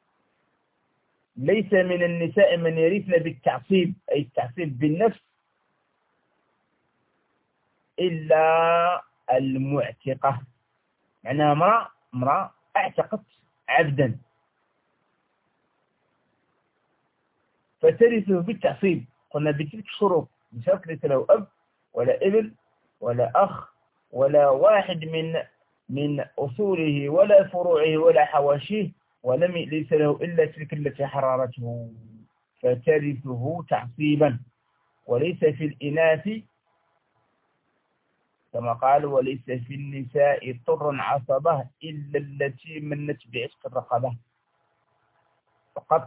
Speaker 1: ليس من النساء من يرثن بالتعصيب، أي التعصيب بالنفس، إلا المعتقة، معناها امرأة اعتقت عبدا فترثه بالتعصيب، قلنا بتلك الشروط، بشرط ليس له أب ولا ابن ولا أخ ولا واحد من أصوله ولا فروعه ولا حواشيه، ليس له إلا تلك التي حررته، فترثه تعصيبا. وليس في الإناث كما قال وليس في النساء طر عصبة إلا التي منت بعشق الرقبة، فقط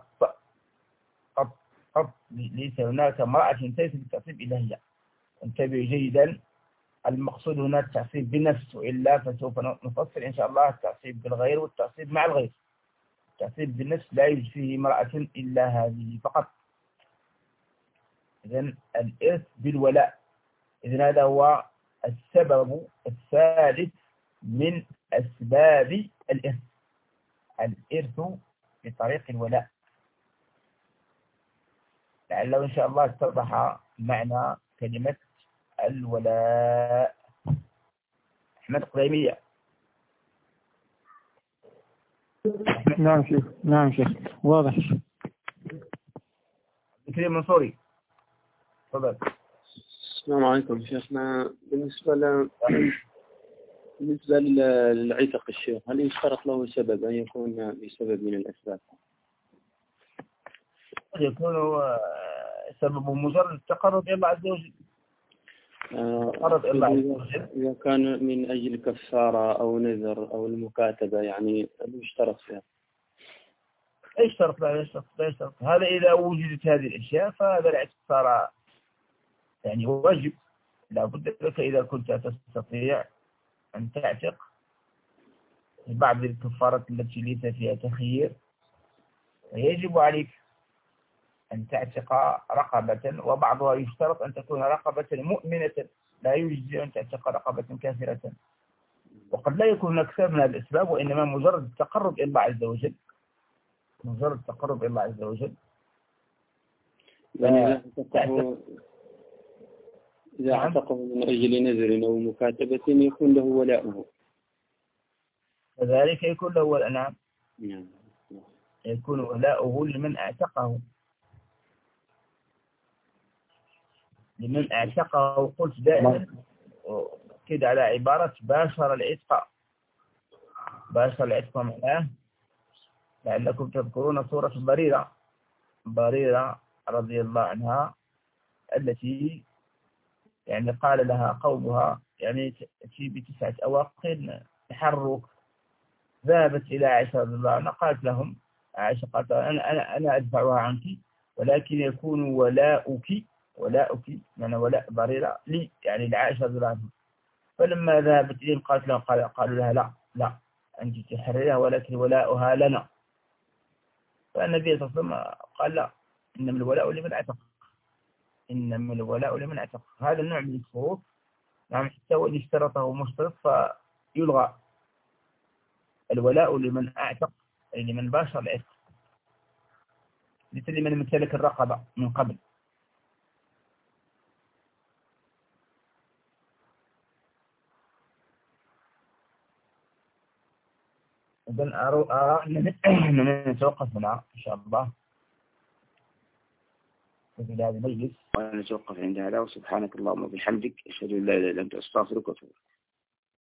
Speaker 1: ليس هناك امرأة ترث بالتعصيب إلا هي. انتبه جيدا، المقصود هنا التعصيب بنفس، وإلا فسوف نفصل إن شاء الله التعصيب بالغير والتعصيب مع الغير. التعصيب بالنفس لا يوجد فيه امرأة إلا هذه فقط. إذن الإرث بالولاء، إذن هذا هو السبب الثالث من أسباب الإرث، الإرث بطريق الولاء. لعله إن شاء الله اتضح معنى كلمة الولاء. أحمد قريمية.
Speaker 7: نعم شيخ، نعم شيخ، واضح.
Speaker 1: كريم منصوري، تفضل.
Speaker 5: السلام عليكم شيخنا. بالنسبة للعتق الشيخ، هل يشترط له سبب أن يكون بسبب من الأسباب؟
Speaker 1: يكون سبب مجرد التقرب إلى الله عز وجل.
Speaker 5: إذا كان من أجل كفارة أو نذر أو المكاتبة، يعني يشترط فيها.
Speaker 1: لا يشترط. هذا إذا وجدت هذه الأشياء فهذا العتق صار يعني واجب، لا بد لك إذا كنت تستطيع أن تعتق بعض الكفارات التي ليس فيها تخيير، فيجب عليك أن تعتق رقبة، وبعضها يشترط أن تكون رقبة مؤمنة، لا يجزي أن تعتق رقبة كافرة. وقد لا يكون أكثر من هذه الأسباب، وإنما مجرد التقرب إلى الله عز وجل، مجرد التقرب إلى الله عز وجل.
Speaker 5: إذا اعتقه من أجل نذر أو مكاتبة يكون له ولاؤه،
Speaker 1: كذلك يكون له ولاء. نعم،
Speaker 5: نعم،
Speaker 1: يكون ولاؤه لمن اعتقه، لمن اعتقه. قلت دائما كده على عبارة باشر العتق معناه، لعلكم تذكرون سورة بريرة رضي الله عنها، التي يعني قال لها قومها يعني تأتي ب9 أواق تحرك، ذهبت إلى عائشة رضي الله عنها، قالت لهم، عائشة قالت أنا أدفعها عنك، ولكن يكون ولاؤك يعني ولاء بريرة لي، يعني لعائشة رضي الله عنها. فلما ذهبت إليهم قالت لهم، قالوا لها لا أنت تحررها، ولكن ولاؤها لنا. فالنبي صلى الله عليه وسلم قال لا، إنما الولاء لمن اعتق. هذا النوع من الشروط، نعم، حتى وإن اشترطه مشترط فيلغى. الولاء لمن اعتق، أي لمن باشر العتق، مثل لمن امتلك الرقبة من قبل. إذن أرى أن نتوقف هنا إن شاء الله. في هذا المجلس.
Speaker 6: ونتوقف عند هذا، وسبحانك اللهم وبحمدك أشهد أن لا إله إلا أنت أستغفرك وأتوب إليك.